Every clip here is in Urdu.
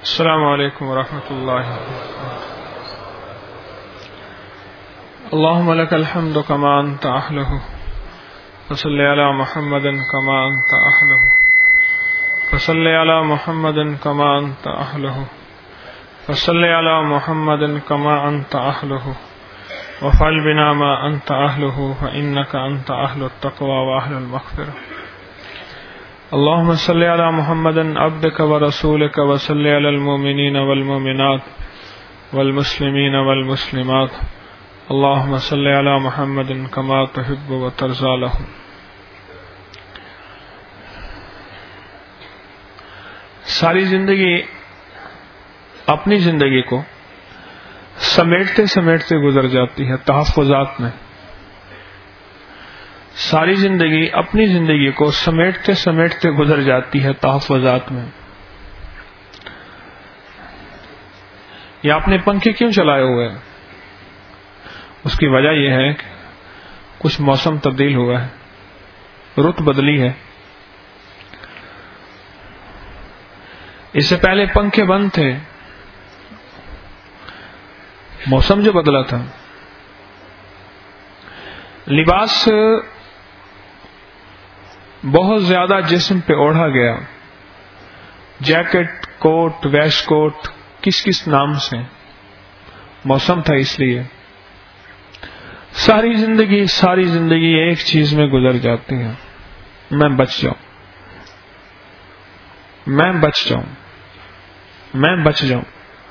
السلام علیکم ورحمۃ اللہ. اللهم لك الحمد كما أنت أهله فصل على محمد كما أنت أهله فصل على محمد كما أنت أهله فصل على محمد كما أنت أهله وفعل بنا ما أنت أهله فإنك أنت أهل التقوى وأهل المغفرة. اللهم صل على محمد عبدك ورسولك وصل على المؤمنين والمؤمنات والمسلمين والمسلمات. اللهم صل على محمد كما تحب وترضى له. ساری زندگی اپنی زندگی کو سمیٹتے سمیٹتے گزر جاتی ہے تحفظات میں. ساری زندگی اپنی زندگی کو سمیٹتے سمیٹتے گزر جاتی ہے تحفظات میں. یہ آپ نے پنکھے کیوں چلائے ہوئے ہیں؟ اس کی وجہ یہ ہے کہ کچھ موسم تبدیل ہوا ہے, رت بدلی ہے. اس سے پہلے پنکھے بند تھے, موسم جو بدلا تھا. لباس بہت زیادہ جسم پہ اوڑھا گیا, جیکٹ, کوٹ, ویسٹ کوٹ, کس کس نام سے. موسم تھا اس لیے. ساری زندگی ایک چیز میں گزر جاتی ہے, میں بچ جاؤں, میں بچ جاؤں, میں بچ جاؤں.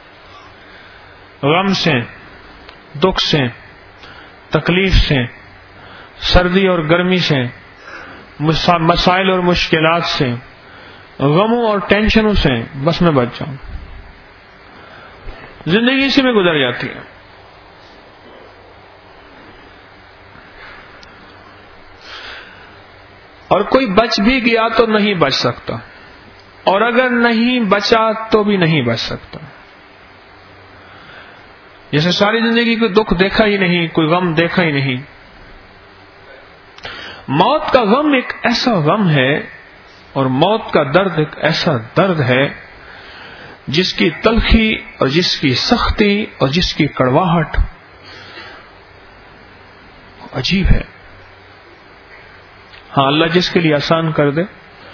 غم سے, دکھ سے, تکلیف سے, سردی اور گرمی سے, مسائل اور مشکلات سے, غموں اور ٹینشنوں سے بس میں بچ جاؤں. زندگی اسی میں گزر جاتی ہے. اور کوئی بچ بھی گیا تو نہیں بچ سکتا, اور اگر نہیں بچا تو بھی نہیں بچ سکتا. جیسے ساری زندگی کوئی دکھ دیکھا ہی نہیں, کوئی غم دیکھا ہی نہیں. موت کا غم ایک ایسا غم ہے, اور موت کا درد ایک ایسا درد ہے جس کی تلخی اور جس کی سختی اور جس کی کڑواہٹ عجیب ہے. ہاں, اللہ جس کے لیے آسان کر دے,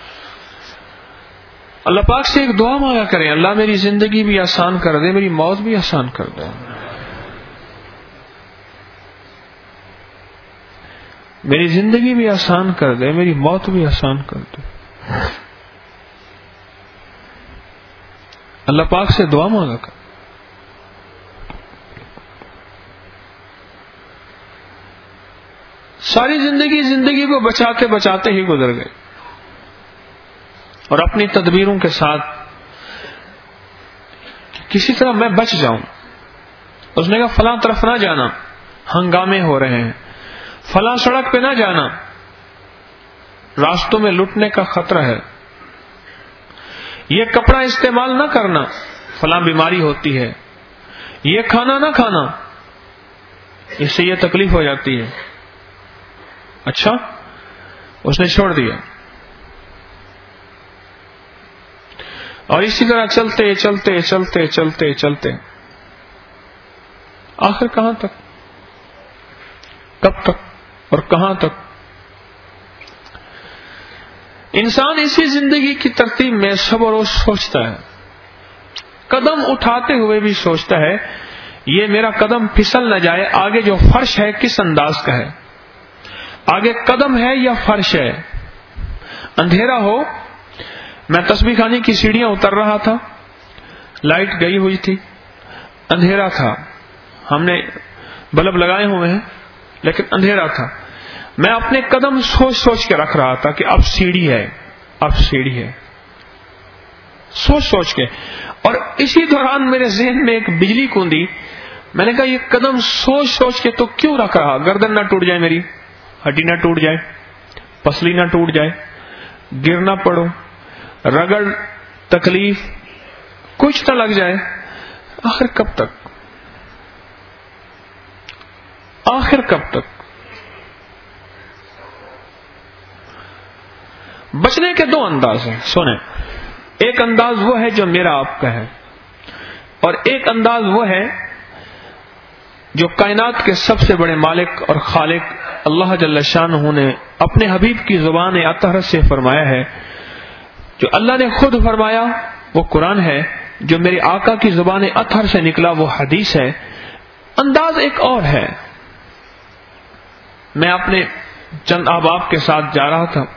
اللہ پاک سے ایک دعا مانگا کریں, اللہ میری زندگی بھی آسان کر دے, میری موت بھی آسان کر دے. میری زندگی بھی آسان کر دے, میری موت بھی آسان کر دے. اللہ پاک سے دعا مانگا کر. ساری زندگی کو بچاتے بچاتے ہی گزر گئے, اور اپنی تدبیروں کے ساتھ کسی طرح میں بچ جاؤں. اس نے کہا فلاں طرف نہ جانا, ہنگامے ہو رہے ہیں. فلاں سڑک پہ نہ جانا, راستوں میں لٹنے کا خطرہ ہے. یہ کپڑا استعمال نہ کرنا, فلاں بیماری ہوتی ہے. یہ کھانا نہ کھانا, اس سے یہ تکلیف ہو جاتی ہے. اچھا, اس نے چھوڑ دیا. اور اسی طرح چلتے چلتے چلتے چلتے چلتے آخر کہاں تک, کب تک اور کہاں تک؟ انسان اسی زندگی کی ترتیب میں صبر و روز سوچتا ہے. قدم اٹھاتے ہوئے بھی سوچتا ہے یہ میرا قدم پھسل نہ جائے, آگے جو فرش ہے کس انداز کا ہے, آگے قدم ہے یا فرش ہے. اندھیرا ہو, میں تسبیح خانے کی سیڑھیاں اتر رہا تھا, لائٹ گئی ہوئی تھی, اندھیرا تھا, ہم نے بلب لگائے ہوئے ہیں لیکن اندھیرا تھا. میں اپنے قدم سوچ سوچ کے رکھ رہا تھا کہ اب سیڑھی ہے, اب سیڑھی ہے, سوچ سوچ کے. اور اسی دوران میرے ذہن میں ایک بجلی کوندی. میں نے کہا یہ قدم سوچ سوچ کے تو کیوں رکھ رہا, گردن نہ ٹوٹ جائے, میری ہڈی نہ ٹوٹ جائے, پسلی نہ ٹوٹ جائے, گر نہ پڑو, رگڑ, تکلیف کچھ نہ لگ جائے. آخر کب تک, آخر کب تک؟ بچنے کے دو انداز ہیں, سنیں. ایک انداز وہ ہے جو میرا آپ کا ہے, اور ایک انداز وہ ہے جو کائنات کے سب سے بڑے مالک اور خالق اللہ جل شانہ نے اپنے حبیب کی زبان اطہر سے فرمایا ہے. جو اللہ نے خود فرمایا وہ قرآن ہے، جو میرے آقا کی زبان اطہر سے نکلا وہ حدیث ہے. انداز ایک اور ہے. میں اپنے چند احباب کے ساتھ جا رہا تھا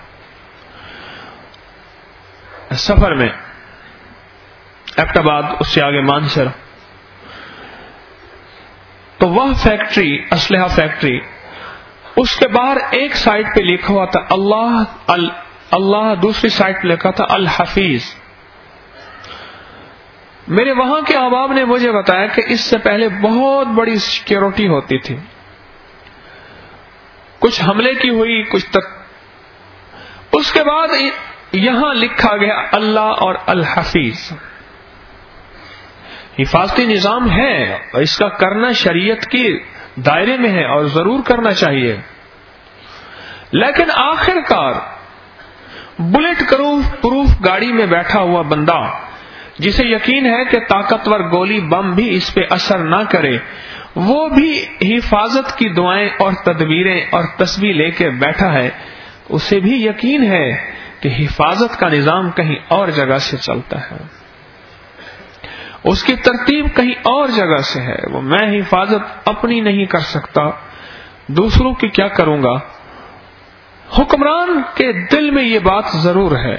سفر میں، ایبٹ آباد، اس سے آگے مانسر. تو وہ فیکٹری، اسلحہ فیکٹری، اس کے باہر ایک سائٹ پہ لکھا ہوا تھا اللہ، دوسری سائٹ پہ لکھا تھا الحفیظ. میرے وہاں کے احباب نے مجھے بتایا کہ اس سے پہلے بہت بڑی سیکیورٹی ہوتی تھی، کچھ حملے کی ہوئی، کچھ تک. اس کے بعد یہاں لکھا گیا اللہ اور الحفیظ. حفاظتی نظام ہے، اس کا کرنا شریعت کی دائرے میں ہے اور ضرور کرنا چاہیے، لیکن آخر کار بلٹ پروف گاڑی میں بیٹھا ہوا بندہ جسے یقین ہے کہ طاقتور گولی بم بھی اس پہ اثر نہ کرے، وہ بھی حفاظت کی دعائیں اور تدبیریں اور تسبیح لے کے بیٹھا ہے. اسے بھی یقین ہے کہ حفاظت کا نظام کہیں اور جگہ سے چلتا ہے، اس کی ترتیب کہیں اور جگہ سے ہے. وہ میں حفاظت اپنی نہیں کر سکتا، دوسروں کی کیا کروں گا. حکمران کے دل میں یہ بات ضرور ہے.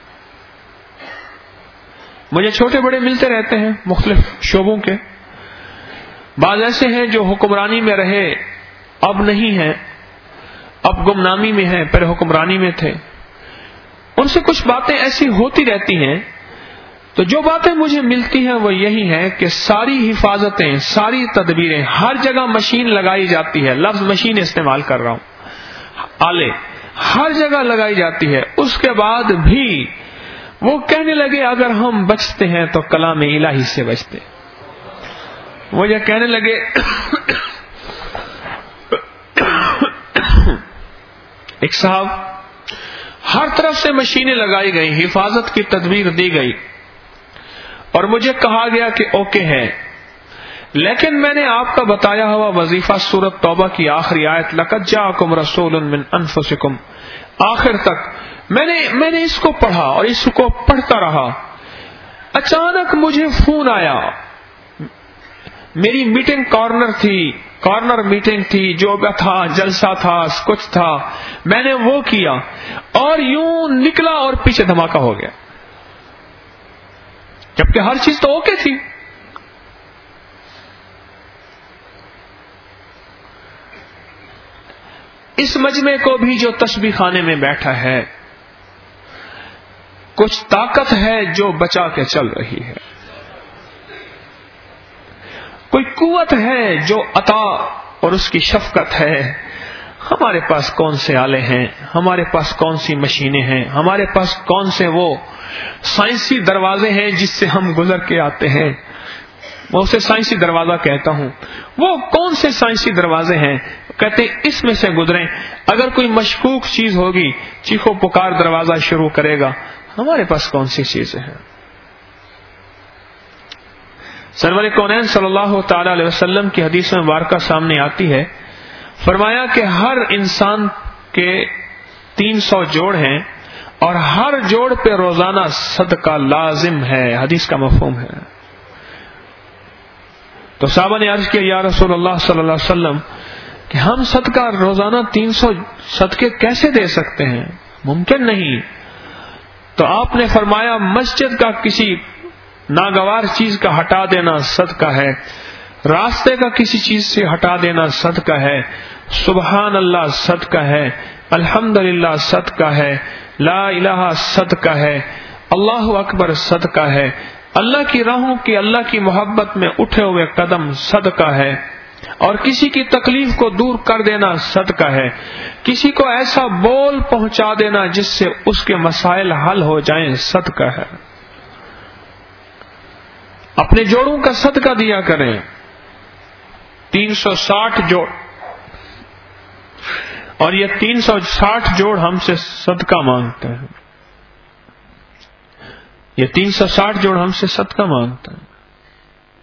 مجھے چھوٹے بڑے ملتے رہتے ہیں مختلف شعبوں کے. بعض ایسے ہیں جو حکمرانی میں رہے، اب نہیں ہیں، اب گمنامی میں ہیں، پہلے حکمرانی میں تھے. ان سے کچھ باتیں ایسی ہوتی رہتی ہیں. تو جو باتیں مجھے ملتی ہیں وہ یہی ہیں کہ ساری حفاظتیں، ساری تدبیریں، ہر جگہ مشین لگائی جاتی ہے. لفظ مشین استعمال کر رہا ہوں، آلے ہر جگہ لگائی جاتی ہے. اس کے بعد بھی وہ کہنے لگے اگر ہم بچتے ہیں تو کلام الہی سے بچتے. مجھے کہنے لگے ایک صاحب، ہر طرف سے مشینیں لگائی گئی، حفاظت کی تدبیر دی گئی، اور مجھے کہا گیا کہ اوکے ہے، لیکن میں نے آپ کا بتایا ہوا وظیفہ سورۃ توبہ کی آخری آیت لقد جاءکم رسول من انفسکم آخر تک میں نے اس کو پڑھا اور اس کو پڑھتا رہا. اچانک مجھے فون آیا. میری میٹنگ کارنر میٹنگ تھی، جو تھا جلسہ تھا، کچھ تھا، میں نے وہ کیا اور یوں نکلا اور پیچھے دھماکہ ہو گیا، جبکہ ہر چیز تو اوکے تھی. اس مجمع کو بھی جو تسبیح خانے میں بیٹھا ہے، کچھ طاقت ہے جو بچا کے چل رہی ہے، کوئی قوت ہے جو عطا اور اس کی شفقت ہے. ہمارے پاس کون سے آلے ہیں، ہمارے پاس کون سی مشینیں ہیں، ہمارے پاس کون سے وہ سائنسی دروازے ہیں جس سے ہم گزر کے آتے ہیں. میں اسے سائنسی دروازہ کہتا ہوں. وہ کون سے سائنسی دروازے ہیں؟ کہتے ہیں اس میں سے گزریں. اگر کوئی مشکوک چیز ہوگی، چیخو پکار دروازہ شروع کرے گا. ہمارے پاس کون سی چیزیں ہیں؟ سرور کونین صلی اللہ تعالی علیہ وسلم کی حدیث مبارکہ سامنے آتی ہے. فرمایا کہ ہر انسان کے 300 جوڑ ہیں اور ہر جوڑ پہ روزانہ صدقہ لازم ہے. حدیث کا مفہوم ہے. تو صحابہ نے عرض کیا یا رسول اللہ صلی اللہ علیہ وسلم کہ ہم صدقہ روزانہ 300 صدقے کیسے دے سکتے ہیں؟ ممکن نہیں. تو آپ نے فرمایا مسجد کا کسی ناگوار چیز کا ہٹا دینا صدقہ ہے، راستے کا کسی چیز سے ہٹا دینا صدقہ ہے، سبحان اللہ صدقہ ہے، الحمدللہ صدقہ ہے، لا الہ صدقہ ہے، اللہ اکبر صدقہ ہے، اللہ کی راہوں کی، اللہ کی محبت میں اٹھے ہوئے قدم صدقہ ہے، اور کسی کی تکلیف کو دور کر دینا صدقہ ہے، کسی کو ایسا بول پہنچا دینا جس سے اس کے مسائل حل ہو جائیں صدقہ ہے. اپنے جوڑوں کا صدقہ دیا کریں. 360 جوڑ، اور یہ 360 جوڑ ہم سے صدقہ مانگتے ہیں. یہ 360 جوڑ ہم سے صدقہ مانگتے ہیں.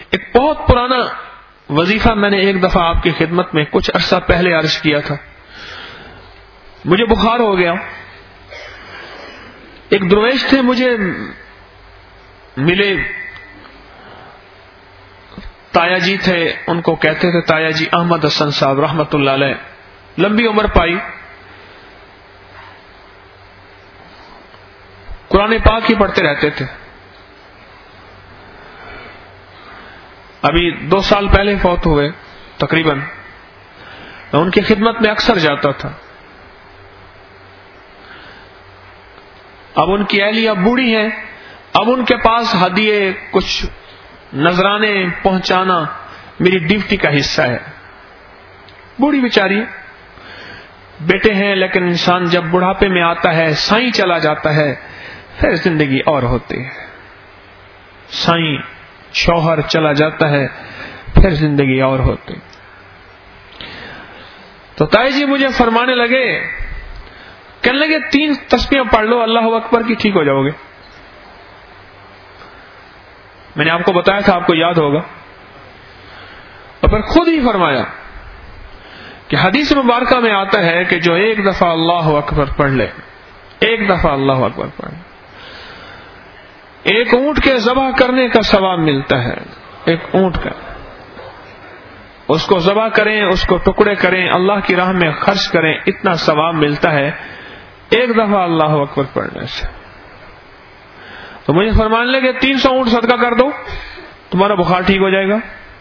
ایک بہت پرانا وظیفہ میں نے ایک دفعہ آپ کی خدمت میں کچھ عرصہ پہلے عرض کیا تھا. مجھے بخار ہو گیا. ایک درویش تھے مجھے ملے، تایا جی تھے، ان کو کہتے تھے تایا جی احمد حسن صاحب رحمت اللہ علیہ، لمبی عمر پائی، قرآن پاک ہی پڑھتے رہتے تھے. ابھی 2 سال پہلے فوت ہوئے تقریباً. میں ان کی خدمت میں اکثر جاتا تھا. اب ان کی اہلیہ بوڑھی ہیں، اب ان کے پاس ہدیے کچھ نذرانے پہنچانا میری ڈیوٹی کا حصہ ہے. بوڑھی بیچاری، بیٹے ہیں، لیکن انسان جب بڑھاپے میں آتا ہے، سائیں چلا جاتا ہے، پھر زندگی اور ہوتی ہے. سائیں شوہر چلا جاتا ہے، پھر زندگی اور ہوتی. تو تائی جی مجھے فرمانے لگے، کہنے لگے 3 تسبیحیں پڑھ لو اللہ اکبر کی، ٹھیک ہو جاؤ گے. میں نے آپ کو بتایا تھا، آپ کو یاد ہوگا. اور پھر خود ہی فرمایا کہ حدیث مبارکہ میں آتا ہے کہ جو ایک دفعہ اللہ اکبر پڑھ لے، ایک دفعہ اللہ اکبر پڑھ لے، ایک اونٹ کے ذبح کرنے کا ثواب ملتا ہے. ایک اونٹ کا، اس کو ذبح کریں، اس کو ٹکڑے کریں، اللہ کی راہ میں خرچ کریں، اتنا ثواب ملتا ہے ایک دفعہ اللہ اکبر پڑھنے سے. تو مجھے فرمان لگے 300 اونٹ صدقہ کر دو، تمہارا بخار ٹھیک ہو جائے گا.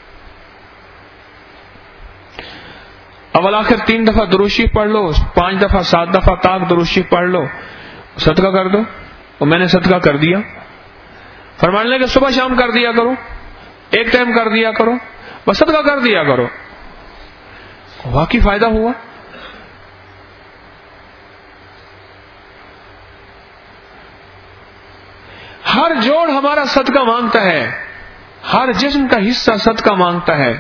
اول آخر 3 دفعہ درود شریف پڑھ لو، 5 دفعہ 7 دفعہ طاق درود شریف پڑھ لو، صدقہ کر دو. اور میں نے صدقہ کر دیا. فرمان لگے صبح شام کر دیا کرو، ایک ٹائم کر دیا کرو، بس صدقہ کر دیا کرو. واقعی فائدہ ہوا. ہر جوڑ ہمارا صدقہ مانگتا ہے، ہر جسم کا حصہ صدقہ مانگتا ہے.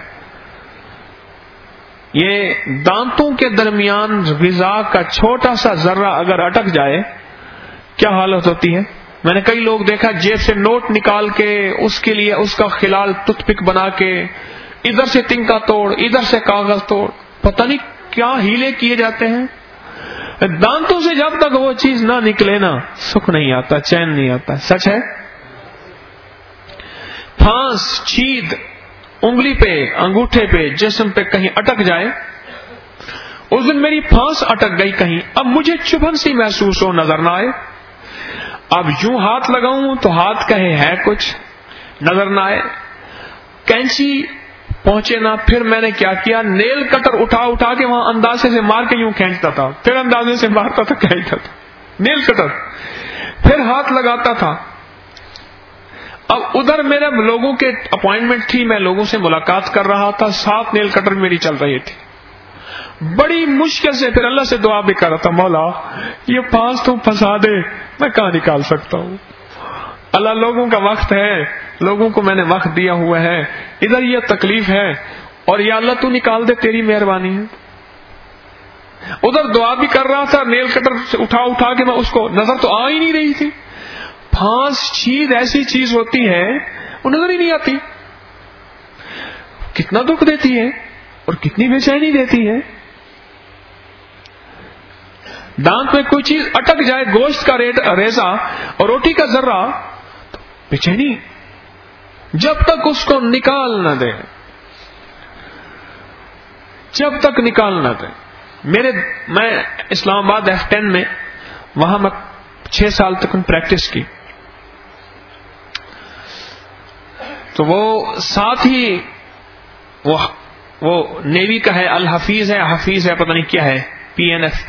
یہ دانتوں کے درمیان غذا کا چھوٹا سا ذرہ اگر اٹک جائے کیا حالت ہوتی ہے. میں نے کئی لوگ دیکھا جیب سے نوٹ نکال کے اس کے لیے اس کا خلال ٹوتھ پک بنا کے ادھر سے تنکا توڑ، ادھر سے کاغذ توڑ، پتہ نہیں کیا ہیلے کیے جاتے ہیں. دانتوں سے جب تک وہ چیز نہ نکلے نا، سکھ نہیں آتا، چین نہیں آتا. سچ ہے. پھانس، چھید انگلی پہ، انگوٹھے پہ، جسم پہ کہیں اٹک جائے. اس دن میری پھانس اٹک گئی کہیں، اب مجھے چبھن سی محسوس ہو، نظر نہ آئے. اب یوں ہاتھ لگاؤں تو ہاتھ کہے ہے کچھ، نظر نہ آئے. کینچی پہنچے نہ. پھر میں نے کیا کیا، نیل کٹر اٹھا کے وہاں اندازے سے مار کے یوں کھینچتا تھا، پھر اندازے سے مارتا تھا، کھینچتا تھا نیل کٹر، پھر ہاتھ لگاتا تھا. اب ادھر میرے لوگوں کے اپوائنٹمنٹ تھی، میں لوگوں سے ملاقات کر رہا تھا، 7 نیل کٹر میری چل رہی تھی. بڑی مشکل سے پھر اللہ سے دعا بھی کر رہا تھا، مولا یہ 5 تو پھنسا دے، میں کہاں نکال سکتا ہوں. اللہ لوگوں کا وقت ہے، لوگوں کو میں نے وقت دیا ہوا ہے، ادھر یہ تکلیف ہے، اور یا اللہ تو نکال دے، تیری مہربانی ہے. ادھر دعا بھی کر رہا تھا، نیل کٹر اٹھا کے میں اس کو، نظر تو آ ہی نہیں رہی تھی. پھانس چھید ایسی چیز ہوتی ہے وہ نظر ہی نہیں آتی. کتنا دکھ دیتی ہے اور کتنی بے چینی دیتی ہے. دانت میں کوئی چیز اٹک جائے، گوشت کا ریزہ اور روٹی کا ذرہ، بے چینی جب تک اس کو نکال نہ دے، جب تک نکال نہ دے. میں اسلام آباد F10 میں، وہاں میں 6 سال تک پریکٹس کی. تو وہ ساتھ ہی وہ نیوی کا ہے، الحفیظ ہے، حفیظ ہے، پتہ نہیں کیا ہے، PNF،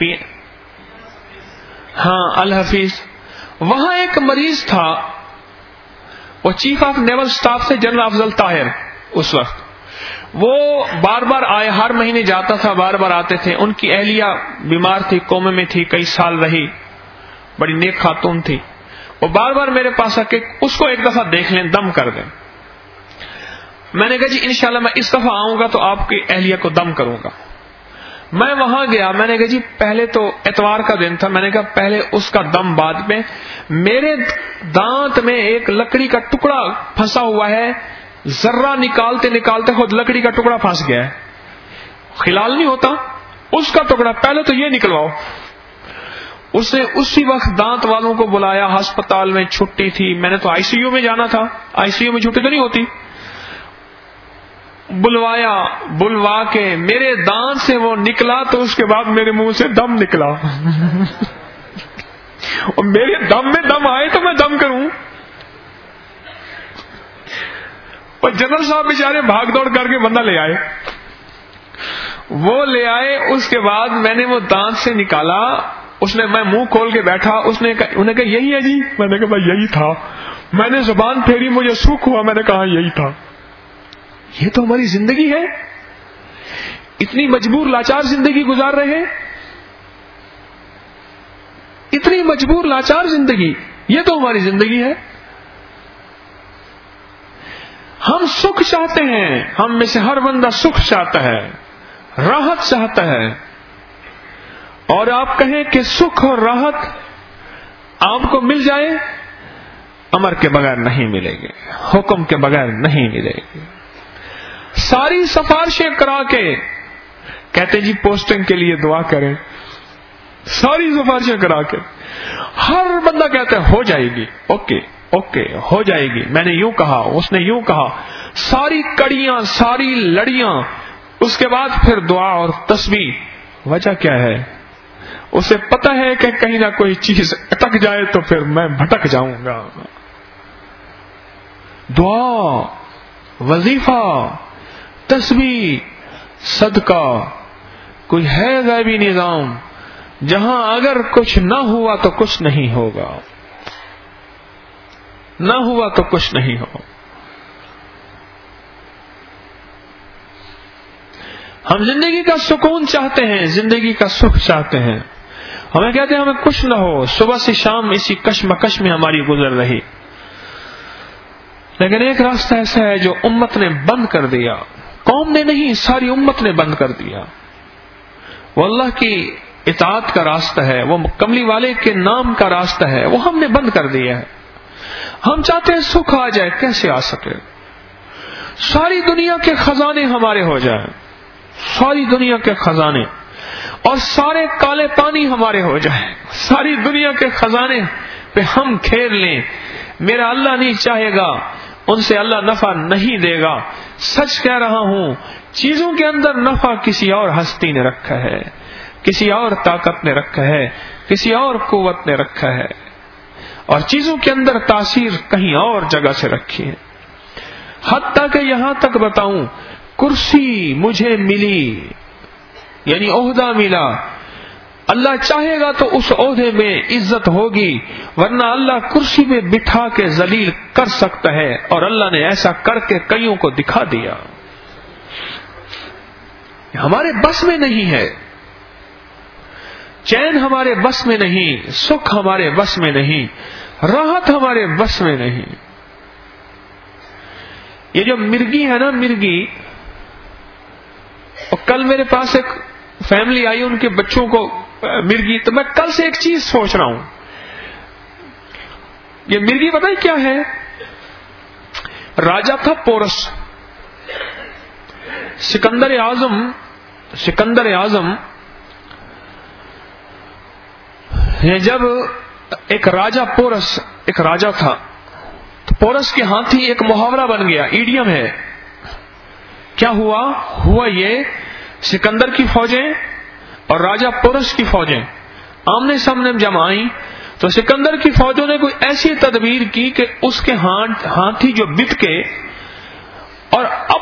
ہاں الحفیظ. وہاں ایک مریض تھا، وہ چیف آف نیول سٹاف سے جنرل افضل طاہر اس وقت. وہ بار بار آئے، ہر مہینے جاتا تھا، بار بار آتے تھے. ان کی اہلیہ بیمار تھی، کومے میں تھی، کئی سال رہی، بڑی نیک خاتون تھی. وہ بار بار میرے پاس آ کے اس کو ایک دفعہ دیکھ لیں، دم کر دیں. میں نے کہا جی انشاءاللہ میں اس دفعہ آؤں گا تو آپ کی اہلیہ کو دم کروں گا. میں وہاں گیا، میں نے کہا جی پہلے تو اتوار کا دن تھا، میں نے کہا پہلے اس کا دم بعد میں. میرے دانت میں ایک لکڑی کا ٹکڑا پھنسا ہوا ہے، ذرہ نکالتے نکالتے خود لکڑی کا ٹکڑا پھنس گیا ہے. خلال نہیں ہوتا اس کا ٹکڑا، پہلے تو یہ نکلواؤ. اس نے اسی وقت دانت والوں کو بلایا، ہسپتال میں چھٹی تھی، میں نے تو آئی سی یو میں جانا تھا، آئی سی یو میں چھٹی تو نہیں ہوتی. بلوایا، بلوا کے میرے دانت سے وہ نکلا تو اس کے بعد میرے منہ سے دم نکلا. اور میرے دم میں دم آئے تو میں دم کروں. اور جنرل صاحب بیچارے بھاگ دوڑ کر کے بندہ لے آئے، وہ لے آئے. اس کے بعد میں نے وہ دانت سے نکالا، اس نے، میں منہ کھول کے بیٹھا، انہیں کہا یہی ہے جی. میں نے کہا بھائی یہی تھا. میں نے زبان پھیری، مجھے سکھ ہوا، میں نے کہا یہی تھا. یہ تو ہماری زندگی ہے. اتنی مجبور لاچار زندگی گزار رہے ہیں، اتنی مجبور لاچار زندگی، یہ تو ہماری زندگی ہے. ہم سکھ چاہتے ہیں، ہم میں سے ہر بندہ سکھ چاہتا ہے، راحت چاہتا ہے. اور آپ کہیں کہ سکھ اور راحت آپ کو مل جائے، امر کے بغیر نہیں ملے گی، حکم کے بغیر نہیں ملے گی. ساری سفارشیں کرا کے کہتے جی پوسٹنگ کے لیے دعا کریں، ساری سفارشیں کرا کے ہر بندہ کہتا ہے ہو جائے گی، اوکے اوکے ہو جائے گی، میں نے یوں کہا، اس نے یوں کہا، ساری کڑیاں، ساری لڑیاں. اس کے بعد پھر دعا اور تسبیح. وجہ کیا ہے؟ اسے پتہ ہے کہ کہیں نہ کوئی چیز اٹک جائے تو پھر میں بھٹک جاؤں گا. دعا، وظیفہ، تسبیح، صدقہ. کوئی ہے غیبی نظام جہاں اگر کچھ نہ ہوا تو کچھ نہیں ہوگا، نہ ہوا تو کچھ نہیں ہو. ہم زندگی کا سکون چاہتے ہیں، زندگی کا سکھ چاہتے ہیں. ہمیں کہتے ہیں ہمیں کچھ نہ ہو، صبح سے شام اسی کشمکش میں ہماری گزر رہی. لیکن ایک راستہ ایسا ہے جو امت نے بند کر دیا، قوم نے نہیں، ساری امت نے بند کر دیا. وہ اللہ کی اطاعت کا راستہ ہے، وہ کملی والے کے نام کا راستہ ہے، وہ ہم نے بند کر دیا ہے. ہم چاہتے ہیں سکھ آ جائے، کیسے آ سکے؟ ساری دنیا کے خزانے ہمارے ہو جائیں، ساری دنیا کے خزانے، اور سارے کالے پانی ہمارے ہو جائیں، ساری دنیا کے خزانے پہ ہم کھیر لیں. میرا اللہ نہیں چاہے گا، ان سے اللہ نفع نہیں دے گا. سچ کہہ رہا ہوں، چیزوں کے اندر نفع کسی اور ہستی نے رکھا ہے، کسی اور طاقت نے رکھا ہے، کسی اور قوت نے رکھا ہے، اور چیزوں کے اندر تاثیر کہیں اور جگہ سے رکھی ہے. حتیٰ کہ یہاں تک بتاؤں، کرسی مجھے ملی، یعنی عہدہ ملا، اللہ چاہے گا تو اس عہدے میں عزت ہوگی، ورنہ اللہ کرسی میں بٹھا کے ذلیل کر سکتا ہے، اور اللہ نے ایسا کر کے کئیوں کو دکھا دیا. ہمارے بس میں نہیں ہے، چین ہمارے بس میں نہیں، سکھ ہمارے بس میں نہیں، راحت ہمارے بس میں نہیں. یہ جو مرگی ہے نا، مرگی، اور کل میرے پاس ایک فیملی آئی، ان کے بچوں کو مرگی، تو میں کل سے ایک چیز سوچ رہا ہوں، یہ مرگی پتہ ہے کیا ہے؟ راجا تھا پورس، سکندر اعظم جب ایک راجا پورس، ایک راجا تھا، تو پورس کے ہاتھی ایک محاورہ بن گیا، ایڈیم ہے. کیا ہوا یہ، سکندر کی فوجیں اور راجا پورس کی فوجیں آمنے سامنے جمع آئیں، تو سکندر کی فوجوں نے کوئی ایسی تدبیر کی کہ اس کے ہاتھی جو بت کے اور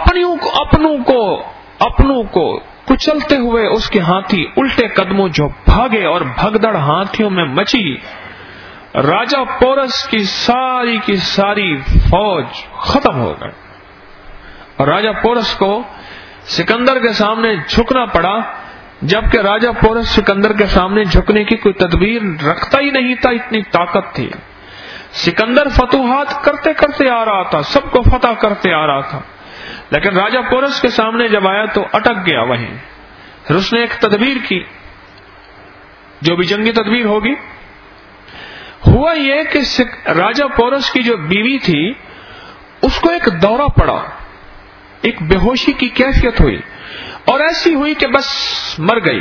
اپنوں کو کچلتے ہوئے اس کے ہاتھی الٹے قدموں جو بھاگے، اور بھگدڑ ہاتھیوں میں مچی. راجا پورس کی ساری فوج ختم ہو گئی، اور راجا پورس کو سکندر کے سامنے جھکنا پڑا، جبکہ راجا پورس سکندر کے سامنے جھکنے کی کوئی تدبیر رکھتا ہی نہیں تھا، اتنی طاقت تھی. سکندر فتوحات کرتے کرتے آ رہا تھا، سب کو فتح کرتے آ رہا تھا، لیکن راجا پورس کے سامنے جب آیا تو اٹک گیا وہیں. پھر اس نے ایک تدبیر کی، جو بھی جنگی تدبیر ہوگی. ہوا یہ کہ راجا پورس کی جو بیوی تھی، اس کو ایک دورہ پڑا، ایک بے ہوشی کی کیفیت ہوئی، اور ایسی ہوئی کہ بس مر گئی۔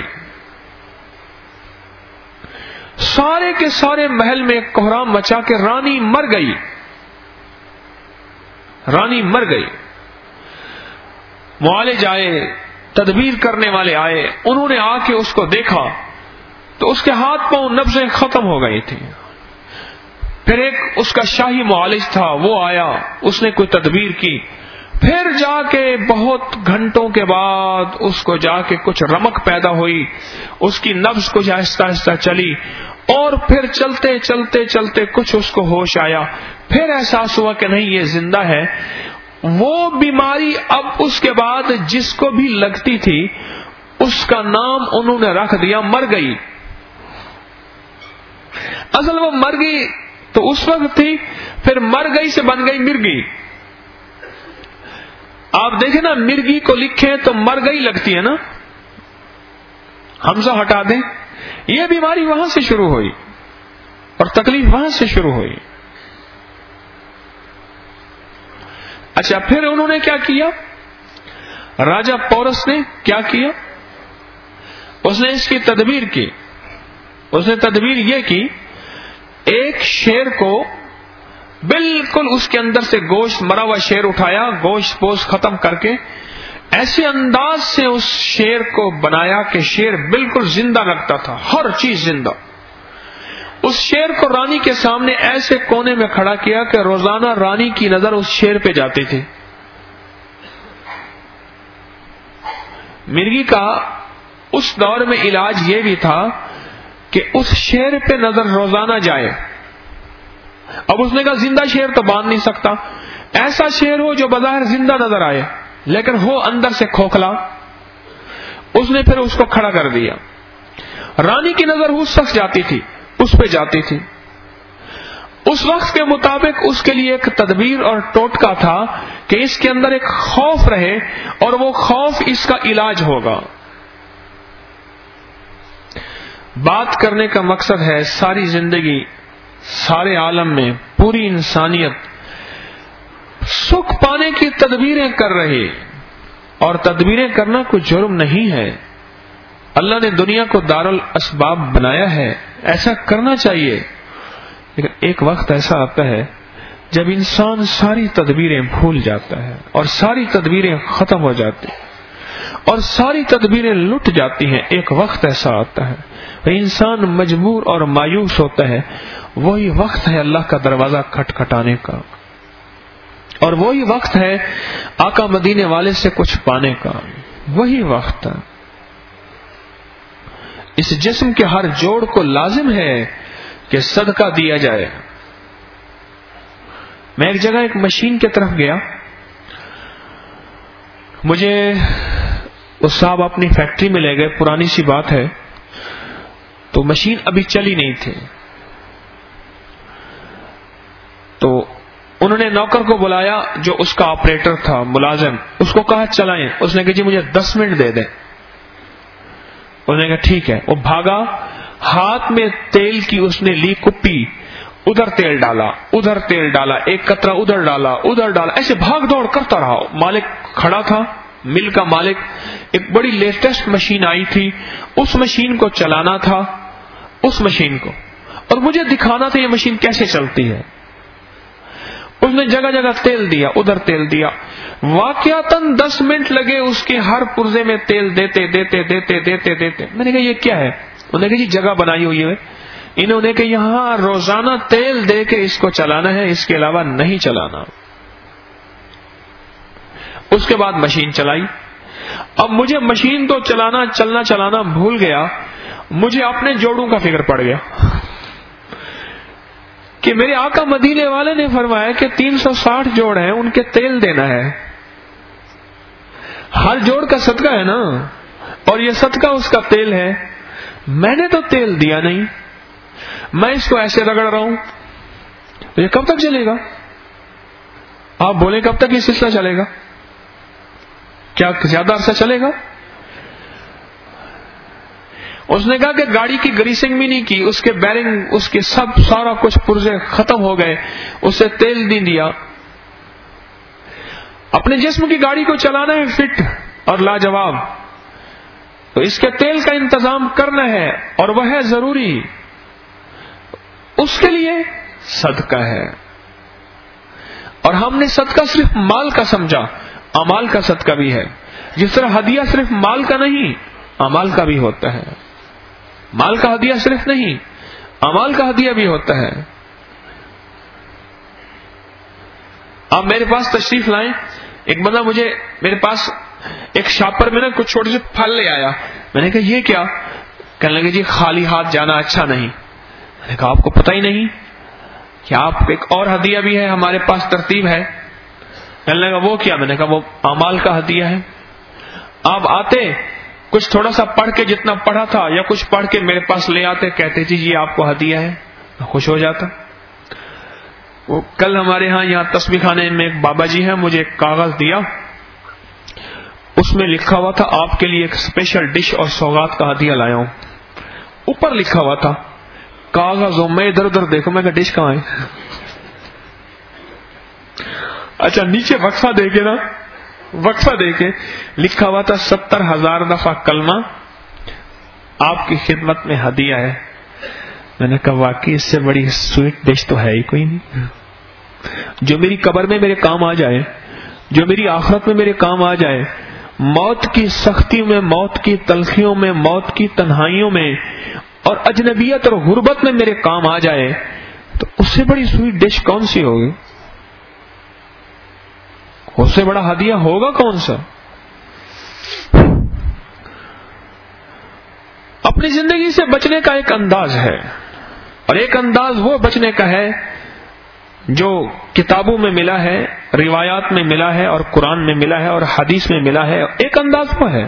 سارے کے سارے محل میں کوہرام مچا کے رانی مر گئی، رانی مر گئی۔ معالج آئے، تدبیر کرنے والے آئے، انہوں نے آ کے اس کو دیکھا تو اس کے ہاتھ پاؤں نبضیں ختم ہو گئی تھی۔ پھر ایک اس کا شاہی معالج تھا، وہ آیا، اس نے کوئی تدبیر کی، پھر جا کے بہت گھنٹوں کے بعد اس کو جا کے کچھ رمق پیدا ہوئی، اس کی نبض کچھ آہستہ آہستہ چلی، اور پھر چلتے چلتے چلتے کچھ اس کو ہوش آیا، پھر احساس ہوا کہ نہیں یہ زندہ ہے۔ وہ بیماری اب اس کے بعد جس کو بھی لگتی تھی اس کا نام انہوں نے رکھ دیا مر گئی۔ اصل وہ مر گئی تو اس وقت تھی، پھر مر گئی سے بن گئی مرگی۔ آپ دیکھیں نا، مرگی کو لکھیں تو مر گئی لگتی ہے نا، حمزہ ہٹا دیں، یہ بیماری وہاں سے شروع ہوئی اور تکلیف وہاں سے شروع ہوئی۔ اچھا، پھر انہوں نے کیا کیا؟ راجہ پورس نے کیا کیا؟ اس نے اس کی تدبیر کی۔ اس نے تدبیر یہ کی، ایک شیر کو بالکل اس کے اندر سے گوشت، مرا ہوا شیر اٹھایا، گوشت پوش ختم کر کے ایسے انداز سے اس شیر کو بنایا کہ شیر بالکل زندہ لگتا تھا، ہر چیز زندہ۔ اس شیر کو رانی کے سامنے ایسے کونے میں کھڑا کیا کہ روزانہ رانی کی نظر اس شیر پہ جاتی تھی۔ مرغی کا اس دور میں علاج یہ بھی تھا کہ اس شیر پہ نظر روزانہ جائے۔ اب اس نے کہا زندہ شیر تو باندھ نہیں سکتا، ایسا شیر ہو جو بظاہر زندہ نظر آئے لیکن ہو اندر سے کھوکھلا۔ اس نے پھر اس کو کھڑا کر دیا، رانی کی نظر اس شخص جاتی تھی، اس پہ جاتی تھی۔ اس وقت کے مطابق اس کے لیے ایک تدبیر اور ٹوٹکا تھا کہ اس کے اندر ایک خوف رہے اور وہ خوف اس کا علاج ہوگا۔ بات کرنے کا مقصد ہے ساری زندگی، سارے عالم میں پوری انسانیت سکھ پانے کی تدبیریں کر رہی، اور تدبیریں کرنا کوئی جرم نہیں ہے۔ اللہ نے دنیا کو دارالاسباب بنایا ہے، ایسا کرنا چاہیے، لیکن ایک وقت ایسا آتا ہے جب انسان ساری تدبیریں بھول جاتا ہے اور ساری تدبیریں ختم ہو جاتی اور ساری تدبیریں لٹ جاتی ہیں۔ ایک وقت ایسا آتا ہے انسان مجبور اور مایوس ہوتا ہے، وہی وقت ہے اللہ کا دروازہ کھٹکھٹانے کا، اور وہی وقت ہے آقا مدینے والے سے کچھ پانے کا، وہی وقت ہے۔ اس جسم کے ہر جوڑ کو لازم ہے کہ صدقہ دیا جائے۔ میں ایک جگہ ایک مشین کی طرف گیا، مجھے اس صاحب اپنی فیکٹری میں لے گئے، پرانی سی بات ہے، تو مشین ابھی چلی نہیں تھی، تو انہوں نے نوکر کو بلایا جو اس کا آپریٹر تھا، ملازم، اس کو کہا چلائیں۔ اس نے کہا جی مجھے 10 منٹ دے دیں۔ اس نے کہا ٹھیک ہے۔ وہ بھاگا، ہاتھ میں تیل کی اس نے لی کپی، ادھر تیل ڈالا، ادھر تیل ڈالا، ایک قطرہ ادھر ڈالا، ادھر ڈالا، ایسے بھاگ دوڑ کرتا رہا۔ مالک کھڑا تھا، مل کا مالک، ایک بڑی لیٹسٹ مشین آئی تھی، اس مشین کو چلانا تھا، اس مشین کو، اور مجھے دکھانا تھا یہ مشین کیسے چلتی ہے۔ اس نے جگہ جگہ تیل دیا، ادھر تیل دیا، واقعتاً 10 منٹ لگے اس کے ہر پرزے میں تیل دیتے دیتے دیتے دیتے دیتے۔ میں نے کہا یہ کیا ہے؟ انہوں نے کہا جی جگہ بنائی ہوئی ہے، انہوں نے کہا یہاں روزانہ تیل دے کے اس کو چلانا ہے، اس کے علاوہ نہیں چلانا۔ اس کے بعد مشین چلائی۔ اب مجھے مشین تو چلنا بھول گیا، مجھے اپنے جوڑوں کا فکر پڑ گیا کہ میرے آقا مدینے والے نے فرمایا کہ 360 جوڑ ہیں، ان کے تیل دینا ہے، ہر جوڑ کا صدقہ ہے نا، اور یہ صدقہ اس کا تیل ہے۔ میں نے تو تیل دیا نہیں، میں اس کو ایسے رگڑ رہا ہوں، یہ کب تک چلے گا؟ آپ بولیں کب تک یہ سلسلہ چلے گا؟ کیا زیادہ عرصہ چلے گا؟ اس نے کہا کہ گاڑی کی گریسنگ بھی نہیں کی، اس کے بیرنگ، اس کے سارا کچھ پرزے ختم ہو گئے، اسے تیل نہیں دیا۔ اپنے جسم کی گاڑی کو چلانا ہے فٹ اور لاجواب، تو اس کے تیل کا انتظام کرنا ہے اور وہ ہے ضروری، اس کے لیے صدقہ ہے۔ اور ہم نے صدقہ صرف مال کا سمجھا، اعمال کا صدقہ بھی ہے۔ جس طرح ہدیہ صرف مال کا نہیں، اعمال کا بھی ہوتا ہے۔ مال کا ہدیہ صرف نہیں، اعمال کا ہدیہ بھی ہوتا ہے۔ آپ میرے پاس تشریف لائیں، ایک بندہ میرے پاس ایک شاپر میں نا کچھ چھوٹے سے پھل لے آیا۔ میں نے کہا یہ کیا؟ کہنے لگے جی خالی ہاتھ جانا اچھا نہیں۔ میں نے کہا آپ کو پتہ ہی نہیں کہ آپ ایک اور ہدیہ بھی ہے، ہمارے پاس ترتیب ہے۔ کہنے لگا وہ کیا؟ میں نے کہا وہ اعمال کا ہدیہ ہے۔ آپ آتے کچھ تھوڑا سا پڑھ کے، جتنا پڑھا تھا یا کچھ پڑھ کے میرے پاس لے آتے، کہتے جی یہ آپ کو ہدیہ ہے، میں خوش ہو جاتا۔ وہ کل ہمارے ہاں یہاں تسبیح خانے میں ایک بابا جی ہیں، مجھے ایک کاغذ دیا، اس میں لکھا ہوا تھا آپ کے لیے ایک اسپیشل ڈش اور سوغات کا ہدیہ لایا ہوں۔ اوپر لکھا ہوا تھا کاغذوں میں، ادھر ادھر دیکھو، میں کہا ڈش کہاں ہے؟ اچھا نیچے وقفہ دے کے نا، وقفہ دے کے لکھا ہوا تھا 70,000 دفعہ کلمہ آپ کی خدمت میں ہدیہ ہے۔ میں نے کہا واقعی اس سے بڑی سویٹ ڈش تو ہے ہی کوئی نہیں، جو میری قبر میں میرے کام آ جائے، جو میری آخرت میں میرے کام آ جائے، موت کی سختی میں، موت کی تلخیوں میں، موت کی تنہائیوں میں اور اجنبیت اور غربت میں میرے کام آ جائے، تو اس سے بڑی سویٹ ڈش کون سی ہوگی؟ اس سے بڑا ہدیہ ہوگا کون سا؟ اپنی زندگی سے بچنے کا ایک انداز ہے، اور ایک انداز وہ بچنے کا ہے جو کتابوں میں ملا ہے، روایات میں ملا ہے، اور قرآن میں ملا ہے، اور حدیث میں ملا ہے۔ ایک انداز وہ ہے،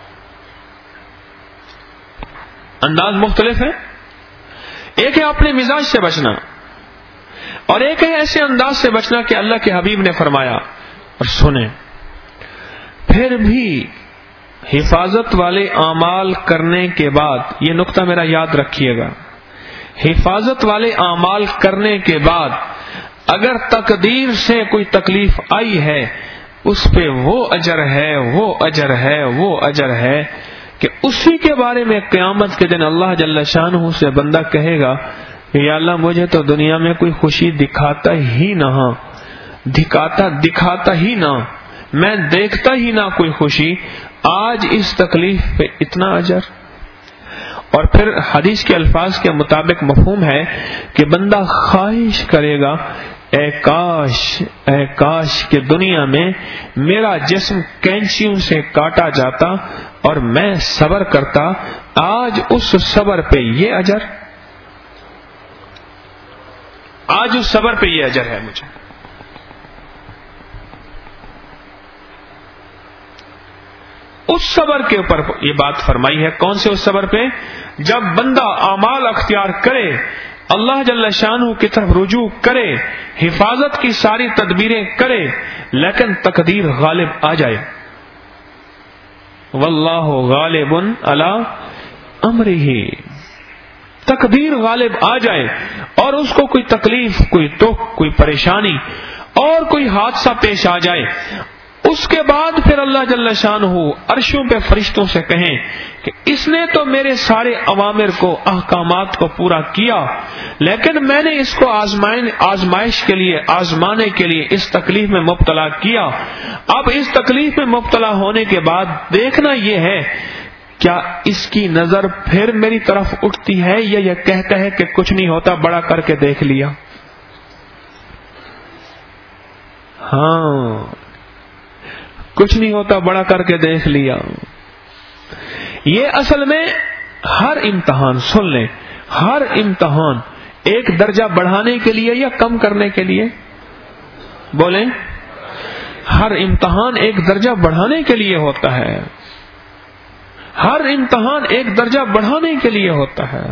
انداز مختلف ہے۔ ایک ہے اپنے مزاج سے بچنا، اور ایک ہے ایسے انداز سے بچنا کہ اللہ کے حبیب نے فرمایا، اور سنیں، پھر بھی حفاظت والے اعمال کرنے کے بعد، یہ نقطہ میرا یاد رکھیے گا، حفاظت والے اعمال کرنے کے بعد اگر تقدیر سے کوئی تکلیف آئی ہے، اس پہ وہ اجر ہے، وہ اجر ہے، وہ اجر ہے کہ اسی کے بارے میں قیامت کے دن اللہ جل شانہ سے بندہ کہے گا کہ یا اللہ مجھے تو دنیا میں کوئی خوشی دکھاتا ہی نہ، دکھاتا ہی نہ، میں دیکھتا ہی نہ کوئی خوشی، آج اس تکلیف پہ اتنا اجر۔ اور پھر حدیث کے الفاظ کے مطابق مفہوم ہے کہ بندہ خواہش کرے گا اے کاش کہ دنیا میں میرا جسم کینچیوں سے کاٹا جاتا اور میں صبر کرتا، آج اس صبر پہ یہ اجر، آج اس صبر پہ یہ اجر ہے مجھے۔ اس صبر کے اوپر یہ بات فرمائی ہے، کون سے اس صبر پہ؟ جب بندہ اعمال اختیار کرے، اللہ جل شانہ کی طرف رجوع کرے، حفاظت کی ساری تدبیریں کرے، لیکن تقدیر غالب آ جائے، واللہ غالب علی امرہ، تقدیر غالب آ جائے اور اس کو کوئی تکلیف، کوئی دکھ، کوئی پریشانی اور کوئی حادثہ پیش آ جائے، اس کے بعد پھر اللہ جل شانہ عرشوں پہ فرشتوں سے کہیں کہ اس نے تو میرے سارے اوامر کو، احکامات کو پورا کیا، لیکن میں نے اس کو آزمائش کے لیے، آزمانے کے لیے اس تکلیف میں مبتلا کیا۔ اب اس تکلیف میں مبتلا ہونے کے بعد دیکھنا یہ ہے کیا اس کی نظر پھر میری طرف اٹھتی ہے یا یہ کہتا ہے کہ کچھ نہیں ہوتا، بڑا کر کے دیکھ لیا۔ ہاں کچھ نہیں ہوتا، بڑا کر کے دیکھ لیا۔ یہ اصل میں ہر امتحان، سن لیں، ہر امتحان ایک درجہ بڑھانے کے لیے یا کم کرنے کے لیے؟ بولیں، ہر امتحان ایک درجہ بڑھانے کے لیے ہوتا ہے، ہر امتحان ایک درجہ بڑھانے کے لیے ہوتا ہے۔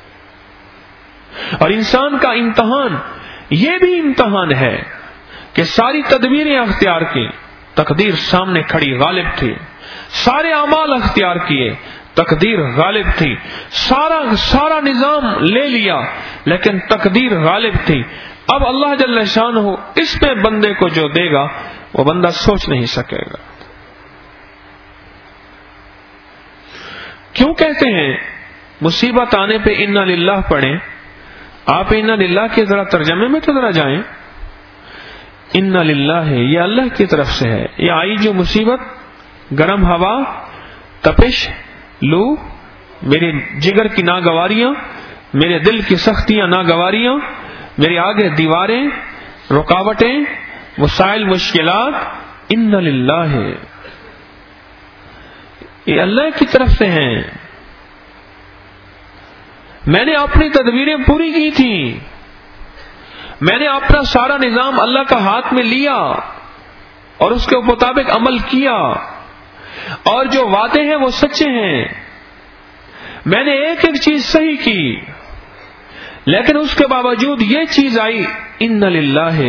اور انسان کا امتحان یہ بھی امتحان ہے کہ ساری تدبیریں اختیار کی، تقدیر سامنے کھڑی غالب تھی، سارے اعمال اختیار کیے، تقدیر غالب تھی، سارا نظام لے لیا لیکن تقدیر غالب تھی۔ اب اللہ جل شانہ اس میں بندے کو جو دے گا وہ بندہ سوچ نہیں سکے گا. کیوں کہتے ہیں مصیبت آنے پہ انا للہ پڑھیں؟ آپ انا للہ کے ذرا ترجمے میں تو ذرا جائیں. انا للہ ہے، یہ اللہ کی طرف سے ہے. یہ آئی جو مصیبت، گرم ہوا، تپش، لو، میرے جگر کی ناگواریاں، میرے دل کی سختیاں ناگواریاں، میرے آگے دیواریں، رکاوٹیں، مسائل، مشکلات، انا للہ ہے، یہ اللہ کی طرف سے ہیں. میں نے اپنی تدبیریں پوری کی تھیں، میں نے اپنا سارا نظام اللہ کا ہاتھ میں لیا اور اس کے مطابق عمل کیا، اور جو وعدے ہیں وہ سچے ہیں. میں نے ایک ایک چیز صحیح کی، لیکن اس کے باوجود یہ چیز آئی، انا للہ ہے،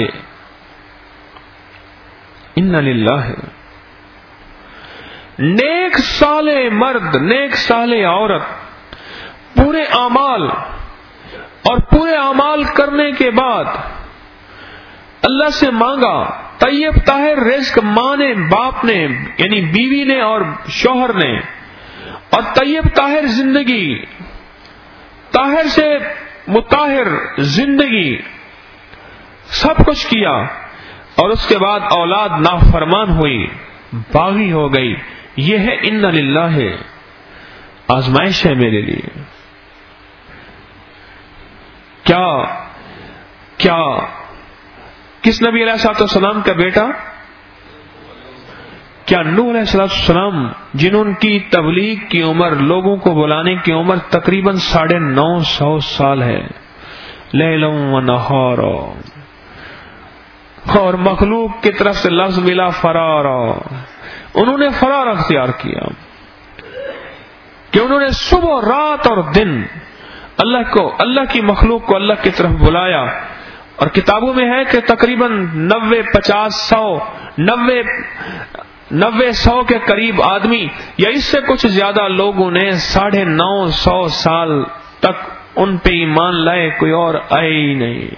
انا للہ ہے. نیک صالح مرد، نیک صالح عورت، پورے اعمال، اور پورے اعمال کرنے کے بعد اللہ سے مانگا طیب طاہر رزق، ماں نے، باپ نے یعنی بیوی نے اور شوہر نے، اور طیب طاہر زندگی، طاہر سے مطہر زندگی، سب کچھ کیا، اور اس کے بعد اولاد نافرمان ہوئی، باغی ہو گئی. یہ ہے انا للہ ہے، آزمائش ہے میرے لیے. کیا کس نبی علیہ الصلوۃ والسلام کا بیٹا؟ کیا نوح علیہ الصلوۃ والسلام، جنہوں کی تبلیغ کی عمر، لوگوں کو بلانے کی عمر تقریباً 950 سال ہے، لیلا و نہارا، اور مخلوق کی طرف سے لفظ ملا فرارا. انہوں نے فرار اختیار کیا کہ انہوں نے صبح رات اور دن اللہ کی مخلوق کو اللہ کی طرف بلایا. اور کتابوں میں ہے کہ تقریباً 90-100 کے قریب آدمی یا اس سے کچھ زیادہ لوگوں نے 950 سال تک ان پہ ایمان لائے، کوئی اور آئے ہی نہیں.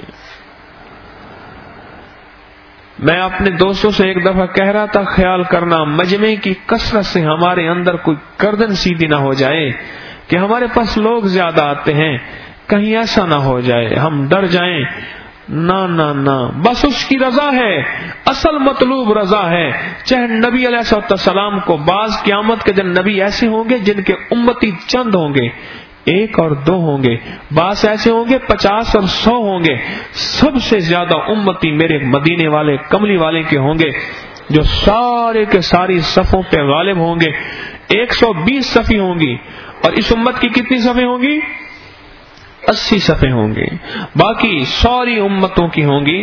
میں اپنے دوستوں سے ایک دفعہ کہہ رہا تھا، خیال کرنا مجمع کی کثرت سے ہمارے اندر کوئی گردن سیدھی نہ ہو جائے کہ ہمارے پاس لوگ زیادہ آتے ہیں، کہیں ایسا نہ ہو جائے ہم ڈر جائیں. نہ نہ نہ، بس اس کی رضا ہے، اصل مطلوب رضا ہے. چاہے نبی علیہ السلام کو، بعض قیامت کے دن نبی ایسے ہوں گے جن کے امتی چند ہوں گے، 1 اور 2 ہوں گے، بعض ایسے ہوں گے 50 اور 100 ہوں گے. سب سے زیادہ امتی میرے مدینے والے، کملی والے کے ہوں گے، جو سارے کے ساری صفوں پہ غالب ہوں گے. 120 صفیں ہوں گی، اور اس امت کی کتنی صفیں ہوں گی؟ 80 صفیں ہوں گی. باقی ساری امتوں کی ہوں گی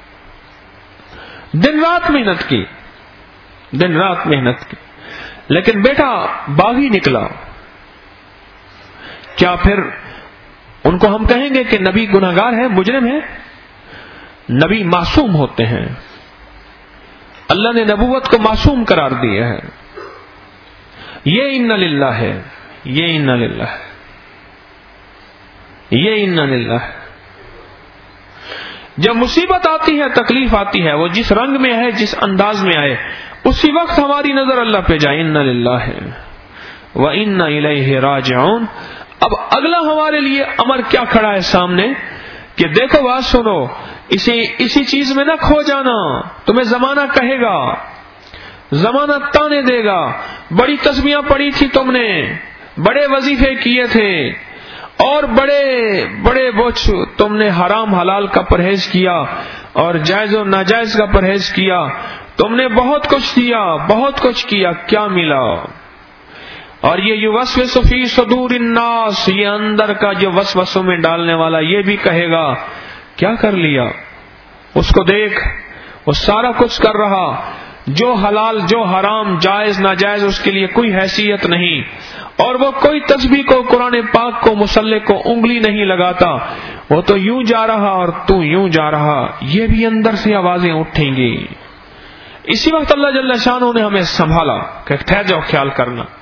دن رات محنت کی، دن رات محنت کی. لیکن بیٹا باغی نکلا، کیا پھر ان کو ہم کہیں گے کہ نبی گناہگار ہے، مجرم ہے؟ نبی معصوم ہوتے ہیں، اللہ نے نبوت کو معصوم قرار دیا ہے. یہ انا للہ ہے، یہ انا للہ ہے، یہ انا للہ ہے. جب مصیبت آتی ہے، تکلیف آتی ہے، وہ جس رنگ میں ہے، جس انداز میں آئے، اسی وقت ہماری نظر اللہ پہ جائے، انا للہ ہے وَإِنَّا إِلَيْهِ رَاجِعُونَ. اب اگلا ہمارے لیے امر کیا کھڑا ہے سامنے کہ دیکھو بات سنو، اسی چیز میں نہ کھو جانا. تمہیں زمانہ کہے گا، زمانہ تانے دے گا، بڑی تسبیحاں پڑھی تھی تم نے، بڑے وظیفے کیے تھے، اور بڑے بوجھ تم نے حرام حلال کا پرہیز کیا اور جائز و ناجائز کا پرہیز کیا، تم نے بہت کچھ دیا، بہت کچھ کیا، کیا ملا؟ اور یہ یوسوس فی صدور الناس، یہ اندر کا جو وسوسوں میں ڈالنے والا، یہ بھی کہے گا کیا کر لیا؟ اس کو دیکھ، وہ سارا کچھ کر رہا، جو حلال جو حرام جائز ناجائز اس کے لیے کوئی حیثیت نہیں، اور وہ کوئی تسبیح کو، قرآن پاک کو، مصلی کو انگلی نہیں لگاتا، وہ تو یوں جا رہا اور تو یوں جا رہا. یہ بھی اندر سے آوازیں اٹھیں گی. اسی وقت اللہ جل شانہ نے ہمیں سنبھالا کہ ٹھہر جاؤ، خیال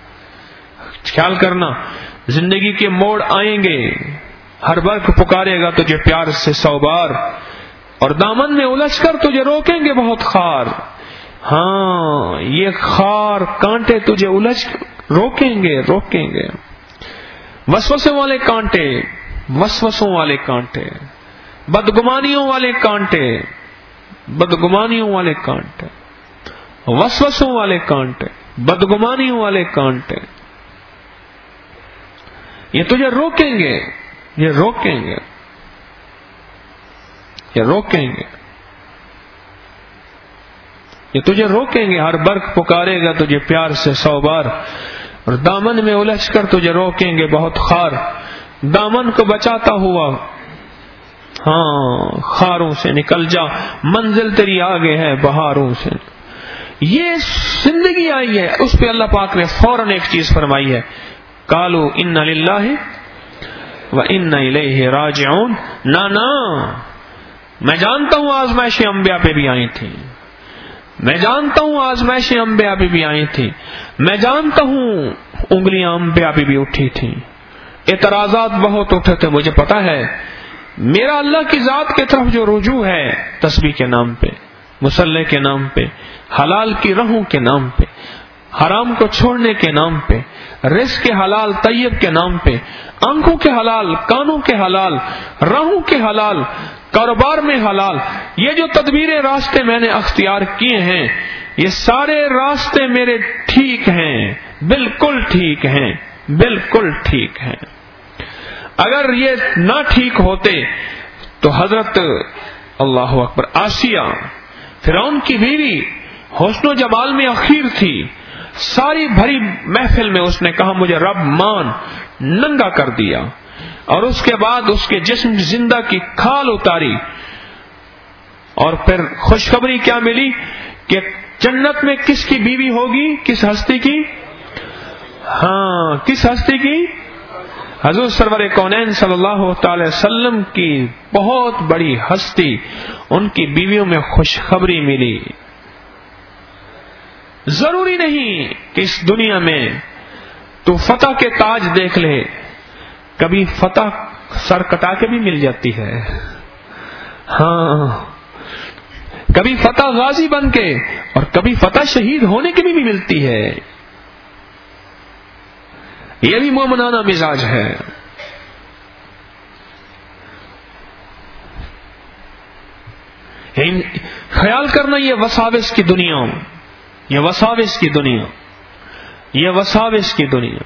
کرنا زندگی کے موڑ آئیں گے، ہر وقت پکارے گا تجھے پیار سے 100 بار، اور دامن میں الجھ کر تجھے روکیں گے بہت خار. ہاں یہ خار کانٹے تجھے الجھ روکیں گے روکیں گے. وسوسے والے کانٹے، وسوسوں والے کانٹے، بدگمانیوں والے کانٹے، بدگمانیوں والے کانٹے، وسوسوں والے کانٹے، بدگمانیوں والے کانٹے، یہ تجھے روکیں گے، یہ روکیں گے، یہ روکیں گے، یہ تجھے روکیں گے. ہر برق پکارے گا تجھے پیار سے 100 بار، اور دامن میں الجھ کر تجھے روکیں گے بہت خار. دامن کو بچاتا ہوا ہاں خاروں سے نکل جا، منزل تیری آگے ہے بہاروں سے. یہ زندگی آئی ہے، اس پہ اللہ پاک نے فوراً ایک چیز فرمائی ہے، قالوا انا للہ وانا الیہ راجعون. نا میں جانتا ہوں آزمائشیں انبیاء پہ بھی آئی تھی، میں جانتا ہوں آزمائشیں انبیاء پہ بھی آئی تھی، میں جانتا ہوں انگلیاں انبیاء پہ بھی اٹھی تھیں، اعتراضات بہت اٹھے تھے. مجھے پتا ہے میرا اللہ کی ذات کی طرف جو رجوع ہے، تسبیح کے نام پہ، مصلی کے نام پہ، حلال کی راہوں کے نام پہ، حرام کو چھوڑنے کے نام پہ، رزق کے حلال طیب کے نام پہ، آنکھوں کے حلال، کانوں کے حلال، راہوں کے حلال، کاروبار میں حلال، یہ جو تدبیریں راستے میں نے اختیار کیے ہیں، یہ سارے راستے میرے ٹھیک ہیں، بالکل ٹھیک ہیں، بالکل ٹھیک ہیں. اگر یہ نہ ٹھیک ہوتے تو حضرت اللہ اکبر آسیہ فرعون کی بیوی حسن و جمال میں اخیر تھی، ساری بھری محفل میں اس نے کہا مجھے رب مان، ننگا کر دیا، اور اس کے بعد اس کے جسم زندہ کی کھال اتاری. اور پھر خوشخبری کیا ملی کہ جنت میں کس کی بیوی ہوگی؟ کس ہستی کی؟ ہاں کس ہستی کی؟ حضور سرور کونین صلی اللہ تعالی وسلم کی بہت بڑی ہستی، ان کی بیویوں میں خوشخبری ملی. ضروری نہیں کہ اس دنیا میں تو فتح کے تاج دیکھ لے، کبھی فتح سر کٹا کے بھی مل جاتی ہے. ہاں کبھی فتح غازی بن کے، اور کبھی فتح شہید ہونے کی بھی ملتی ہے. یہ بھی مومنانہ مزاج ہے. خیال کرنا یہ وساوس کی دنیا، یہ وساوس کی دنیا، یہ وساوس کی دنیا.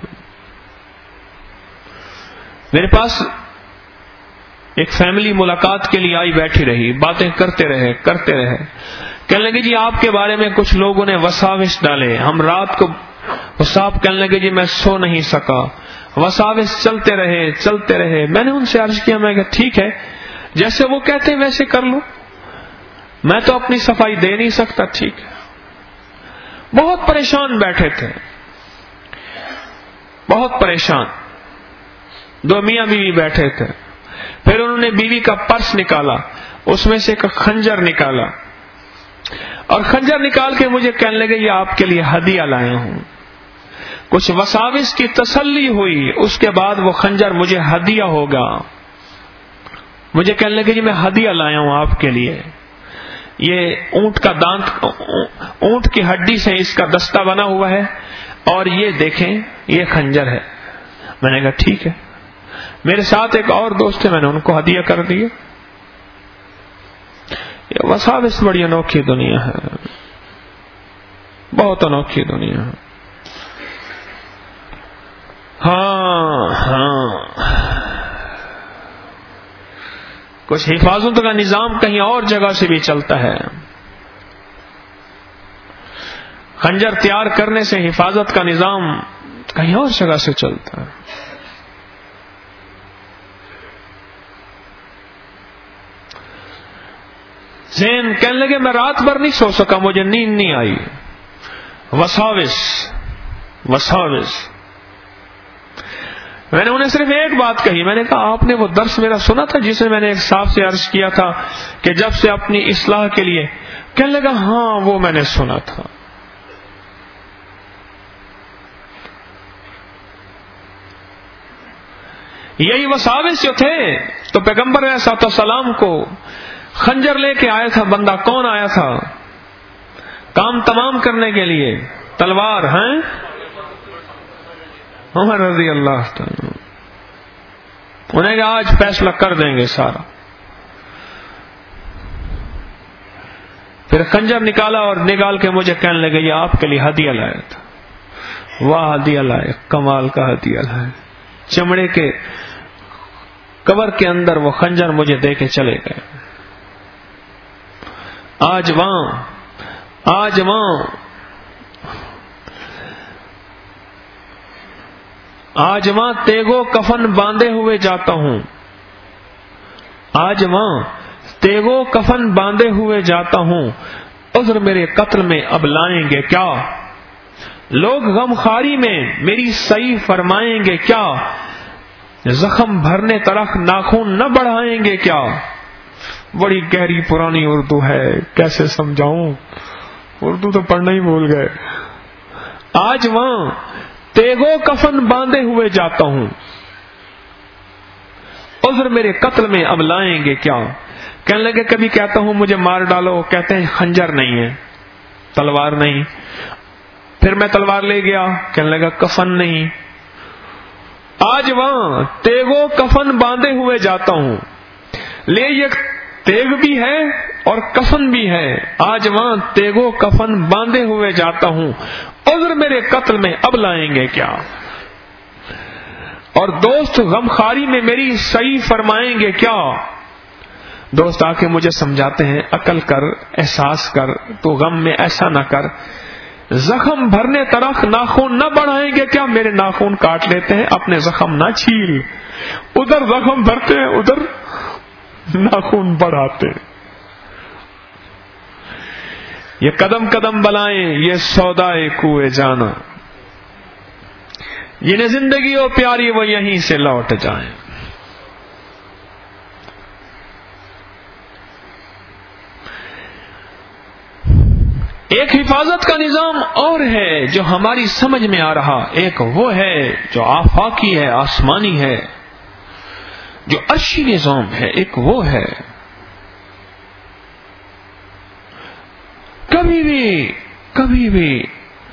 میرے پاس ایک فیملی ملاقات کے لیے آئی، بیٹھی رہی، باتیں کرتے رہے. کہنے لگے جی آپ کے بارے میں کچھ لوگوں نے وساوس ڈالے، ہم رات کو صاحب کہنے لگے جی میں سو نہیں سکا، وساوس چلتے رہے. میں نے ان سے عرض کیا، میں کہ ٹھیک ہے جیسے وہ کہتے ہیں ویسے کر لو، میں تو اپنی صفائی دے نہیں سکتا. ٹھیک ہے. بہت پریشان بیٹھے تھے، بہت پریشان. 2 میاں بیوی بیٹھے تھے. پھر انہوں نے بیوی کا پرس نکالا، اس میں سے ایک خنجر نکالا، اور خنجر نکال کے مجھے کہنے لگے یہ آپ کے لیے ہدیہ لایا ہوں. کچھ وساوس کی تسلی ہوئی، اس کے بعد وہ خنجر مجھے ہدیہ ہوگا. مجھے کہنے لگے جی میں ہدیہ لایا ہوں آپ کے لیے، یہ اونٹ کا دانت، اونٹ کی ہڈی سے اس کا دستہ بنا ہوا ہے، اور یہ دیکھیں یہ خنجر ہے. میں نے کہا ٹھیک ہے. میرے ساتھ ایک اور دوست ہے، میں نے ان کو ہدیہ کر دیا. یہ وساوس بڑی انوکھی دنیا ہے، بہت انوکھی دنیا ہے. ہاں کچھ حفاظت کا نظام کہیں اور جگہ سے بھی چلتا ہے. خنجر تیار کرنے سے حفاظت کا نظام کہیں اور جگہ سے چلتا ہے. زین کہنے لگے میں رات بھر نہیں سو سکا، مجھے نیند نہیں آئی. وساوس. میں نے انہیں صرف ایک بات کہی، میں نے کہا آپ نے وہ درس میرا سنا تھا جسے میں نے ایک صاحب سے عرض کیا تھا کہ جب سے اپنی اصلاح کے لیے؟ کہنے لگا ہاں وہ میں نے سنا تھا. یہی وساوس جو تھے تو پیغمبر علیہ الصلوۃ والسلام کو خنجر لے کے آیا تھا. بندہ کون آیا تھا؟ کام تمام کرنے کے لیے تلوار ہیں. عمر رضی اللہ تعالی انہیں کہ آج فیصلہ کر دیں گے سارا. پھر خنجر نکالا اور نکال کے مجھے کہنے لگے یہ آپ کے لیے ہدیہ لایا تھا. واہ ہدیہ لائے, کمال کا ہدیہ لائے. چمڑے کے کور کے اندر وہ خنجر مجھے دے کے چلے گئے. آج وہاں تیگو کفن باندھے ہوئے جاتا ہوں. آج وہاں تیگو کفن باندھے ہوئے جاتا ہوں. عذر میرے قتل میں اب لائیں گے کیا؟ لوگ غمخواری میں میری صحیح فرمائیں گے کیا؟ زخم بھرنے طرف ناخن نہ بڑھائیں گے کیا؟ بڑی گہری پرانی اردو ہے, کیسے سمجھاؤں, اردو تو پڑھنا ہی بھول گئے. آج وہاں تیگو کفن باندھے ہوئے جاتا ہوں. عذر میرے قتل میں اب لائیں گے کیا؟ کہنے لگے کبھی کہتا ہوں مجھے مار ڈالو, کہتے ہیں خنجر نہیں ہے, تلوار نہیں. پھر میں تلوار لے گیا, کہنے لگا کفن نہیں. آج وہاں تیگو کفن باندھے ہوئے جاتا ہوں. لے یہ تیگ بھی ہے اور کفن بھی ہے. آج وہاں تیگو کفن باندھے ہوئے جاتا ہوں. عذر میرے قتل میں اب لائیں گے کیا؟ اور دوست غمخواری میں میری صحیح فرمائیں گے کیا؟ دوست آ کے مجھے سمجھاتے ہیں عقل کر, احساس کر, تو غم میں ایسا نہ کر. زخم بھرنے طرف ناخن نہ بڑھائیں گے کیا؟ میرے ناخن کاٹ لیتے ہیں, اپنے زخم نہ چھیل. ادھر زخم بھرتے ہیں, ادھر ناخن بڑھاتے. یہ قدم قدم بلائیں, یہ سودائے کوئے جانا. جنہیں زندگی ہو پیاری وہ یہیں سے لوٹ جائیں. ایک حفاظت کا نظام اور ہے جو ہماری سمجھ میں آ رہا, ایک وہ ہے جو آفاقی ہے, آسمانی ہے, جو عرشی نظام ہے. ایک وہ ہے کبھی بھی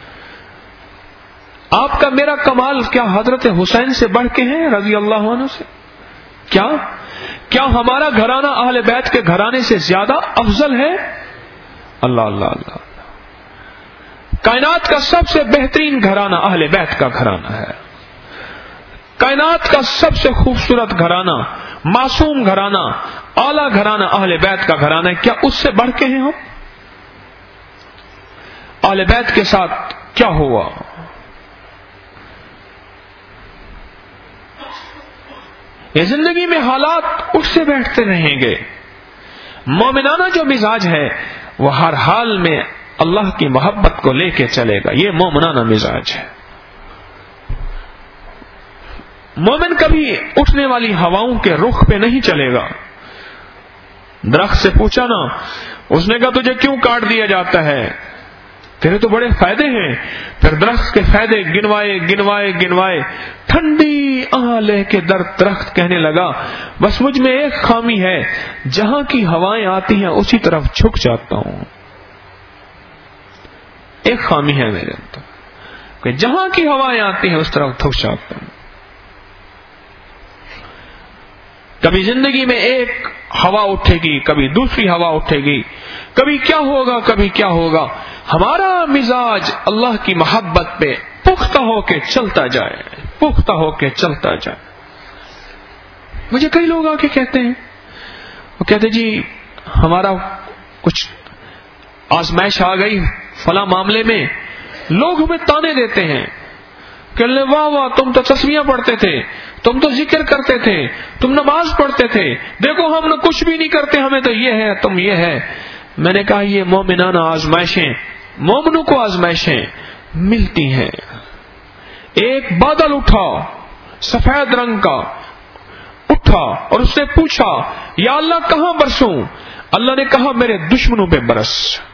آپ کا میرا کمال کیا حضرت حسین سے بڑھ کے ہے رضی اللہ عنہ سے؟ کیا ہمارا گھرانہ اہل بیت کے گھرانے سے زیادہ افضل ہے؟ اللہ اللہ اللہ. کائنات کا سب سے بہترین گھرانہ اہل بیت کا گھرانہ ہے. کائنات کا سب سے خوبصورت گھرانہ, معصوم گھرانہ, اعلیٰ گھرانہ اہل بیت کا گھرانہ ہے. کیا اس سے بڑھ کے ہیں ہم؟ اہل بیت کے ساتھ کیا ہوا؟ یہ زندگی میں حالات اٹھ سے بیٹھتے رہیں گے. مومنانہ جو مزاج ہے وہ ہر حال میں اللہ کی محبت کو لے کے چلے گا. یہ مومنانہ مزاج ہے. مومن کبھی اٹھنے والی ہواؤں کے رخ پہ نہیں چلے گا. درخت سے پوچھا نا, اس نے کہا تجھے کیوں کاٹ دیا جاتا ہے؟ تیرے تو بڑے فائدے ہیں. پھر درخت کے فائدے گنوائے. ٹھنڈی آہ لے کے درخت کہنے لگا بس مجھ میں ایک خامی ہے, جہاں کی ہوائیں آتی ہیں اسی طرف جھک جاتا ہوں. ایک خامی ہے میرے اندر کہ جہاں کی ہوائیں آتی ہیں اس طرف جھک جاتا ہوں. کبھی زندگی میں ایک ہوا اٹھے گی, کبھی دوسری ہوا اٹھے گی, کبھی کیا ہوگا. ہمارا مزاج اللہ کی محبت پہ پختہ ہو کے چلتا جائے. مجھے کئی لوگ آ کے کہتے ہیں, وہ کہتے جی ہمارا کچھ آزمائش آ گئی فلاں معاملے میں. لوگ ہمیں تانے دیتے ہیں کہ واہ تم تو تسبیحاں پڑھتے تھے, تم تو ذکر کرتے تھے, تم نماز پڑھتے تھے, دیکھو ہم کچھ بھی نہیں کرتے, ہمیں تو یہ ہے تم یہ ہے. میں نے کہا یہ مومنانہ آزمائشیں, مومنوں کو آزمائشیں ملتی ہیں. ایک بادل اٹھا سفید رنگ کا, اٹھا اور اس نے پوچھا یا اللہ کہاں برسوں؟ اللہ نے کہا میرے دشمنوں پہ برس.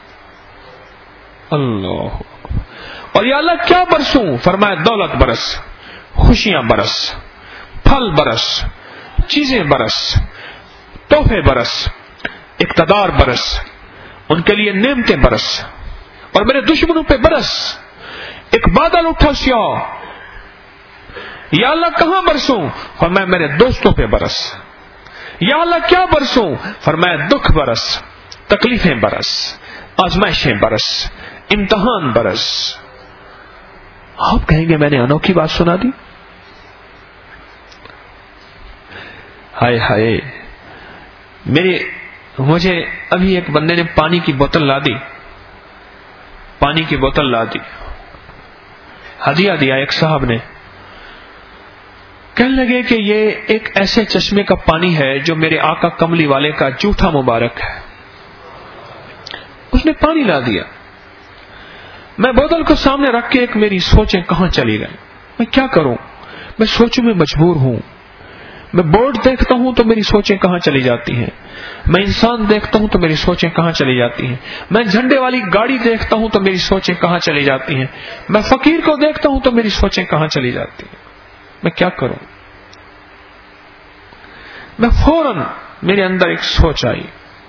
اللہ. اور یا اللہ کیا برسوں؟ فرمایا دولت برس, خوشیاں برس, پھل برس, چیزیں برس, تحفے برس, اقتدار برس, ان کے لیے نعمتیں برس, اور میرے دشمنوں پہ برس. ایک بادل اٹھا سیاہ. یا اللہ کہاں برسوں؟ فرمایا میرے دوستوں پہ برس. یا اللہ کیا برسوں؟ فرمایا دکھ برس، تکلیفیں برس، آزمائشیں برس، امتحان برس. آپ کہیں گے میں نے انوکھی بات سنا دی. ہائے ہائے، مجھے ابھی ایک بندے نے پانی کی بوتل لا دی، پانی کی بوتل لا دی، ہدیہ دیا ایک صاحب نے. کہنے لگے کہ یہ ایک ایسے چشمے کا پانی ہے جو میرے آقا کملی والے کا جوٹا مبارک ہے. اس نے پانی لا دیا. میں بوتل کو سامنے رکھ کے ایک میری سوچیں کہاں چلی گئی. میں کیا کروں؟ میں سوچوں میں مجبور ہوں. میں بورڈ دیکھتا ہوں تو میری سوچیں کہاں چلی جاتی ہیں. میں انسان دیکھتا ہوں تو میری سوچیں کہاں چلی جاتی ہیں. میں جھنڈے والی گاڑی دیکھتا ہوں تو میری سوچیں کہاں چلی جاتی ہیں. میں فقیر کو دیکھتا ہوں تو میری سوچیں کہاں چلی جاتی ہیں. میں کیا کروں؟ میں فوراً میرے اندر ایک سوچ آئی.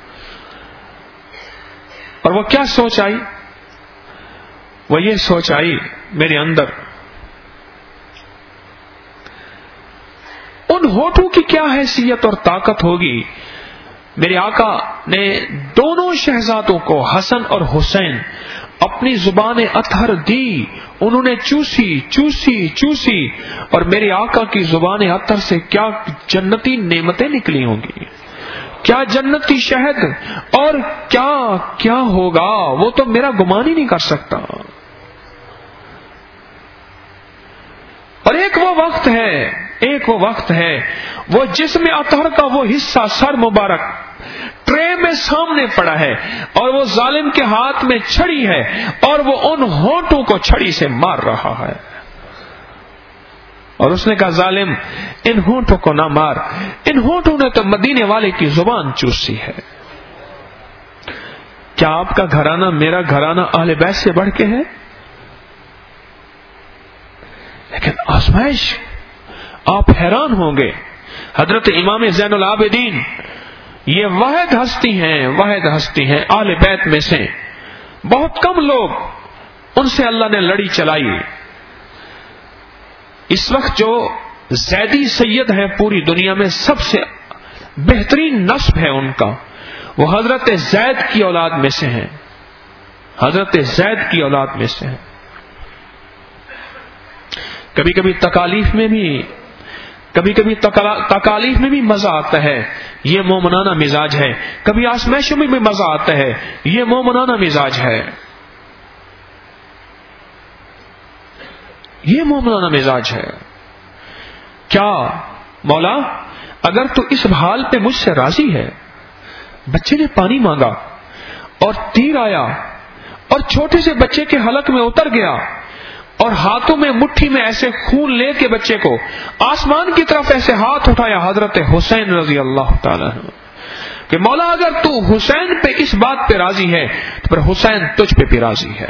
اور وہ کیا سوچ آئی؟ وہ یہ سوچ آئی میرے اندر، ان ہونٹوں کی کیا حیثیت اور طاقت ہوگی. میرے آقا نے دونوں شہزادوں کو حسن اور حسین اپنی زبان اطہر دی. انہوں نے چوسی چوسی چوسی، اور میرے آقا کی زبان اطہر سے کیا جنتی نعمتیں نکلی ہوں گی، کیا جنتی شہد، اور کیا کیا ہوگا وہ تو میرا گمان ہی نہیں کر سکتا. اور ایک وہ وقت ہے وہ جسم اطہر کا وہ حصہ سر مبارک ٹرے میں سامنے پڑا ہے، اور وہ ظالم کے ہاتھ میں چھڑی ہے، اور وہ ان ہونٹوں کو چھڑی سے مار رہا ہے. اور اس نے کہا ظالم ان ہونٹوں کو نہ مار، ان ہونٹوں نے تو مدینے والے کی زبان چوسی ہے. کیا آپ کا گھرانہ میرا گھرانہ اہل بیت سے بڑھ کے ہے؟ لیکن آزمائش، آپ حیران ہوں گے. حضرت امام زین العابدین یہ واحد ہستی ہیں اہل بیت میں سے. بہت کم لوگ ان سے اللہ نے لڑی چلائی. اس وقت جو زیدی سید ہیں پوری دنیا میں سب سے بہترین نسب ہے ان کا، وہ حضرت زید کی اولاد میں سے ہیں. حضرت زید کی اولاد میں سے ہیں. کبھی کبھی تکالیف میں بھی مزہ آتا ہے، یہ مومنانہ مزاج ہے. کبھی آزمائشوں میں بھی مزہ آتا ہے، یہ مومنانہ مزاج ہے. یہ مومنانہ مزاج ہے. کیا مولا اگر تو اس حال پہ مجھ سے راضی ہے، بچے نے پانی مانگا اور تیر آیا اور چھوٹے سے بچے کے حلق میں اتر گیا، اور ہاتھوں میں مٹھی میں ایسے خون لے کے بچے کو آسمان کی طرف ایسے ہاتھ اٹھایا حضرت حسین رضی اللہ تعالیٰ عنہ کہ مولا اگر تو حسین پہ اس بات پہ راضی ہے تو پھر حسین تجھ پہ بھی راضی ہے.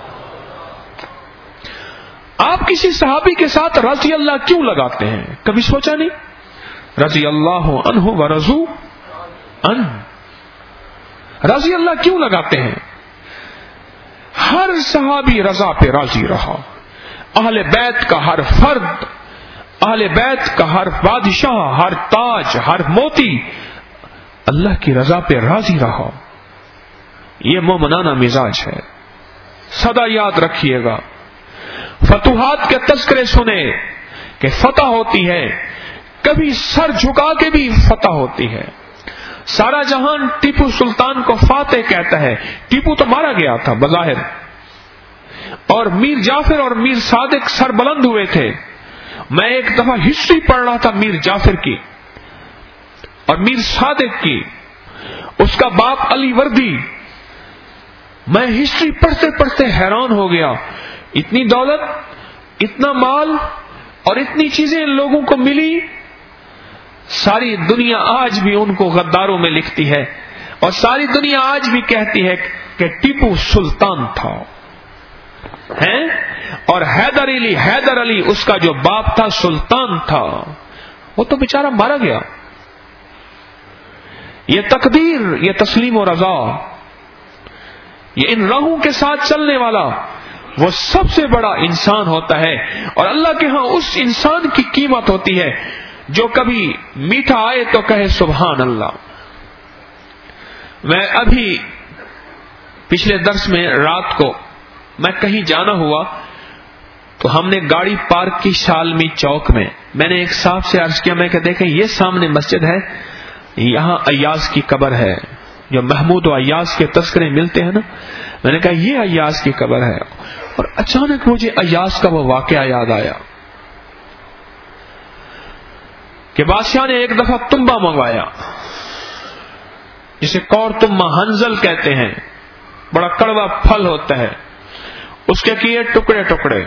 آپ کسی صحابی کے ساتھ رضی اللہ کیوں لگاتے ہیں؟ کبھی سوچا نہیں؟ رضی اللہ عنہ ورضوا عنہ، رضی اللہ کیوں لگاتے ہیں؟ ہر صحابی رضا پہ راضی رہا. اہل بیت کا ہر فرد، اہل بیت کا ہر بادشاہ، ہر تاج، ہر موتی اللہ کی رضا پہ راضی رہا. یہ مومنانہ مزاج ہے. سدا یاد رکھیے گا. فتوحات کے تذکرے سنے کہ فتح ہوتی ہے، کبھی سر جھکا کے بھی فتح ہوتی ہے. سارا جہان ٹیپو سلطان کو فاتح کہتا ہے. ٹیپو تو مارا گیا تھا بظاہر، اور میر جعفر اور میر صادق سر بلند ہوئے تھے. میں ایک دفعہ ہسٹری پڑھ رہا تھا میر جعفر کی اور میر صادق کی، اس کا باپ علی وردی. میں ہسٹری پڑھتے پڑھتے حیران ہو گیا. اتنی دولت، اتنا مال اور اتنی چیزیں ان لوگوں کو ملی. ساری دنیا آج بھی ان کو غداروں میں لکھتی ہے، اور ساری دنیا آج بھی کہتی ہے کہ ٹیپو سلطان تھا. اور حیدر علی اس کا جو باپ تھا سلطان تھا. وہ تو بیچارہ مارا گیا. یہ تقدیر، یہ تسلیم و رضا، یہ ان راہوں کے ساتھ چلنے والا وہ سب سے بڑا انسان ہوتا ہے، اور اللہ کے ہاں اس انسان کی قیمت ہوتی ہے جو کبھی میٹھا آئے تو کہے سبحان اللہ۔ میں ابھی پچھلے درس میں رات کو میں کہیں جانا ہوا تو ہم نے گاڑی پارک کی شالمی چوک میں نے ایک صاحب سے عرض کیا، میں کہ دیکھیں یہ سامنے مسجد ہے، یہاں ایاز کی قبر ہے، جو محمود و ایاز کے تذکرے ملتے ہیں نا، میں نے کہا یہ ایاز کی قبر ہے، اور اچانک مجھے ایاز کا وہ واقعہ یاد آیا کہ بادشاہ نے ایک دفعہ تنبا منگوایا، جسے کور تما ہنزل کہتے ہیں، بڑا کڑوا پھل ہوتا ہے، اس کے کیے ٹکڑے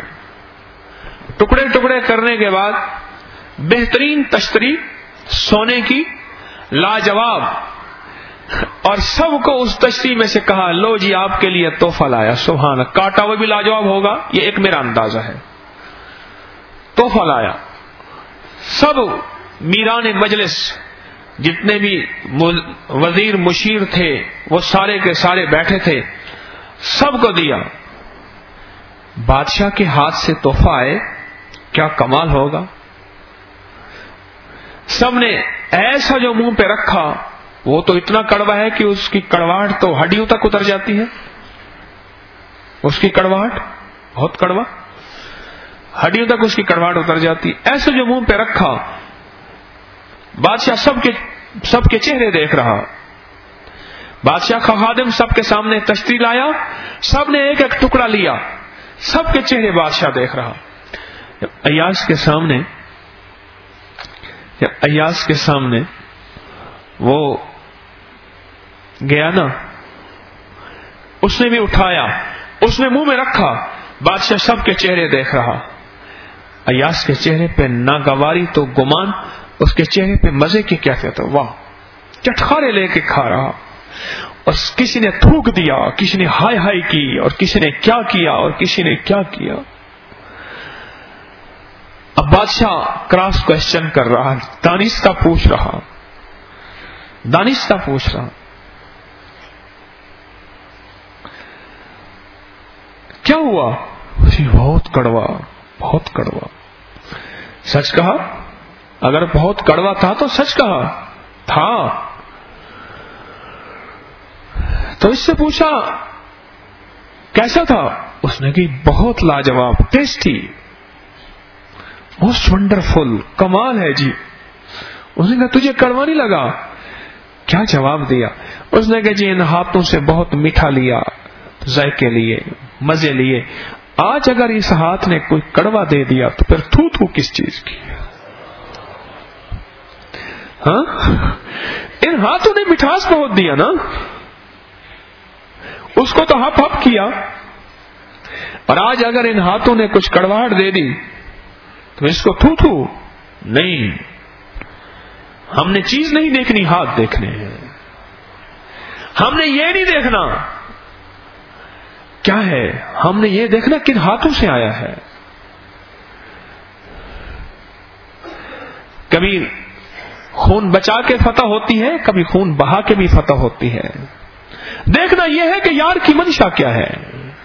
ٹکڑے کرنے کے بعد بہترین تشتری سونے کی لاجواب، اور سب کو اس تشتری میں سے کہا لو جی آپ کے لیے تحفہ لایا۔ سبحان اللہ، کاٹا ہوا بھی لاجواب ہوگا، یہ ایک میرا اندازہ ہے۔ تحفہ لایا، سب میران مجلس جتنے بھی وزیر مشیر تھے وہ سارے کے سارے بیٹھے تھے، سب کو دیا۔ بادشاہ کے ہاتھ سے تحفہ آئے، کیا کمال ہوگا۔ سب نے ایسا جو منہ پہ رکھا، وہ تو اتنا کڑوا ہے کہ اس کی کڑواہٹ تو ہڈیوں تک اتر جاتی ہے، اس کی کڑواہٹ بہت کڑوا، ہڈیوں تک اس کی کڑواہٹ اتر جاتی ہے۔ ایسا جو منہ پہ رکھا، بادشاہ سب کے چہرے دیکھ رہا، بادشاہ کا خادم سب کے سامنے تشتری لایا، سب نے ایک ایک ٹکڑا لیا، سب کے چہرے بادشاہ دیکھ رہا۔ جب ایاز کے سامنے وہ گیا نا، اس نے بھی اٹھایا، اس نے منہ میں رکھا، بادشاہ سب کے چہرے دیکھ رہا۔ ایاز کے چہرے پہ ناگواری تو گمان، اس کے چہرے پہ مزے کی کیفیت، واہ، چٹخارے لے کے کھا رہا، اور کسی نے تھوک دیا، کسی نے ہائے ہائے کی، اور کسی نے کیا کیا اور کسی نے کیا کیا۔ اب بادشاہ کراس کوشچن کر رہا، دانستہ پوچھ رہا، کیا ہوا؟ بہت کڑوا۔ سچ کہا؟ اگر بہت کڑوا تھا تو سچ کہا تھا۔ تو اس سے پوچھا کیسا تھا؟ اس نے کہا بہت لاجواب، ٹیسٹی، موسٹ ونڈرفل، کمال ہے جی۔ اس نے کہا تجھے کڑوا نہیں لگا؟ کیا جواب دیا؟ اس نے کہا جی ان ہاتھوں سے بہت میٹھا لیا، ذائقے لیے، مزے لیے، آج اگر اس ہاتھ نے کوئی کڑوا دے دیا تو پھر تھو کس چیز کی؟ ہاں، ان ہاتھوں نے مٹھاس بہت دیا نا، اس کو تو ہپ ہپ کیا، اور آج اگر ان ہاتھوں نے کچھ کڑواہٹ دے دی تو اس کو تھو نہیں۔ ہم نے چیز نہیں دیکھنی، ہاتھ دیکھنے ہیں۔ ہم نے یہ نہیں دیکھنا کیا ہے، ہم نے یہ دیکھنا کن ہاتھوں سے آیا ہے۔ کبھی خون بچا کے فتح ہوتی ہے، کبھی خون بہا کے بھی فتح ہوتی ہے۔ دیکھنا یہ ہے کہ یار کی منشا کیا ہے،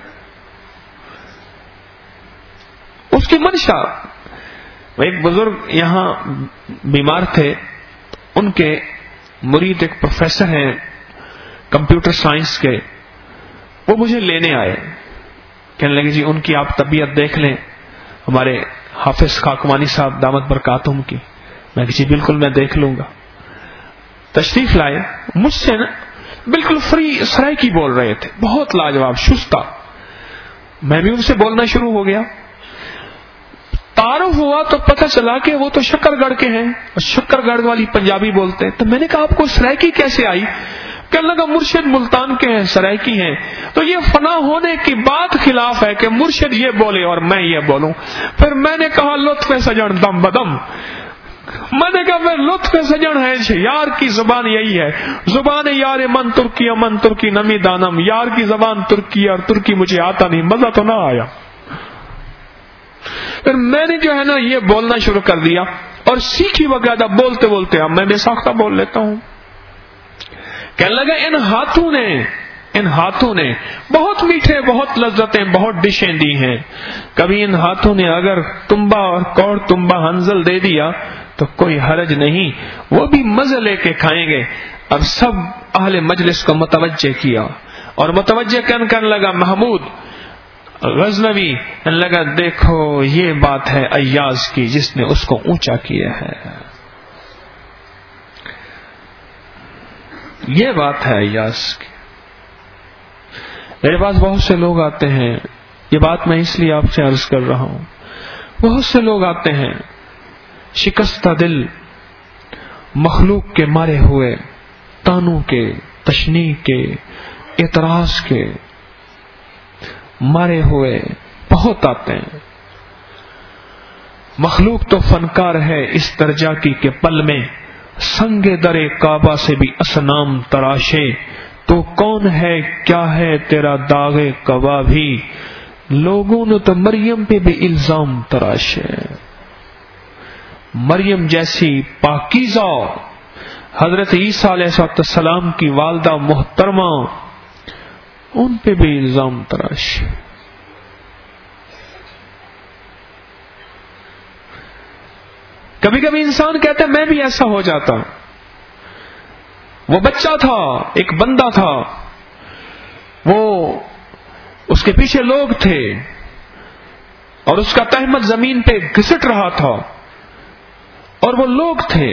اس کی منشا۔ ایک بزرگ یہاں بیمار تھے، ان کے مرید ایک پروفیسر ہیں کمپیوٹر سائنس کے، وہ مجھے لینے آئے، کہنے لگے جی ان کی آپ طبیعت دیکھ لیں، ہمارے حافظ خاکوانی صاحب دامت برکاتہم کی۔ میں کہا جی بالکل میں دیکھ لوں گا۔ تشریف لائے، مجھ سے نا بالکل فری سرائکی بول رہے تھے، بہت لاجواب شستہ۔ میں بھی ان سے بولنا شروع ہو گیا، تعارف ہوا تو پتہ چلا کہ وہ تو شکر گڑھ کے ہیں، اور شکر گڑھ والی پنجابی بولتے ہیں۔ تو میں نے کہا آپ کو سرائکی کیسے آئی؟ کہنے لگا مرشد ملتان کے ہیں، سرائکی ہیں، تو یہ فنا ہونے کی بات خلاف ہے کہ مرشد یہ بولے اور میں یہ بولوں۔ پھر میں نے کہا لطف سجن دم بدم، میں نے کہا میں لطف سجن ہے یار کی زبان یہی ہے، زبان یار من ترکی نمی دانم، یار کی زبان ترکی اور ترکی مجھے آتا نہیں، مزہ تو نہ آیا۔ پھر میں نے جو ہے نا یہ بولنا شروع کر دیا، اور سیکھی وغیرہ بولتے بولتے اب میں بے ساختہ بول لیتا ہوں۔ کہنے لگا ان ہاتھوں نے ان ہاتھوں نے بہت میٹھے، بہت لذتیں، بہت ڈشیں دی ہیں. کبھی ان ہاتھوں نے اگر تنبا اور کوڑ تنبا ہنزل دے دیا تو کوئی حرج نہیں، وہ بھی مزے لے کے کھائیں گے. اب سب اہل مجلس کو متوجہ کیا اور متوجہ کرنے لگا محمود غزنوی، لگا دیکھو یہ بات ہے ایاز کی جس نے اس کو اونچا کیا ہے، یہ بات ہے ایاز کی. میرے پاس بہت سے لوگ آتے ہیں، یہ بات میں اس لیے آپ سے عرض کر رہا ہوں، بہت سے لوگ آتے ہیں شکستہ دل، مخلوق کے مارے ہوئے، تانوں کے، تشنیع کے، اعتراض کے مارے ہوئے بہت آتے ہیں. مخلوق تو فنکار ہے اس درجہ کی کہ پل میں سنگ درے کعبہ سے بھی اصنام تراشے. تو کون ہے کیا ہے تیرا داغ قبا بھی، لوگوں نے تو مریم پہ بھی الزام تراشے. مریم جیسی پاکیزہ حضرت عیسیٰ علیہ السلام کی والدہ محترمہ، ان پہ بھی الزام تراشے. کبھی کبھی انسان کہتا ہے میں بھی ایسا ہو جاتا. وہ بچہ تھا، ایک بندہ تھا، وہ اس کے پیچھے لوگ تھے اور اس کا تہمت زمین پہ گھسٹ رہا تھا اور وہ لوگ تھے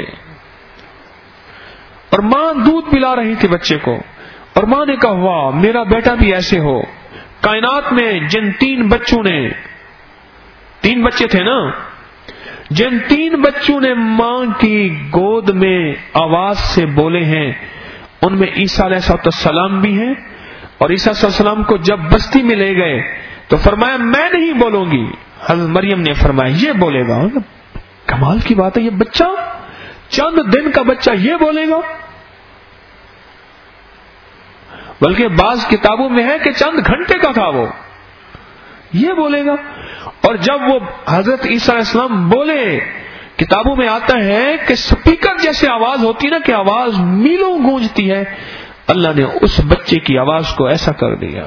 اور ماں دودھ پلا رہی تھی بچے کو اور ماں نے کہا واہ میرا بیٹا بھی ایسے ہو. کائنات میں جن 3 بچوں نے، 3 بچے تھے نا، جن 3 بچوں نے ماں کی گود میں آواز سے بولے ہیں ان میں عیسیٰ علیہ السلام بھی ہیں. اور عیسیٰ علیہ السلام کو جب بستی میں لے گئے تو فرمایا میں نہیں بولوں گی. حضرت مریم نے فرمایا یہ بولے گا. کمال کی بات ہے، یہ بچہ چند دن کا بچہ یہ بولے گا. بلکہ بعض کتابوں میں ہے کہ چند گھنٹے کا تھا، وہ یہ بولے گا. اور جب وہ حضرت عیسیٰ علیہ السلام بولے، کتابوں میں آتا ہے کہ سپیکر جیسے آواز ہوتی نا کہ آواز میلوں گونجتی ہے، اللہ نے اس بچے کی آواز کو ایسا کر دیا.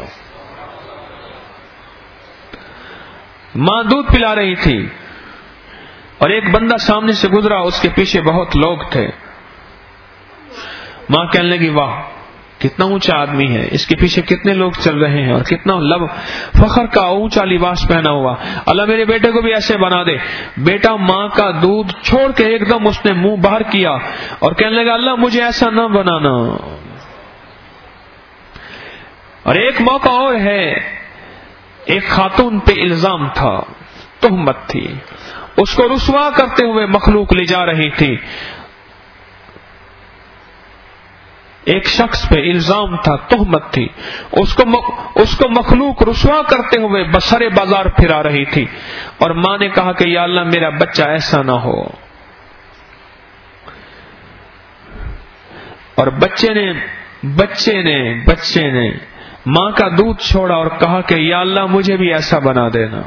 ماں دودھ پلا رہی تھی اور ایک بندہ سامنے سے گزرا، اس کے پیچھے بہت لوگ تھے. ماں کہنے لگی واہ کتنا اونچا آدمی ہے، اس کے پیچھے کتنے لوگ چل رہے ہیں اور کتنا لب فخر کا اونچا لباس پہنا ہوا. اللہ میرے بیٹے کو بھی ایسے بنا دے. بیٹا ماں کا دودھ چھوڑ کے ایک دم اس نے منہ باہر کیا اور کہنے لگا اللہ مجھے ایسا نہ بنانا. اور ایک موقع اور ہے، ایک خاتون پہ الزام تھا، تہمت تھی، اس کو رسوا کرتے ہوئے مخلوق لے جا رہی تھی. ایک شخص پہ الزام تھا، تہمت تھی، اس کو مخلوق رسوا کرتے ہوئے بسر بازار پھرا رہی تھی. اور ماں نے کہا کہ یا اللہ میرا بچہ ایسا نہ ہو. اور بچے نے ماں کا دودھ چھوڑا اور کہا کہ یا اللہ مجھے بھی ایسا بنا دینا.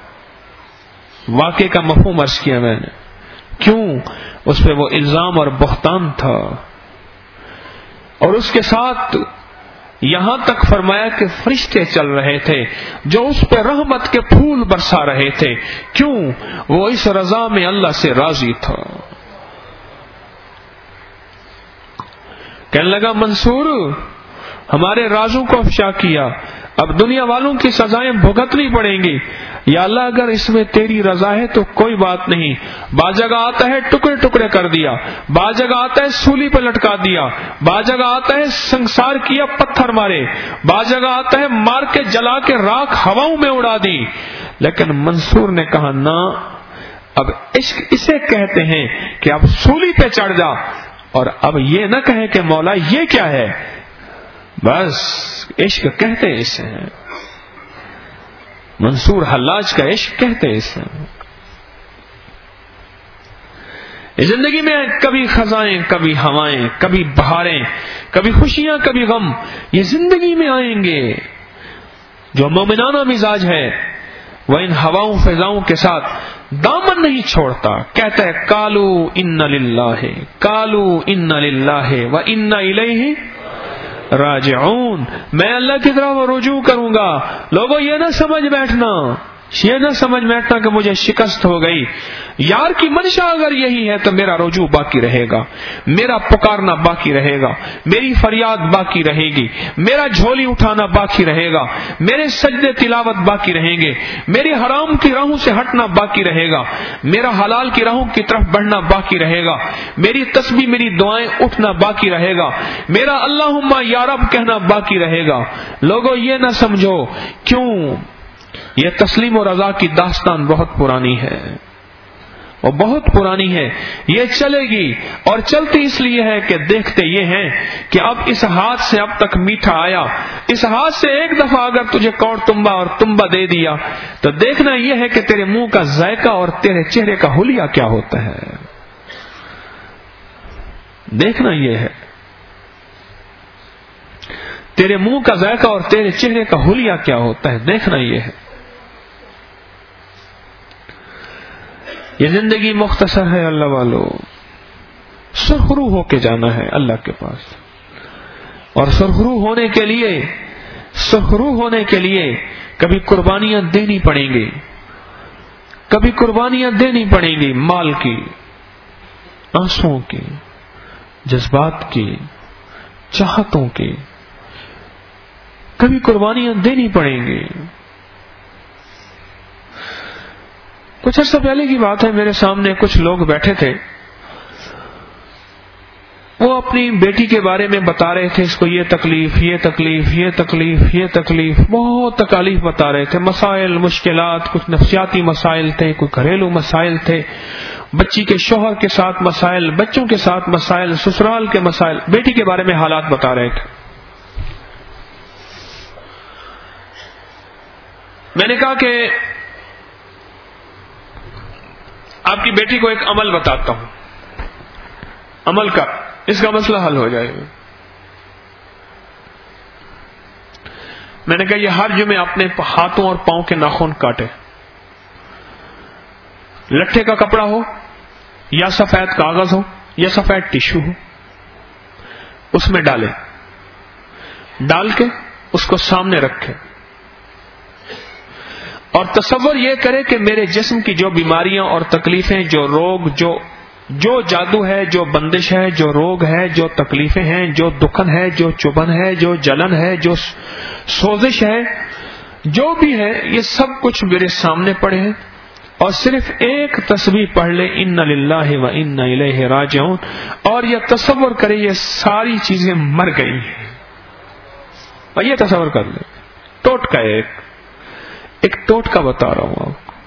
واقعے کا مفہوم عرض کیا میں نے. کیوں؟ اس پہ وہ الزام اور بہتان تھا. اور اس کے ساتھ یہاں تک فرمایا کہ فرشتے چل رہے تھے جو اس پہ رحمت کے پھول برسا رہے تھے. کیوں؟ وہ اس رضا میں اللہ سے راضی تھا. کہنے لگا منصور ہمارے رازوں کو افشا کیا، اب دنیا والوں کی سزائیں بھگتنی پڑیں گی. یا اللہ اگر اس میں تیری رضا ہے تو کوئی بات نہیں. بعض جگہ آتا ہے ٹکڑے ٹکڑے کر دیا، بعض جگہ آتا ہے سولی پہ لٹکا دیا، بعض جگہ آتا ہے سنسار کیا پتھر مارے، بعض جگہ آتا ہے مار کے جلا کے راکھ ہواؤں میں اڑا دی. لیکن منصور نے کہا نہ، اب عشق اسے کہتے ہیں کہ اب سولی پہ چڑھ جا اور اب یہ نہ کہے کہ مولا یہ کیا ہے. بس عشق کہتے اسے ہیں، منصور حلاج کا عشق کہتے اسے. زندگی میں کبھی خزائیں، کبھی ہوائیں، کبھی بہاریں، کبھی خوشیاں، کبھی غم، یہ زندگی میں آئیں گے. جو مومنانہ مزاج ہے وہ ان ہواؤں فضاؤں کے ساتھ دامن نہیں چھوڑتا. کہتا ہے قالوا ان للہ، قالوا ان للہ و انا الیہ راجعون، میں اللہ کی طرف رجوع کروں گا۔ لوگوں یہ نہ سمجھ بیٹھنا کہ مجھے شکست ہو گئی۔ یار کی منشا اگر یہی ہے تو میرا رجوع باقی رہے گا، میرا پکارنا باقی رہے گا، میری فریاد باقی رہے گی، میرا جھولی اٹھانا باقی رہے گا، میرے سجدے تلاوت باقی رہیں گے، میری حرام کی راہوں سے ہٹنا باقی رہے گا، میرا حلال کی راہوں کی طرف بڑھنا باقی رہے گا، میری تسبیح میری دعائیں اٹھنا باقی رہے گا، میرا اللہم یا رب کہنا باقی رہے گا۔ لوگوں یہ نہ سمجھو، کیوں؟ یہ تسلیم و رضا کی داستان بہت پرانی ہے، وہ بہت پرانی ہے، یہ چلے گی، اور چلتی اس لیے ہے کہ دیکھتے یہ ہیں کہ اب اس ہاتھ سے اب تک میٹھا آیا، اس ہاتھ سے ایک دفعہ اگر تجھے کوڑ تمبا اور تمبا دے دیا تو دیکھنا یہ ہے کہ تیرے منہ کا ذائقہ اور تیرے چہرے کا حلیہ کیا ہوتا ہے، دیکھنا یہ ہے تیرے منہ کا ذائقہ اور تیرے چہرے کا حلیہ کیا ہوتا ہے، دیکھنا یہ ہے۔ یہ زندگی مختصر ہے اللہ والو، سرخرو ہو کے جانا ہے اللہ کے پاس، اور سرخرو ہونے کے لیے کبھی قربانیاں دینی پڑیں گی، کبھی قربانیاں دینی پڑیں گی، مال کی، آنسوؤں کی، جذبات کی، چاہتوں کی، کبھی قربانیاں دینی پڑیں گی۔ کچھ عرصہ پہلے کی بات ہے، میرے سامنے کچھ لوگ بیٹھے تھے، وہ اپنی بیٹی کے بارے میں بتا رہے تھے، اس کو یہ تکلیف، یہ تکلیف، یہ تکلیف، یہ تکلیف، بہت تکالیف بتا رہے تھے، مسائل، مشکلات، کچھ نفسیاتی مسائل تھے، کچھ گھریلو مسائل تھے، بچی کے شوہر کے ساتھ مسائل، بچوں کے ساتھ مسائل، سسرال کے مسائل، بیٹی کے بارے میں حالات بتا رہے تھے۔ میں نے کہا کہ آپ کی بیٹی کو ایک عمل بتاتا ہوں، عمل کا اس کا مسئلہ حل ہو جائے گا۔ میں نے کہا یہ ہر جمعے اپنے ہاتھوں اور پاؤں کے ناخن کاٹے، لٹھے کا کپڑا ہو یا سفید کاغذ ہو یا سفید ٹیشو ہو، اس میں ڈال کے اس کو سامنے رکھے، اور تصور یہ کرے کہ میرے جسم کی جو بیماریاں اور تکلیفیں، جو روگ، جو جادو ہے، جو بندش ہے، جو روگ ہے، جو تکلیفیں ہیں، جو دکھن ہے، جو چبھن ہے، جو جلن ہے، جو سوزش ہے، جو بھی ہے، یہ سب کچھ میرے سامنے پڑے ہیں، اور صرف ایک تسبیح پڑھ لے، ان للہ و انا الیہ راجعون، اور یہ تصور کرے یہ ساری چیزیں مر گئی ہیں، اور یہ تصور کر لے، ٹوٹکا ایک ٹوٹکا بتا رہا ہوں آپ کو۔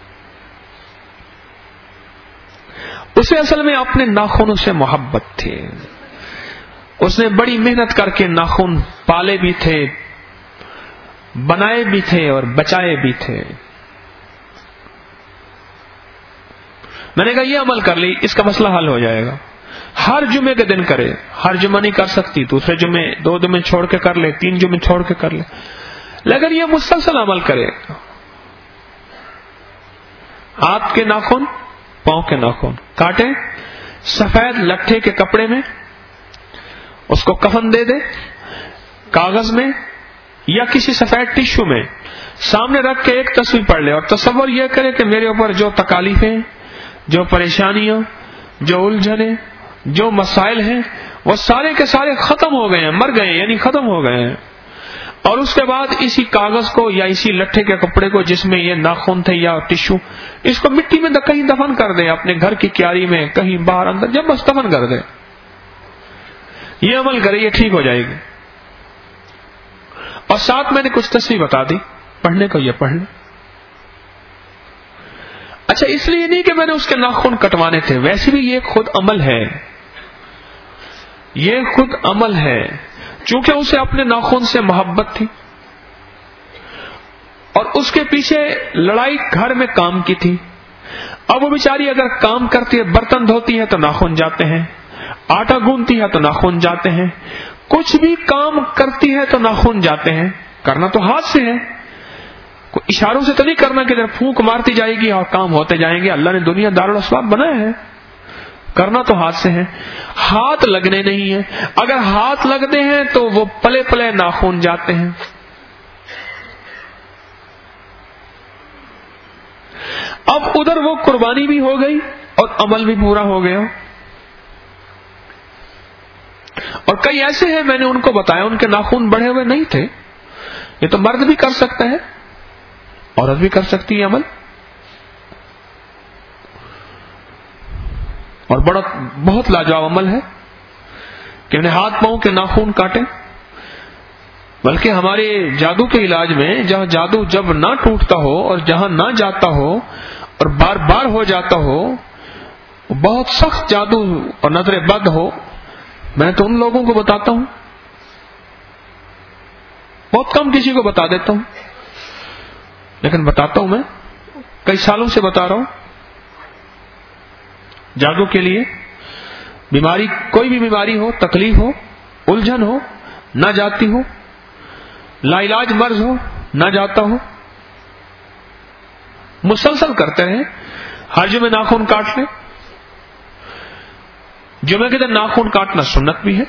اسے اصل میں اپنے ناخنوں سے محبت تھی، اس نے بڑی محنت کر کے ناخن پالے بھی تھے، بنائے بھی تھے اور بچائے بھی تھے۔ میں نے کہا یہ عمل کر لی، اس کا مسئلہ حل ہو جائے گا۔ ہر جمعے کے دن کرے، ہر جمعہ نہیں کر سکتی، دوسرے جمعے، 2 جمعے چھوڑ کے کر لے، 3 جمعے چھوڑ کے کر لے، لیکن یہ مسلسل عمل کرے۔ ہاتھ کے ناخن، پاؤں کے ناخن کاٹے، سفید لٹھے کے کپڑے میں اس کو کفن دے دے، کاغذ میں یا کسی سفید ٹیشو میں سامنے رکھ کے ایک تصویر پڑھ لے، اور تصور یہ کرے کہ میرے اوپر جو تکالیفیں، جو پریشانیاں، جو الجھنیں، جو مسائل ہیں، وہ سارے کے سارے ختم ہو گئے ہیں، مر گئے ہیں، یعنی ختم ہو گئے ہیں۔ اور اس کے بعد اسی کاغذ کو یا اسی لٹھے کے کپڑے کو جس میں یہ ناخن تھے یا ٹیشو، اس کو مٹی میں کہیں دفن کر دے، اپنے گھر کی کیاری میں، کہیں باہر اندر، جب بس دفن کر دے۔ یہ عمل کرے، یہ ٹھیک ہو جائے گی۔ اور ساتھ میں نے کچھ تصویر بتا دی، پڑھنے کو یہ پڑھ لیں۔ اچھا، اس لیے نہیں کہ میں نے اس کے ناخن کٹوانے تھے، ویسے بھی یہ خود عمل ہے، یہ خود عمل ہے، چونکہ اسے اپنے ناخن سے محبت تھی، اور اس کے پیچھے لڑائی گھر میں کام کی تھی۔ اب وہ بیچاری اگر کام کرتی ہے، برتن دھوتی ہے تو ناخن جاتے ہیں، آٹا گوندتی ہے تو ناخن جاتے ہیں، کچھ بھی کام کرتی ہے تو ناخن جاتے ہیں۔ کرنا تو ہاتھ سے ہے، کوئی اشاروں سے تو نہیں کرنا کہ ادھر پھونک مارتی جائے گی اور کام ہوتے جائیں گے۔ اللہ نے دنیا دارالاسباب بنایا ہے، کرنا تو ہاتھ سے ہے، ہاتھ لگنے نہیں ہیں. اگر ہاتھ لگتے ہیں تو وہ پلے پلے ناخن جاتے ہیں. اب ادھر وہ قربانی بھی ہو گئی اور عمل بھی پورا ہو گیا. اور کئی ایسے ہیں، میں نے ان کو بتایا ان کے ناخن بڑھے ہوئے نہیں تھے. یہ تو مرد بھی کر سکتا ہے، عورت بھی کر سکتی ہے عمل، اور بہت لاجواب عمل ہے کہ انہیں ہاتھ پاؤں کے ناخن کاٹے. بلکہ ہمارے جادو کے علاج میں جہاں جادو جب نہ ٹوٹتا ہو اور جہاں نہ جاتا ہو اور بار بار ہو جاتا ہو، بہت سخت جادو اور نظر بد ہو، میں تو ان لوگوں کو بتاتا ہوں، بہت کم کسی کو بتا دیتا ہوں، لیکن بتاتا ہوں. میں کئی سالوں سے بتا رہا ہوں. جادو کے لیے بیماری، کوئی بھی بیماری ہو، تکلیف ہو، الجھن ہو، نہ جاتی ہو، لا علاج مرض ہو، نہ جاتا ہو، مسلسل کرتے رہیں. ہر جمعے ناخن کاٹ لیں. جمعے کے دن ناخن کاٹنا سنت بھی ہے،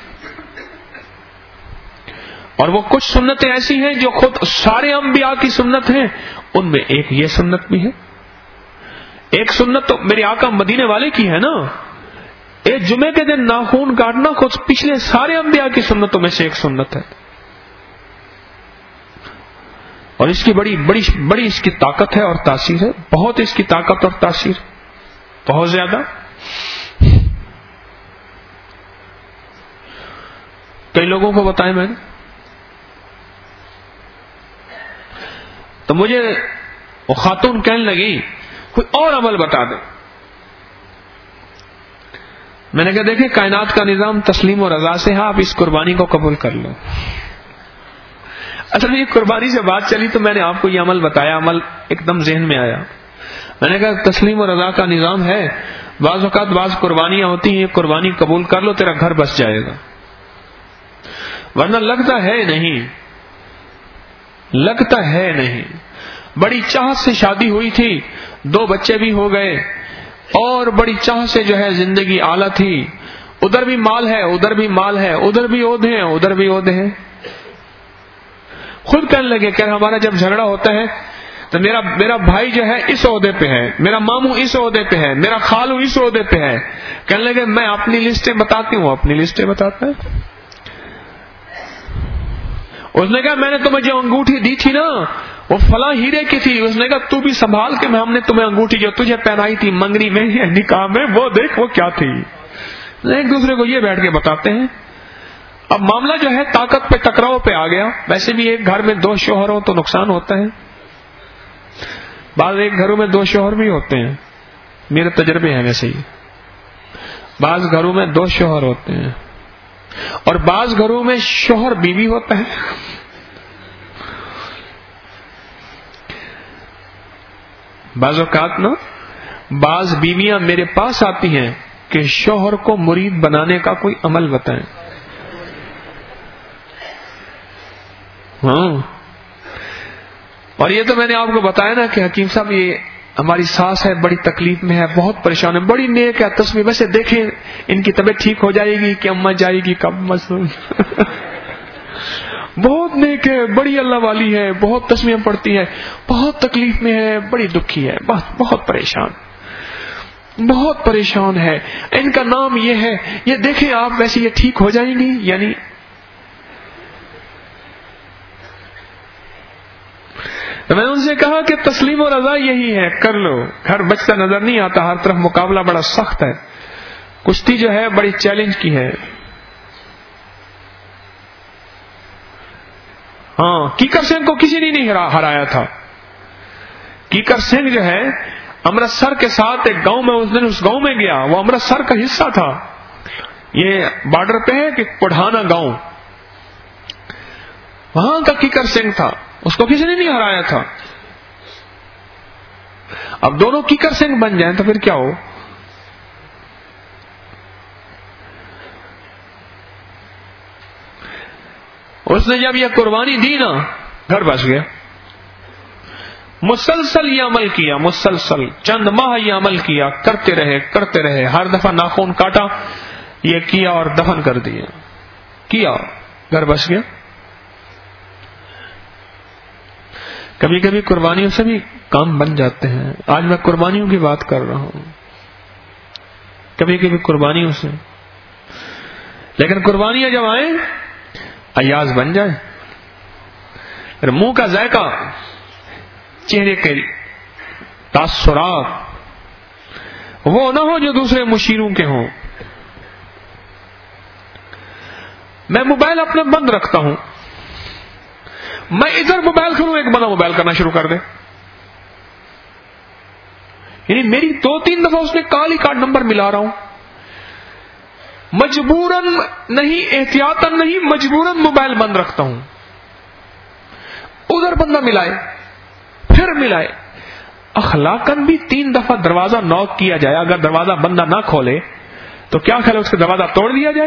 اور وہ کچھ سنتیں ایسی ہیں جو خود سارے انبیاء کی سنت ہیں، ان میں ایک یہ سنت بھی ہے. ایک سنت تو میرے آقا مدینے والے کی ہے نا، ایک جمعے کے دن ناخن کاٹنا خود پچھلے سارے انبیاء کی سنتوں میں سے ایک سنت ہے. اور اس کی بڑی اس کی طاقت ہے اور تاثیر ہے، بہت اس کی طاقت اور تاثیر، بہت زیادہ. کئی لوگوں کو بتائیں میں نے، تو مجھے وہ خاتون کہنے لگی کوئی اور عمل بتا دیں. میں نے کہا دیکھیں کائنات کا نظام تسلیم و رضا سے ہے، آپ اس قربانی کو قبول کر لو. اصل میں یہ قربانی سے بات چلی تو میں نے آپ کو یہ عمل بتایا، عمل ایک دم ذہن میں آیا. میں نے کہا تسلیم و رضا کا نظام ہے، بعض اوقات بعض قربانیاں ہوتی ہیں، قربانی قبول کر لو تیرا گھر بس جائے گا، ورنہ لگتا ہے نہیں. بڑی چاہت سے شادی ہوئی تھی، 2 بچے بھی ہو گئے، اور بڑی چاہت سے جو ہے زندگی اعلیٰ تھی. ادھر بھی مال ہے، ادھر بھی مال ہے، ادھر بھی عہدے ہیں، ادھر بھی عہدے ہیں. خود کہنے لگے کہ ہمارا جب جھگڑا ہوتا ہے تو میرا بھائی جو ہے اس عہدے پہ ہے، میرا ماموں اس عہدے پہ ہے، میرا خالو اس عہدے پہ ہے. کہنے لگے میں اپنی لسٹیں بتاتی ہوں، اپنی لسٹیں بتاتا ہے. اس نے کہا میں نے تمہیں جو انگوٹھی دی تھی نا وہ فلاں ہیرے کی تھی. اس نے کہا تو بھی سنبھال کے ہم نے تمہیں انگوٹھی جو تجھے پہنائی تھی منگنی میں یا نکاح میں، وہ دیکھ وہ کیا تھی. ایک دوسرے کو یہ بیٹھ کے بتاتے ہیں. اب معاملہ جو ہے طاقت پہ ٹکراؤ پہ آ گیا. ویسے بھی ایک گھر میں 2 شوہر ہو تو نقصان ہوتا ہے، بعض ایک گھروں میں 2 شوہر بھی ہوتے ہیں، میرے تجربے ہیں ویسے ہی. بعض گھروں میں 2 شوہر ہوتے ہیں، اور بعض گھروں میں شوہر بیوی ہوتا ہے. بعض اوقات نا بعض بیویاں میرے پاس آتی ہیں کہ شوہر کو مرید بنانے کا کوئی عمل بتائیں. ہاں، اور یہ تو میں نے آپ کو بتایا نا کہ حکیم صاحب یہ ہماری ساس ہے، بڑی تکلیف میں ہے، بہت پریشان ہے، بڑی نیک ہے، تصویر ویسے دیکھیں ان کی طبیعت ٹھیک ہو جائے گی کہ اماں جائے گی کب مسلم. بہت نیک ہے، بڑی اللہ والی ہے، بہت تسبیح پڑھتی ہے، بہت تکلیف میں ہے، بڑی دکھی ہے، بہت پریشان ہے. ان کا نام یہ ہے، یہ دیکھیں آپ ویسے یہ ٹھیک ہو جائیں گی. یعنی میں نے ان سے کہا کہ تسلیم و رضا یہی ہے، کر لو. گھر بچتا نظر نہیں آتا، ہر طرف مقابلہ بڑا سخت ہے، کشتی جو ہے بڑی چیلنج کی ہے. ہاں، کیکر سنگھ کو کسی نے نہیں ہرایا تھا. کیکر سنگھ جو ہے امرتسر کے ساتھ ایک گاؤں میں، اس دن اس گاؤں میں گیا، وہ امرتسر کا حصہ تھا، یہ بارڈر پہ ہے کہ پڑھانا گاؤں، وہاں کا کیکر سنگھ تھا، اس کو کسی نے نہیں ہرایا تھا. اب دونوں کیکر سنگھ بن جائیں تو پھر کیا ہو. اس نے جب یہ قربانی دی نا، گھر بس گیا. مسلسل یہ عمل کیا، مسلسل چند ماہ یہ عمل کیا، کرتے رہے، ہر دفعہ ناخن کاٹا، یہ کیا اور دفن کر دیا، کیا، گھر بس گیا۔ کبھی کبھی قربانیوں سے بھی کام بن جاتے ہیں، آج میں قربانیوں کی بات کر رہا ہوں، کبھی کبھی قربانیوں سے، لیکن قربانیاں جب آئیں ایاز بن جائیں، منہ کا ذائقہ، چہرے کے تاثرات وہ نہ ہو جو دوسرے مشیروں کے ہوں۔ میں موبائل اپنا بند رکھتا ہوں، میں ادھر موبائل کھولوں ایک بندہ موبائل کرنا شروع کر دے، یعنی میری 2-3 دفعہ اس نے کال کارڈ نمبر ملا رہا ہوں، مجبوراً نہیں، احتیاطاً نہیں، مجبوراً موبائل بند رکھتا ہوں، ادھر بندہ ملائے پھر ملائے۔ اخلاقاً بھی 3 دفعہ دروازہ نوک کیا جائے، اگر دروازہ بندہ نہ کھولے تو کیا خیال ہے اس کا دروازہ توڑ دیا جائے؟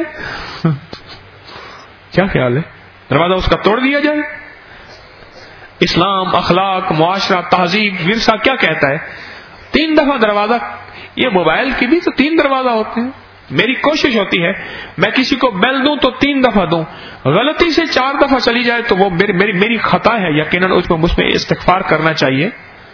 کیا خیال ہے دروازہ اس کا توڑ دیا جائے؟ اسلام، اخلاق، معاشرہ، تہذیب، ورثہ کیا کہتا ہے؟ 3 دفعہ دروازہ، یہ موبائل کی بھی تو 3 دروازہ ہوتے ہیں۔ میری کوشش ہوتی ہے میں کسی کو بیل دوں تو 3 دفعہ دوں، غلطی سے 4 دفعہ چلی جائے تو وہ میری خطا ہے، یقیناً مجھ میں استغفار کرنا چاہیے۔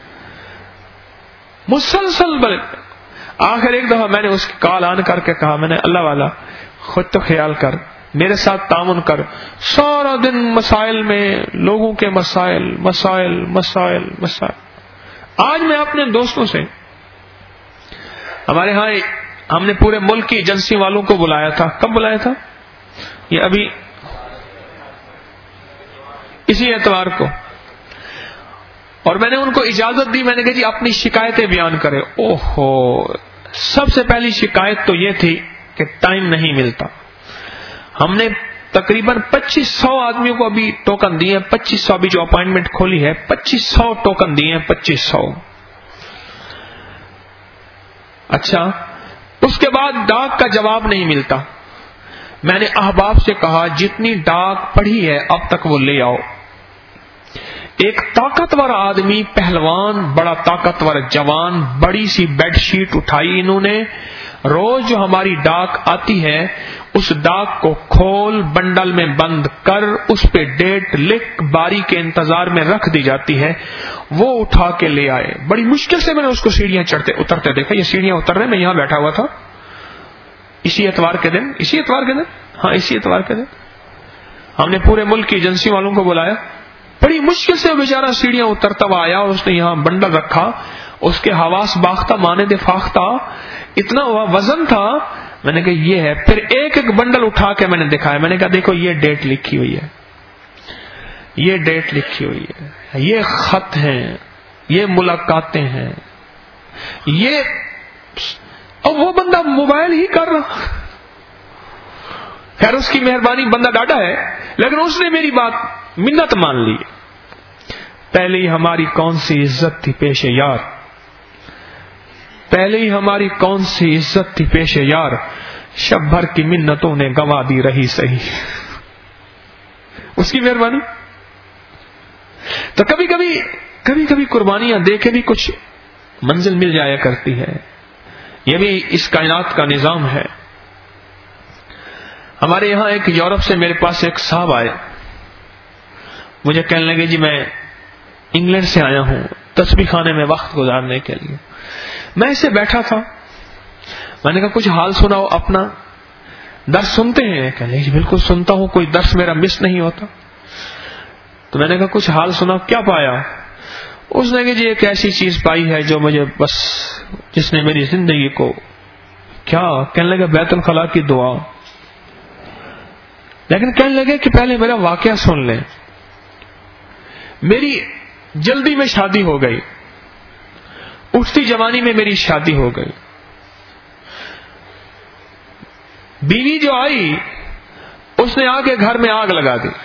مسلسل آخر ایک دفعہ میں نے اس کی کال آن کر کے کہا، میں نے اللہ والا خود تو خیال کر، میرے ساتھ تعاون کر، سارا دن مسائل میں، لوگوں کے مسائل مسائل مسائل مسائل۔ آج میں اپنے دوستوں سے، ہمارے ہاں ہم نے پورے ملک کی ایجنسی والوں کو بلایا تھا، کب بلایا تھا؟ یہ ابھی اسی اتوار کو، اور میں نے ان کو اجازت دی، میں نے کہا جی اپنی شکایتیں بیان کریں۔ اوہو، سب سے پہلی شکایت تو یہ تھی کہ ٹائم نہیں ملتا۔ ہم نے تقریباً 2500 آدمیوں کو ابھی ٹوکن دیے، 2500 ابھی جو اپائنٹمنٹ کھولی ہے 2500 ٹوکن دیے، 2500۔ اچھا، اس کے بعد ڈاک کا جواب نہیں ملتا۔ میں نے احباب سے کہا جتنی ڈاک پڑھی ہے اب تک وہ لے آؤ۔ ایک طاقتور آدمی، پہلوان، بڑا طاقتور جوان، بڑی سی بیڈ شیٹ اٹھائی انہوں نے، روز جو ہماری ڈاک آتی ہے اس ڈاک کو کھول، بنڈل میں بند کر، اس پہ ڈیٹ لکھ، باری کے انتظار میں رکھ دی جاتی ہے، وہ اٹھا کے لے آئے۔ بڑی مشکل سے میں نے اس کو سیڑھیاں چڑھتے اترتے دیکھا، یہ سیڑھیاں اتر رہے، میں یہاں بیٹھا ہوا تھا اسی اتوار کے دن، اسی اتوار کے دن ہم نے پورے ملک کی ایجنسی والوں کو بلایا، بڑی مشکل سے بیچارہ سیڑھیاں اترتا ہوا آیا، اور اس نے یہاں بنڈل رکھا، اس کے حواس باختہ مانند فاختہ، اتنا وزن تھا۔ میں نے کہا یہ ہے، پھر ایک ایک بنڈل اٹھا کے میں نے دکھایا، میں نے کہا دیکھو یہ ڈیٹ لکھی ہوئی ہے، یہ ڈیٹ لکھی ہوئی ہے، یہ خط ہیں، یہ ملاقاتیں ہیں، یہ، اور وہ بندہ موبائل ہی کر رہا۔ خیر اس کی مہربانی، بندہ ڈاٹا ہے، لیکن اس نے میری بات منت مان لی۔ پہلے ہی ہماری کون سی عزت تھی پیش یار، پہلے ہی ہماری کون سی عزت تھی پیش یار، شب بھر کی منتوں نے گوا دی رہی صحیح۔ اس کی مہربانی۔ تو کبھی کبھی قربانیاں دے کے بھی کچھ منزل مل جایا کرتی ہے، یہ بھی اس کائنات کا نظام ہے۔ ہمارے یہاں ایک یورپ سے میرے پاس ایک صاحب آئے، مجھے کہنے لگے جی میں انگلینڈ سے آیا ہوں تسبیح خانے میں وقت گزارنے کے لیے۔ میں اسے بیٹھا تھا، میں نے کہا کچھ حال سناؤ اپنا، درس سنتے ہیں؟ کہنے لگے جی بالکل سنتا ہوں، کوئی درس میرا مس نہیں ہوتا۔ تو میں نے کہا کچھ حال سناؤ، کیا پایا؟ اس نے کہا جی ایک ایسی چیز پائی ہے جو مجھے بس، جس نے میری زندگی کو، کیا؟ کہنے لگے بیت الخلاء کی دعا۔ لیکن کہنے لگے کہ پہلے میرا واقعہ سن لیں۔ میری جلدی میں شادی ہو گئی، اٹھتی جوانی میں میری شادی ہو گئی، بیوی جو آئی اس نے آ کے گھر میں آگ لگا دی،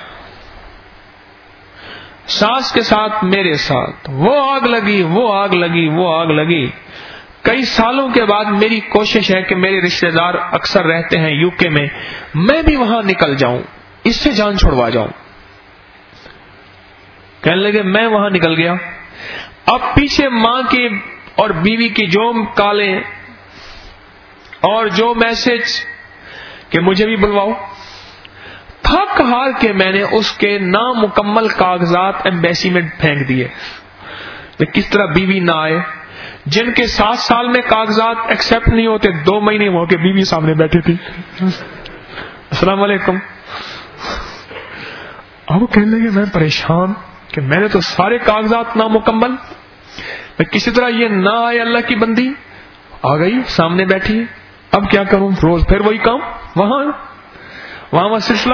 ساس کے ساتھ میرے ساتھ، وہ آگ لگی، وہ آگ لگی، وہ آگ لگی۔ کئی سالوں کے بعد میری کوشش ہے کہ میرے رشتہ دار اکثر رہتے ہیں یو کے میں بھی وہاں نکل جاؤں، اس سے جان چھڑوا جاؤں۔ کہنے لگے میں وہاں نکل گیا، اب پیچھے ماں کی اور بیوی کی جو کالیں اور جو میسج کہ مجھے بھی بلواؤ، تھک ہار کے میں نے اس کے نامکمل کاغذات ایمبیسی میں پھینک دیے. کس طرح بیوی نہ آئے، جن کے 7 سال میں کاغذات ایکسپٹ نہیں ہوتے، 2 مہینے ہو کے بیوی سامنے بیٹھی تھی. السلام علیکم. اب وہ کہنے لگے میں پریشان کہ میں نے تو سارے کاغذات نامکمل. میں کسی طرح یہ نہ آئے، اللہ کی بندی آ گئی سامنے بیٹھی، اب کیا کروں؟ روز پھر وہی کام، وہاں سلسلہ.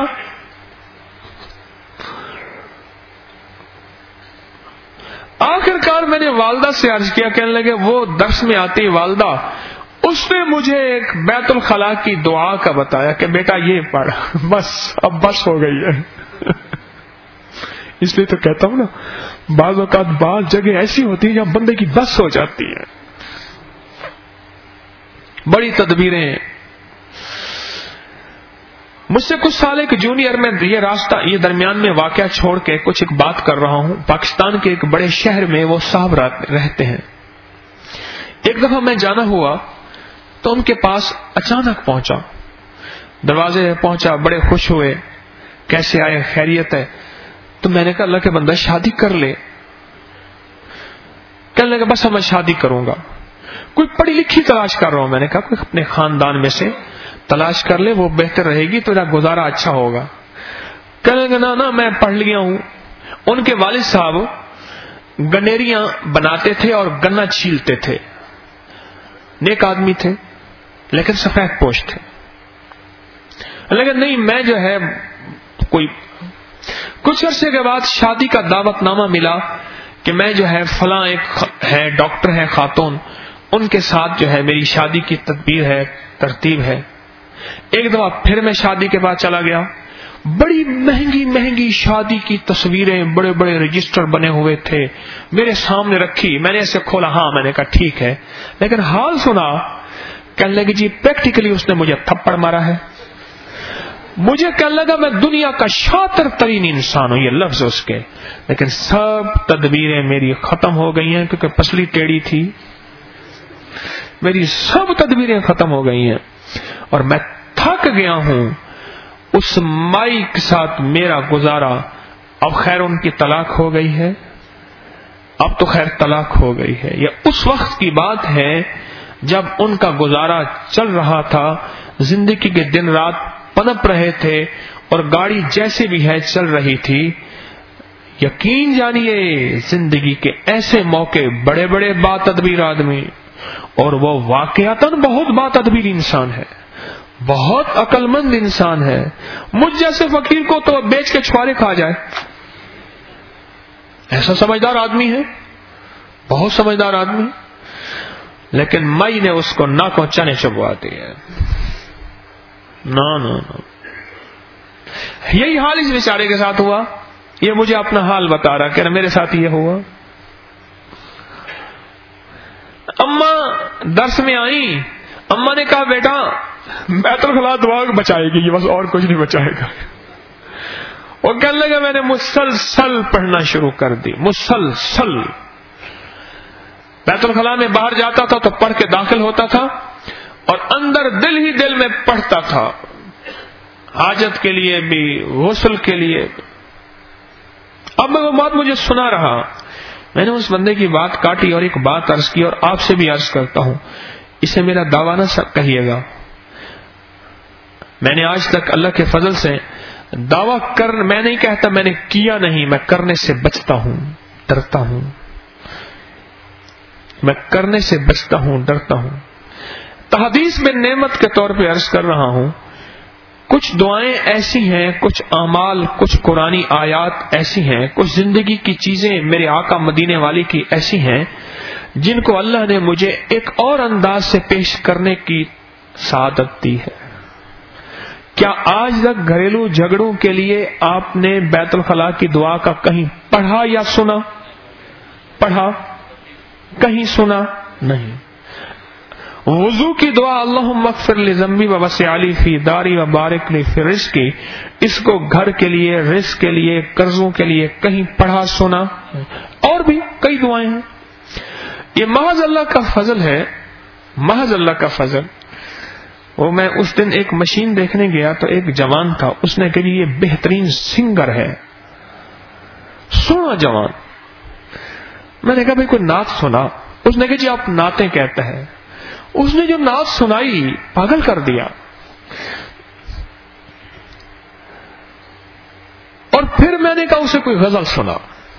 آخر کار میں نے والدہ سے عرض کیا، کہنے لگے وہ درس میں آتی والدہ، اس نے مجھے ایک بیت الخلاء کی دعا کا بتایا کہ بیٹا یہ پڑھ، بس اب بس ہو گئی ہے. اس لیے تو کہتا ہوں نا، بعض اوقات بعض جگہ ایسی ہوتی ہے جہاں بندے کی بس ہو جاتی ہے. بڑی تدبیریں. مجھ سے کچھ سال ایک جونیئر میں یہ راستہ، یہ درمیان میں واقعہ چھوڑ کے کچھ ایک بات کر رہا ہوں. پاکستان کے ایک بڑے شہر میں وہ صاحب رہتے ہیں. ایک دفعہ میں جانا ہوا تو ان کے پاس اچانک پہنچا، دروازے میں پہنچا، بڑے خوش ہوئے، کیسے آئے، خیریت ہے؟ تو میں نے کہا اللہ کے بندہ شادی کر لے. کہنے لگا بس اب میں شادی کروں گا. کوئی پڑھی لکھی تلاش کر رہا ہوں. میں نے کہا کوئی اپنے خاندان میں سے تلاش کر لے، وہ بہتر رہے گی، تیرا گزارا اچھا ہوگا. کہنے لگا نا میں پڑھ لیا ہوں. ان کے والد صاحب گنیریاں بناتے تھے اور گنا چھیلتے تھے، نیک آدمی تھے لیکن سفید پوش تھے. لیکن نہیں، میں جو ہے کوئی کچھ عرصے کے بعد شادی کا دعوت نامہ ملا کہ میں جو ہے فلاں ایک ہے ڈاکٹر ہے خاتون، ان کے ساتھ جو ہے میری شادی کی تدبیر ہے، ترتیب ہے. ایک دفعہ پھر میں شادی کے بعد چلا گیا. بڑی مہنگی مہنگی شادی کی تصویریں، بڑے بڑے رجسٹر بنے ہوئے تھے، میرے سامنے رکھی. میں نے اسے کھولا، ہاں میں نے کہا ٹھیک ہے، لیکن حال سنا. کہنے لگے جی پریکٹیکلی اس نے مجھے تھپڑ مارا ہے. مجھے کہنے لگا میں دنیا کا شاطر ترین انسان ہوں، یہ لفظ اس کے، لیکن سب تدبیریں میری ختم ہو گئی ہیں کیونکہ پسلی ٹیڑھی تھی. میری سب تدبیریں ختم ہو گئی ہیں اور میں تھک گیا ہوں. اس مائی کے ساتھ میرا گزارا. اب خیر ان کی طلاق ہو گئی ہے، اب تو خیر طلاق ہو گئی ہے. یہ اس وقت کی بات ہے جب ان کا گزارا چل رہا تھا، زندگی کے دن رات پنپ رہے تھے اور گاڑی جیسے بھی ہے چل رہی تھی. یقین جانیے زندگی کے ایسے موقع، بڑے بڑے با تدبیر آدمی، اور وہ واقعتاً بہت با تدبیر انسان ہے، بہت عقل مند انسان ہے. مجھ جیسے فقیر کو تو بیچ کے چھوارے کھا جائے، ایسا سمجھدار آدمی ہے، بہت سمجھدار آدمی. لیکن مئی نے اس کو ناکوں چنے چبوا دیے. نہ یہی حال اس بیچارے کے ساتھ ہوا. یہ مجھے اپنا حال بتا رہا کہ میرے ساتھ یہ ہوا. اماں درس میں آئی، اماں نے کہا بیٹا بیت الخلاء دعا بچائے گی، یہ بس اور کچھ نہیں بچائے گا. اور کہنے لگا میں نے مسلسل پڑھنا شروع کر دی، مسلسل. بیت الخلاء میں باہر جاتا تھا تو پڑھ کے داخل ہوتا تھا اور اندر دل ہی دل میں پڑھتا تھا، حاجت کے لیے بھی، غسل کے لیے. اب میں وہ بات مجھے سنا رہا. میں نے اس بندے کی بات کاٹی اور ایک بات عرض کی، اور آپ سے بھی عرض کرتا ہوں، اسے میرا دعویٰ نہ کہیے گا. میں نے آج تک اللہ کے فضل سے دعویٰ میں نہیں کہتا میں نے کیا نہیں، میں کرنے سے بچتا ہوں، ڈرتا ہوں. میں کرنے سے بچتا ہوں، ڈرتا ہوں. تحدیث میں نعمت کے طور پہ عرض کر رہا ہوں، کچھ دعائیں ایسی ہیں، کچھ اعمال، کچھ قرآنی آیات ایسی ہیں، کچھ زندگی کی چیزیں میرے آقا مدینے والی کی ایسی ہیں جن کو اللہ نے مجھے ایک اور انداز سے پیش کرنے کی سعادت دی ہے. کیا آج تک گھریلو جھگڑوں کے لیے آپ نے بیت الخلاء کی دعا کا کہیں پڑھا یا سنا؟ پڑھا؟ کہیں سنا؟ نہیں. وضو کی دعا اللہم اغفر لی ذنبی ووسع لی فی داری وبارک لی فی رزقی، اس کو گھر کے لیے، رزق کے لیے، قرضوں کے لیے کہیں پڑھا سنا؟ اور بھی کئی دعائیں ہیں. یہ محض اللہ کا فضل ہے، محض اللہ کا فضل۔ وہ میں اس دن ایک مشین دیکھنے گیا تو ایک جوان تھا، اس نے کہا یہ بہترین سنگر ہے، سونا جوان۔ میں نے کہا بھائی کوئی نعت سنا؟ اس نے کہا جی آپ نعتیں کہتا ہے۔ اس نے جو نعت سنائی پاگل کر دیا۔ اور پھر میں نے کہا اسے کوئی غزل سنا۔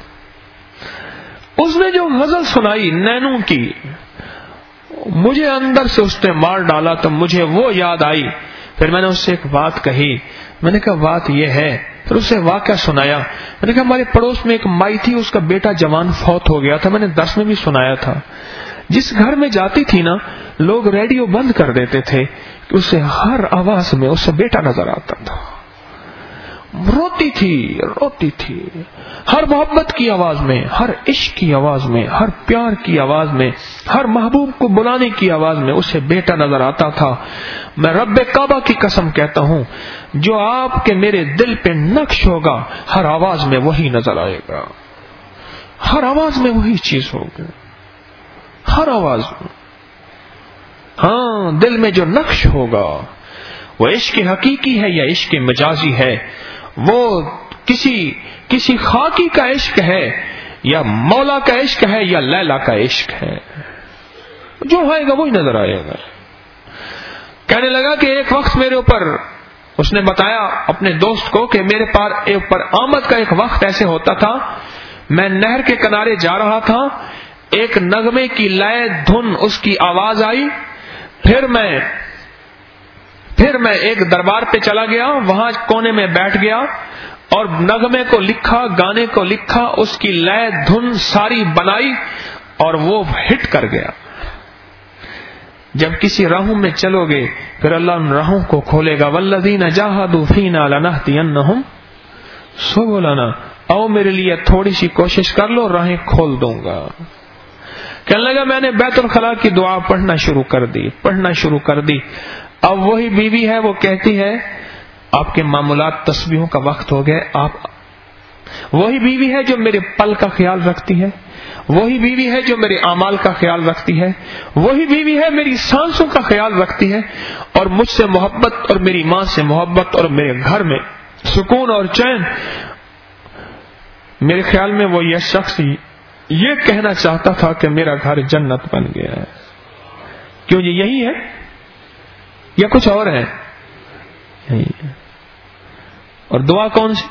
اس نے جو غزل سنائی نینو کی، مجھے اندر سے اس نے مار ڈالا تو مجھے وہ یاد آئی۔ پھر میں نے اس سے ایک بات کہی، میں نے کہا بات یہ ہے، پھر اسے واقعہ سنایا۔ میں نے کہا ہمارے پڑوس میں ایک مائی تھی، اس کا بیٹا جوان فوت ہو گیا تھا، میں نے درس میں بھی سنایا تھا۔ جس گھر میں جاتی تھی نا، لوگ ریڈیو بند کر دیتے تھے کہ اسے ہر آواز میں اس سے بیٹا نظر آتا تھا۔ روتی تھی ہر محبت کی آواز میں، ہر عشق کی آواز میں، ہر پیار کی آواز میں، ہر محبوب کو بلانے کی آواز میں اسے بیٹا نظر آتا تھا۔ میں رب کعبہ کی قسم کہتا ہوں، جو آپ کے میرے دل پہ نقش ہوگا ہر آواز میں وہی نظر آئے گا، ہر آواز میں وہی چیز ہوگی، ہر آواز میں۔ ہاں، دل میں جو نقش ہوگا وہ عشق حقیقی ہے یا عشق مجازی ہے، وہ کسی خاکی کا عشق ہے یا مولا کا عشق ہے یا لیلا کا عشق ہے، جو آئے گا وہی نظر آئے گا۔ کہنے لگا کہ ایک وقت میرے اوپر، اس نے بتایا اپنے دوست کو کہ میرے اوپر آمد کا ایک وقت ایسے ہوتا تھا، میں نہر کے کنارے جا رہا تھا، ایک نغمے کی لے دھن اس کی آواز آئی، پھر میں ایک دربار پہ چلا گیا، وہاں کونے میں بیٹھ گیا اور نغمے کو لکھا، گانے کو لکھا، اس کی لے دھن ساری بنائی اور وہ ہٹ کر گیا۔ جب کسی راہوں میں چلو گے پھر اللہ ان راہوں کو کھولے گا، والذین جاہدوا فینا لنہدینہم سبلنا، او میرے لیے تھوڑی سی کوشش کر لو، راہیں کھول دوں گا۔ کہنے لگا میں نے بیت الخلاء کی دعا پڑھنا شروع کر دی۔ اب وہی بیوی ہے، وہ کہتی ہے آپ کے معمولات تسبیحوں کا وقت ہو گئے، وہی بیوی ہے جو میرے پل کا خیال رکھتی ہے، وہی بیوی ہے جو میرے اعمال کا خیال رکھتی ہے، وہی بیوی ہے میری سانسوں کا خیال رکھتی ہے، اور مجھ سے محبت اور میری ماں سے محبت اور میرے گھر میں سکون اور چین۔ میرے خیال میں وہ یہ شخص یہ کہنا چاہتا تھا کہ میرا گھر جنت بن گیا ہے۔ کیوں یہ یہی ہے یا کچھ اور ہے؟ یہی ہے۔ اور دعا کون سی؟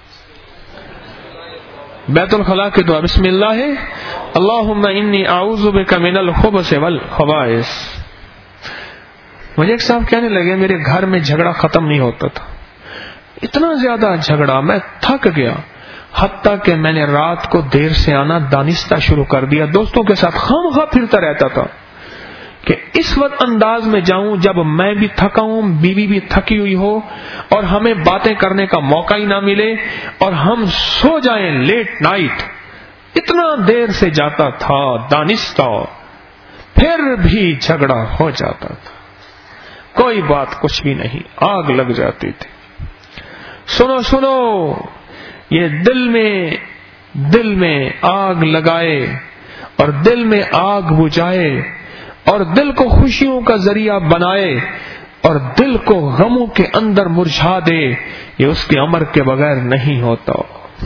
بیت الخلاء کی دعا، بسم اللہ اللہم انی اعوذ بک من الخبث والخبائث۔ مجھے ایک صاحب کہنے لگے میرے گھر میں جھگڑا ختم نہیں ہوتا تھا، اتنا زیادہ جھگڑا، میں تھک گیا، حتیٰ کہ میں نے رات کو دیر سے آنا دانستہ شروع کر دیا، دوستوں کے ساتھ خواہ پھرتا رہتا تھا کہ اس وقت انداز میں جاؤں جب میں بھی تھکا ہوں، بیوی بھی تھکی ہوئی ہو، اور ہمیں باتیں کرنے کا موقع ہی نہ ملے اور ہم سو جائیں لیٹ نائٹ۔ اتنا دیر سے جاتا تھا دانستہ، پھر بھی جھگڑا ہو جاتا تھا، کوئی بات کچھ بھی نہیں، آگ لگ جاتی تھی۔ سنو یہ دل میں آگ لگائے اور دل میں آگ بجھائے اور دل کو خوشیوں کا ذریعہ بنائے اور دل کو غموں کے اندر مرجھا دے، یہ اس کے امر کے بغیر نہیں ہوتا۔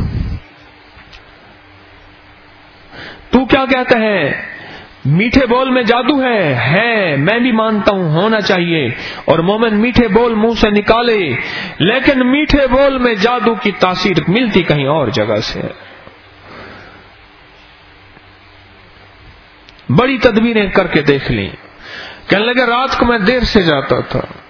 تو کیا کہتا ہے؟ میٹھے بول میں جادو ہے، میں بھی مانتا ہوں ہونا چاہیے، اور مومن میٹھے بول منہ سے نکالے، لیکن میٹھے بول میں جادو کی تاثیر ملتی کہیں اور جگہ سے ہے۔ بڑی تدبیریں کر کے دیکھ لیں۔ کہنے لگے رات کو میں دیر سے جاتا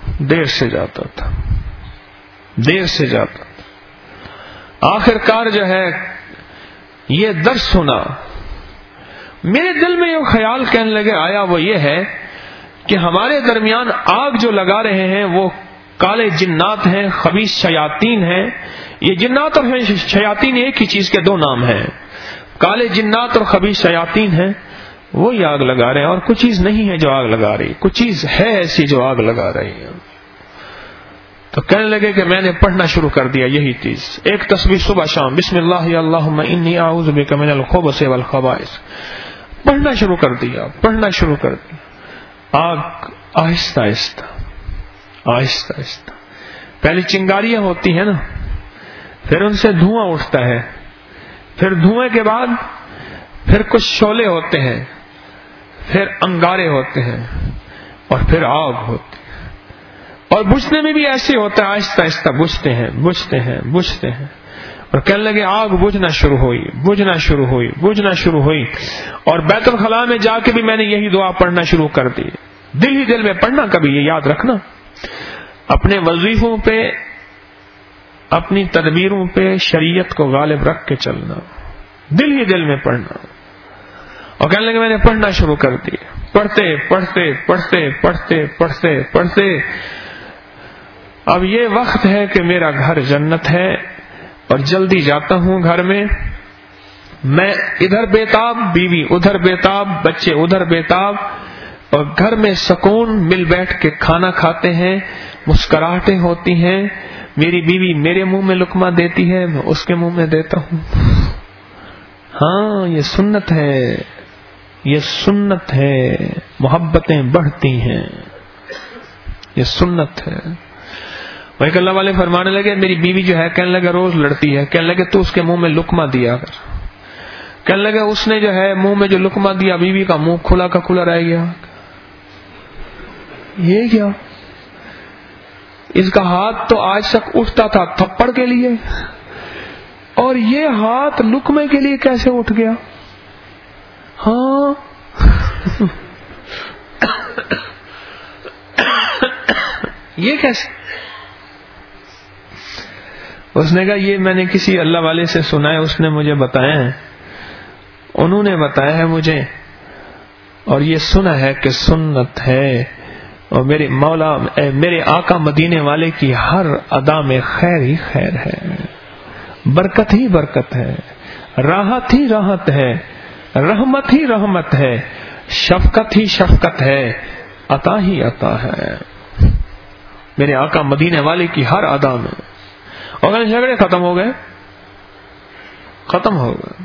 تھا، آخر کار جو ہے یہ درس سنا، میرے دل میں یہ خیال کہنے لگے آیا، وہ یہ ہے کہ ہمارے درمیان آگ جو لگا رہے ہیں وہ کالے جنات ہیں، خبیث شیاطین ہیں۔ یہ جنات اور شیاطین ایک ہی چیز کے دو نام ہیں، کالے جنات اور خبیث شیاطین ہیں، وہی آگ لگا رہے ہیں، اور کچھ چیز نہیں ہے جو آگ لگا رہی، کچھ چیز ہے ایسی جو آگ لگا رہی ہے۔ تو کہنے لگے کہ میں نے پڑھنا شروع کر دیا یہی چیز، ایک تسبیح صبح شام، بسم اللہ اللہم انی اعوذ بک من الخبث والخبائث۔ پڑھنا شروع کر دیا، پڑھنا شروع کر دیا۔ آگ آہستہ آہستہ آہستہ آہستہ، پہلے چنگاریاں ہوتی ہیں نا، پھر ان سے دھواں اٹھتا ہے، پھر دھوئیں کے بعد پھر کچھ شعلے ہوتے ہیں، پھر انگارے ہوتے ہیں، اور پھر آگ ہوتی ہے۔ اور بجھنے میں بھی ایسے ہوتا ہے، آہستہ آہستہ بجھتے ہیں بجھتے ہیں بجھتے ہیں، اور کہنے لگے آگ بجھنا شروع ہوئی بجھنا شروع ہوئی بجھنا شروع ہوئی۔ اور بیت الخلاء میں جا کے بھی میں نے یہی دعا پڑھنا شروع کر دی، دل ہی دل میں پڑھنا، کبھی یہ یاد رکھنا، اپنے وظیفوں پہ، اپنی تدبیروں پہ شریعت کو غالب رکھ کے چلنا، دل ہی دل میں پڑھنا۔ اور کہنے لگے میں نے پڑھنا شروع کر دیا، پڑھتے پڑھتے پڑھتے پڑھتے پڑھتے پڑھتے اب یہ وقت ہے کہ میرا گھر جنت ہے، اور جلدی جاتا ہوں گھر میں ادھر بیتاب، بیوی ادھر بیتاب، بچے ادھر بیتاب، اور گھر میں سکون، مل بیٹھ کے کھانا کھاتے ہیں، مسکراہٹیں ہوتی ہیں، میری بیوی میرے منہ میں لقمہ دیتی ہے، میں اس کے منہ میں دیتا ہوں۔ ہاں، یہ سنت ہے، یہ سنت ہے، محبتیں بڑھتی ہیں، یہ سنت ہے۔ وہ ایک اللہ والے فرمانے لگے، میری بیوی جو ہے کہنے لگے روز لڑتی ہے، کہنے لگے تو اس کے منہ میں لقمہ دیا کر، کہنے لگے اس نے جو ہے منہ میں جو لقمہ دیا، بیوی کا منہ کھلا کا کھلا رہ گیا۔ یہ کیا؟ اس کا ہاتھ تو آج تک اٹھتا تھا تھپڑ کے لیے، اور یہ ہاتھ لقمے کے لیے کیسے اٹھ گیا؟ ہاں یہ کیسے؟ اس نے کہا یہ میں نے کسی اللہ والے سے سنا ہے، اس نے مجھے بتایا ہے، انہوں نے بتایا ہے مجھے، اور یہ سنا ہے کہ سنت ہے، اور میرے مولا میرے آقا مدینے والے کی ہر ادا میں خیر ہی خیر ہے، برکت ہی برکت ہے، راحت ہی راحت ہے، رحمت ہی رحمت ہے، شفقت ہی شفقت ہے، عطا ہی عطا ہے، میرے آقا مدینے والے کی ہر ادا میں۔ اور جھگڑے ختم ہو گئے، ختم ہو گئے۔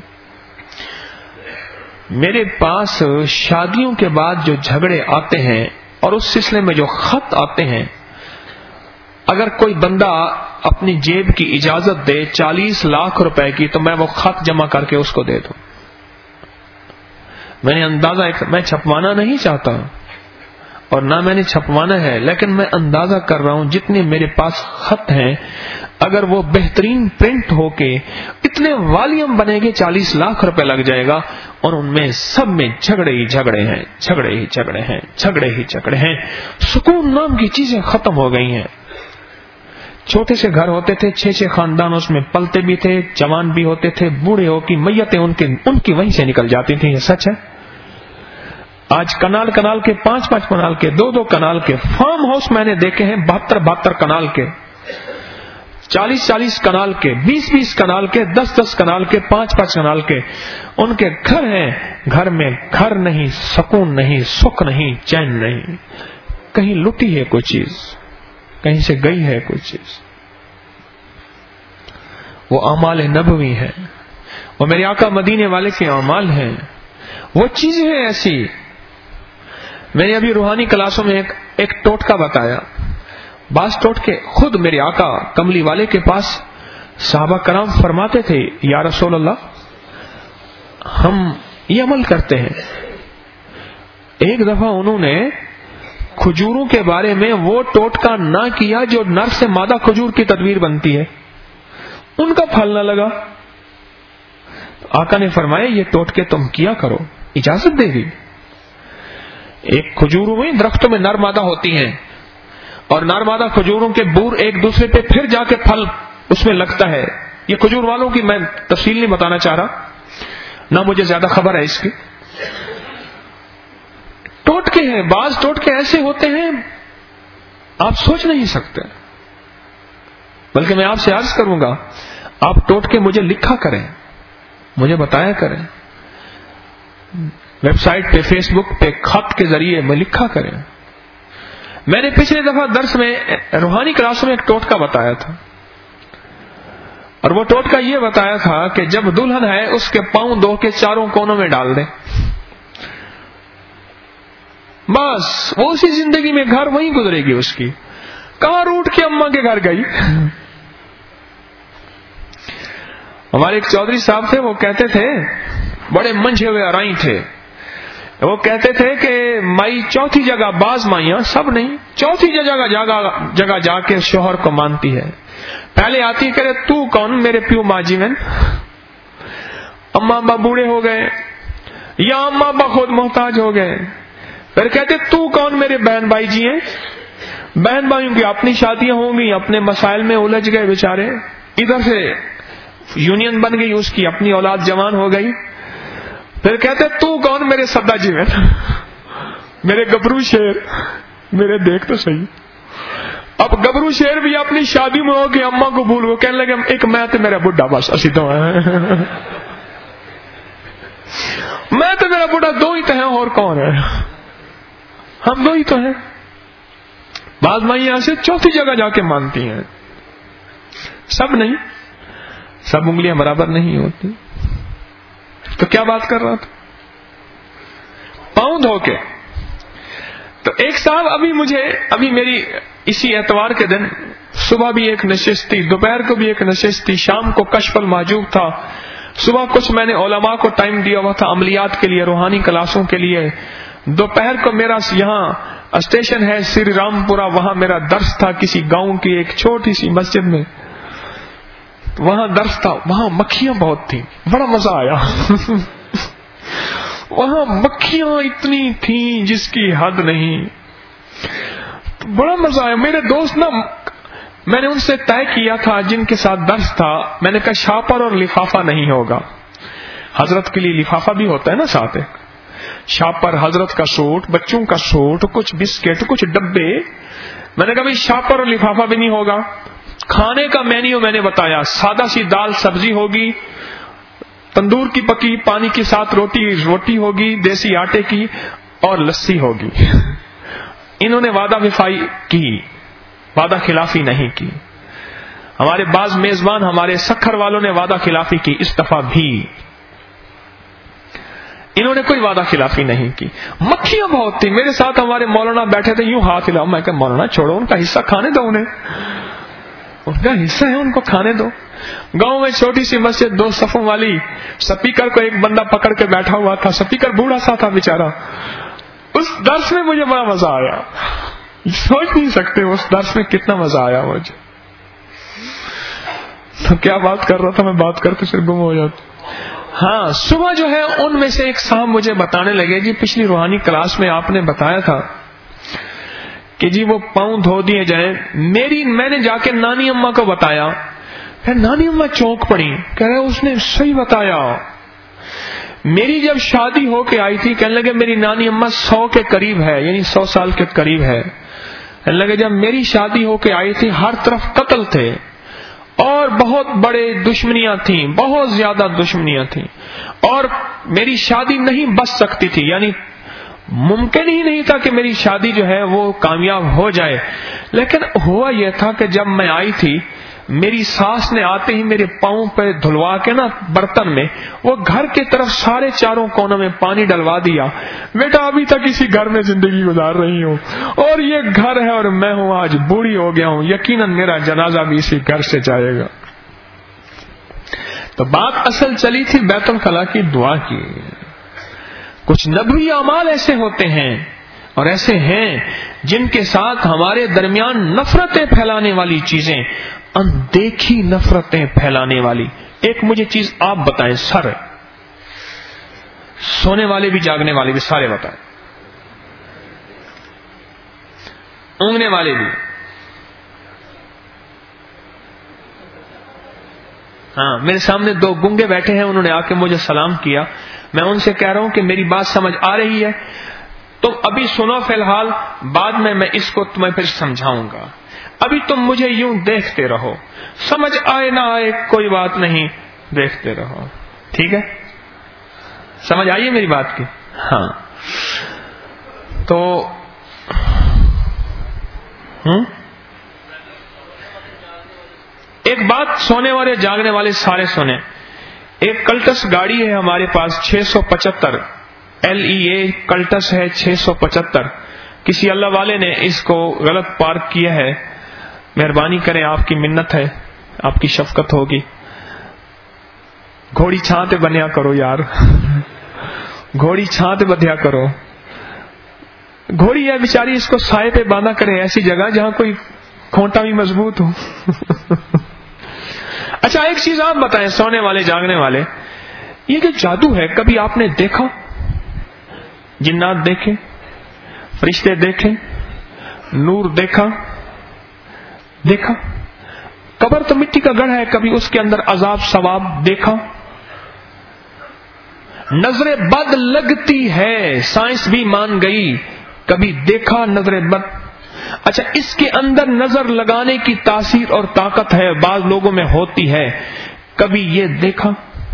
میرے پاس شادیوں کے بعد جو جھگڑے آتے ہیں اور اس سلسلے میں جو خط آتے ہیں، اگر کوئی بندہ اپنی جیب کی اجازت دے 40 لاکھ روپے کی، تو میں وہ خط جمع کر کے اس کو دے دوں۔ میں نے اندازہ، میں چھپوانا نہیں چاہتا اور نہ میں نے چھپوانا ہے، لیکن میں اندازہ کر رہا ہوں جتنے میرے پاس خط ہیں، اگر وہ بہترین پرنٹ ہو کے اتنے والیوم بنے گے 40 لاکھ روپے لگ جائے گا، اور ان میں سب میں جھگڑے ہی جھگڑے ہیں، جھگڑے ہی جھگڑے ہیں، جھگڑے ہی جھگڑے ہیں، سکون نام کی چیزیں ختم ہو گئی ہیں۔ چھوٹے سے گھر ہوتے تھے، 6 خاندان اس میں پلتے بھی تھے، جوان بھی ہوتے تھے، بوڑھے ہو کی میتیں ان کی وہیں سے نکل جاتی تھیں، یہ سچ ہے۔ آج کنال کے 5 کنال کے 2 کنال کے فارم ہاؤس میں نے دیکھے ہیں، 72 کنال کے، 40 کنال کے، 20 کنال کے، 10 کنال کے، 5 کنال کے، ان کے گھر ہیں، گھر میں گھر نہیں، سکون نہیں، سکھ نہیں، چین نہیں، کہیں لٹی ہے کوئی چیز، کہیں سے گئی ہے کوئی چیز۔ وہ اعمال نبوی ہے، وہ میرے آقا مدینے والے کے اعمال ہیں، وہ چیزیں ہیں ایسی۔ میں نے ابھی روحانی کلاسوں میں ایک ٹوٹکا بتایا، بعض ٹوٹکے خود میرے آقا کملی والے کے پاس صحابہ کرام فرماتے تھے، یا رسول اللہ ہم یہ عمل کرتے ہیں۔ ایک دفعہ انہوں نے کھجوروں کے بارے میں وہ ٹوٹکا نہ کیا جو نر سے مادہ کھجور کی تدبیر بنتی ہے، ان کا پھل نہ لگا۔ آقا نے فرمایا یہ ٹوٹکے تم کیا کرو، اجازت دے دی۔ ایک کھجوروں میں درختوں میں نر مادہ ہوتی ہیں، اور نر مادہ کھجوروں کے بور ایک دوسرے پہ پھر جا کے پھل اس میں لگتا ہے۔ یہ کھجور والوں کی میں تفصیل نہیں بتانا چاہ رہا، نہ مجھے زیادہ خبر ہے اس کی۔ ٹوٹکے ہیں، بعض ٹوٹکے ایسے ہوتے ہیں آپ سوچ نہیں سکتے، بلکہ میں آپ سے عرض کروں گا آپ ٹوٹکے مجھے لکھا کریں، مجھے بتایا کریں، ویب سائٹ پہ، فیس بک پہ، خط کے ذریعے میں لکھا کریں۔ میں نے پچھلے دفعہ درس میں روحانی کلاسوں میں ایک ٹوٹکا بتایا تھا، اور وہ ٹوٹکا یہ بتایا تھا کہ جب دلہن ہے اس کے پاؤں دھو کے چاروں کونوں میں ڈال دیں، بس وہ اسی زندگی میں گھر وہیں گزرے گی اس کی. کہاں روٹ کے اماں کے گھر گئی. ہمارے ایک چودھری صاحب تھے, وہ کہتے تھے, بڑے منجھے ہوئے ارائی تھے, وہ کہتے تھے کہ مائی چوتھی جگہ, باز مائیاں سب نہیں, چوتھی جگہ جا کے شوہر کو مانتی ہے. پہلے آتی کرے تو کون میرے پیو ماں جی میں, اماں ابا بوڑھے ہو گئے یا اماں ابا خود محتاج ہو گئے. پھر کہتے تو کون میرے بہن بھائی جی ہیں, بہن بھائیوں کی اپنی شادیاں ہوں گی, اپنے مسائل میں الجھ گئے بیچارے, ادھر سے یونین بن گئی, اس کی اپنی اولاد جوان ہو گئی. پھر کہتے تو کون میرے سدا جی میں, میرے گبرو شیر, میرے دیکھ تو صحیح. اب گبرو شیر بھی اپنی شادی میں ہو کے اماں کو بھول گئے, کہنے لگے ایک میں تو میرا بڈھا, بس اسی تو میں تو میرا بڈھا, دو ہی تو ہیں اور کون ہے, ہم دو ہی تو ہیں. بعض مائی یہاں سے چوتھی جگہ جا کے مانتی ہیں, سب نہیں, سب انگلیاں برابر نہیں ہوتی. تو کیا بات کر رہا تھا, پاؤں دھو کے. تو ایک صاحب ابھی میری اسی اتوار کے دن صبح بھی ایک نشست تھی, دوپہر کو بھی ایک نشست تھی, شام کو کشف المحجوب تھا, صبح کچھ میں نے علماء کو ٹائم دیا ہوا تھا عملیات کے لیے, روحانی کلاسوں کے لیے. دوپہر کو میرا یہاں اسٹیشن ہے سری رام پورا, وہاں میرا درس تھا کسی گاؤں کی ایک چھوٹی سی مسجد میں, وہاں درس تھا. وہاں مکھیاں بہت تھیں, بڑا مزہ آیا. وہاں مکھیاں اتنی تھیں جس کی حد نہیں, بڑا مزہ آیا. میرے دوست نا, میں نے ان سے طے کیا تھا جن کے ساتھ درس تھا, میں نے کہا شاپر اور لفافہ نہیں ہوگا. حضرت کے لیے لفافہ بھی ہوتا ہے نا ساتھ, ایک شاپر, حضرت کا سوٹ, بچوں کا سوٹ, کچھ بسکٹ, کچھ ڈبے. میں نے کہا بھائی شاپر اور لفافہ بھی نہیں ہوگا. کھانے کا مینیو میں نے بتایا, سادہ سی دال سبزی ہوگی, تندور کی پکی, پانی کے ساتھ روٹی ہوگی دیسی آٹے کی, اور لسی ہوگی. انہوں نے وعدہ وفائی کی, وعدہ خلافی نہیں کی. ہمارے بعض میزبان ہمارے سکھر والوں نے وعدہ خلافی کی, اس دفعہ بھی انہوں نے کوئی وعدہ خلافی نہیں کی. مکھیاں بہت تھی. میرے ساتھ ہمارے مولانا بیٹھے تھے, یوں ہاتھ ہلاؤ, میں کہا مولانا چھوڑو, ان کا حصہ کھانے دو, انہیں ان کا حصہ ہے, ان کو کھانے دو. گاؤں میں چھوٹی سی مسجد, 2 صفوں والی, سپیکر کو ایک بندہ پکڑ کے بیٹھا ہوا تھا, سپیکر بوڑھا سا تھا بیچارہ. اس درس میں مجھے بڑا مزہ آیا, سوچ نہیں سکتے اس درس میں کتنا مزہ آیا مجھے. تو کیا بات کر رہا تھا میں, بات کرتے پھر گم ہو جاتا. ہاں, صبح جو ہے ان میں سے ایک صاحب مجھے بتانے لگے, جی پچھلی روحانی کلاس میں آپ نے بتایا تھا کہ جی وہ پاؤں دھو دیے جائیں. میں نے جا کے نانی اماں کو بتایا, پھر نانی اماں چونک پڑی, کہہ رہے اس نے صحیح بتایا. میری جب شادی ہو کے آئی تھی, کہنے لگے میری نانی اماں 100 کے قریب ہے, یعنی 100 سال کے قریب ہے. کہنے لگے جب میری شادی ہو کے آئی تھی ہر طرف قتل تھے, اور بہت بڑے دشمنیاں تھیں, بہت زیادہ دشمنیاں تھیں, اور میری شادی نہیں بچ سکتی تھی, یعنی ممکن ہی نہیں تھا کہ میری شادی جو ہے وہ کامیاب ہو جائے. لیکن ہوا یہ تھا کہ جب میں آئی تھی, میری ساس نے آتے ہی میرے پاؤں پہ دھلوا کے نا برتن میں, وہ گھر کی طرف سارے چاروں کونوں میں پانی ڈلوا دیا. بیٹا ابھی تک اسی گھر میں زندگی گزار رہی ہوں, اور یہ گھر ہے اور میں ہوں آج بوڑھی ہو گیا ہوں, یقیناً میرا جنازہ بھی اسی گھر سے جائے گا. تو بات اصل چلی تھی بیت الخلاء کی دعا کی. کچھ نبوی اعمال ایسے ہوتے ہیں اور ایسے ہیں جن کے ساتھ ہمارے درمیان نفرتیں پھیلانے والی چیزیں, اندیکھی نفرتیں پھیلانے والی. ایک مجھے چیز آپ بتائیں, سر سونے والے بھی جاگنے والے بھی سارے بتائیں, اونگنے والے بھی. ہاں, میرے سامنے 2 گنگے بیٹھے ہیں, انہوں نے آ کے مجھے سلام کیا. میں ان سے کہہ رہا ہوں کہ میری بات سمجھ آ رہی ہے, تم ابھی سنو فی الحال, بعد میں اس کو تمہیں پھر سمجھاؤں گا. ابھی تم مجھے یوں دیکھتے رہو, سمجھ آئے نہ آئے کوئی بات نہیں, دیکھتے رہو, ٹھیک ہے؟ سمجھ آئیے میری بات کی؟ ہاں. تو ایک بات سونے والے جاگنے والے سارے سنیں. ایک کلٹس گاڑی ہے ہمارے پاس 675 LEA کلٹس ہے 675. کسی اللہ والے نے اس کو غلط پارک کیا ہے، مہربانی کریں، آپ کی منت ہے، آپ کی شفقت ہوگی، گھوڑی چھاں تے بنیا کرو یار، گھوڑی چھاں تے بدھیا کرو. گھوڑی ہے بیچاری، اس کو سائے پہ باندھا کرے ایسی جگہ جہاں کوئی کھونٹا بھی مضبوط ہو. اچھا ایک چیز آپ بتائیں سونے والے جاگنے والے، یہ جو جادو ہے کبھی آپ نے دیکھا؟ جنات دیکھے، فرشتے دیکھے، نور دیکھا؟ قبر تو مٹی کا گڑھ ہے، کبھی اس کے اندر عذاب ثواب دیکھا؟ نظر بد لگتی ہے، سائنس بھی مان گئی، کبھی دیکھا نظر بد؟ اچھا اس کے اندر نظر لگانے کی تاثیر اور طاقت ہے، بعض لوگوں میں ہوتی ہے، کبھی یہ دیکھا؟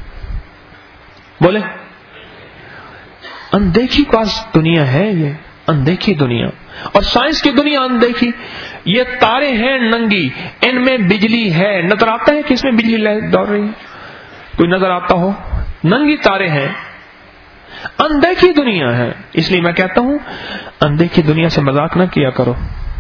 بولے اندیکھی پاس دنیا ہے، یہ اندیکھی دنیا، اور سائنس کی دنیا اندیکھی. یہ تارے ہیں ننگی، ان میں بجلی ہے، نظر آتا ہے کہ اس میں بجلی دوڑ رہی ہے؟ کوئی نظر آتا ہو؟ ننگی تارے ہیں، اندیکھی دنیا ہے. اس لیے میں کہتا ہوں اندیکھی دنیا سے مذاق نہ کیا کرو.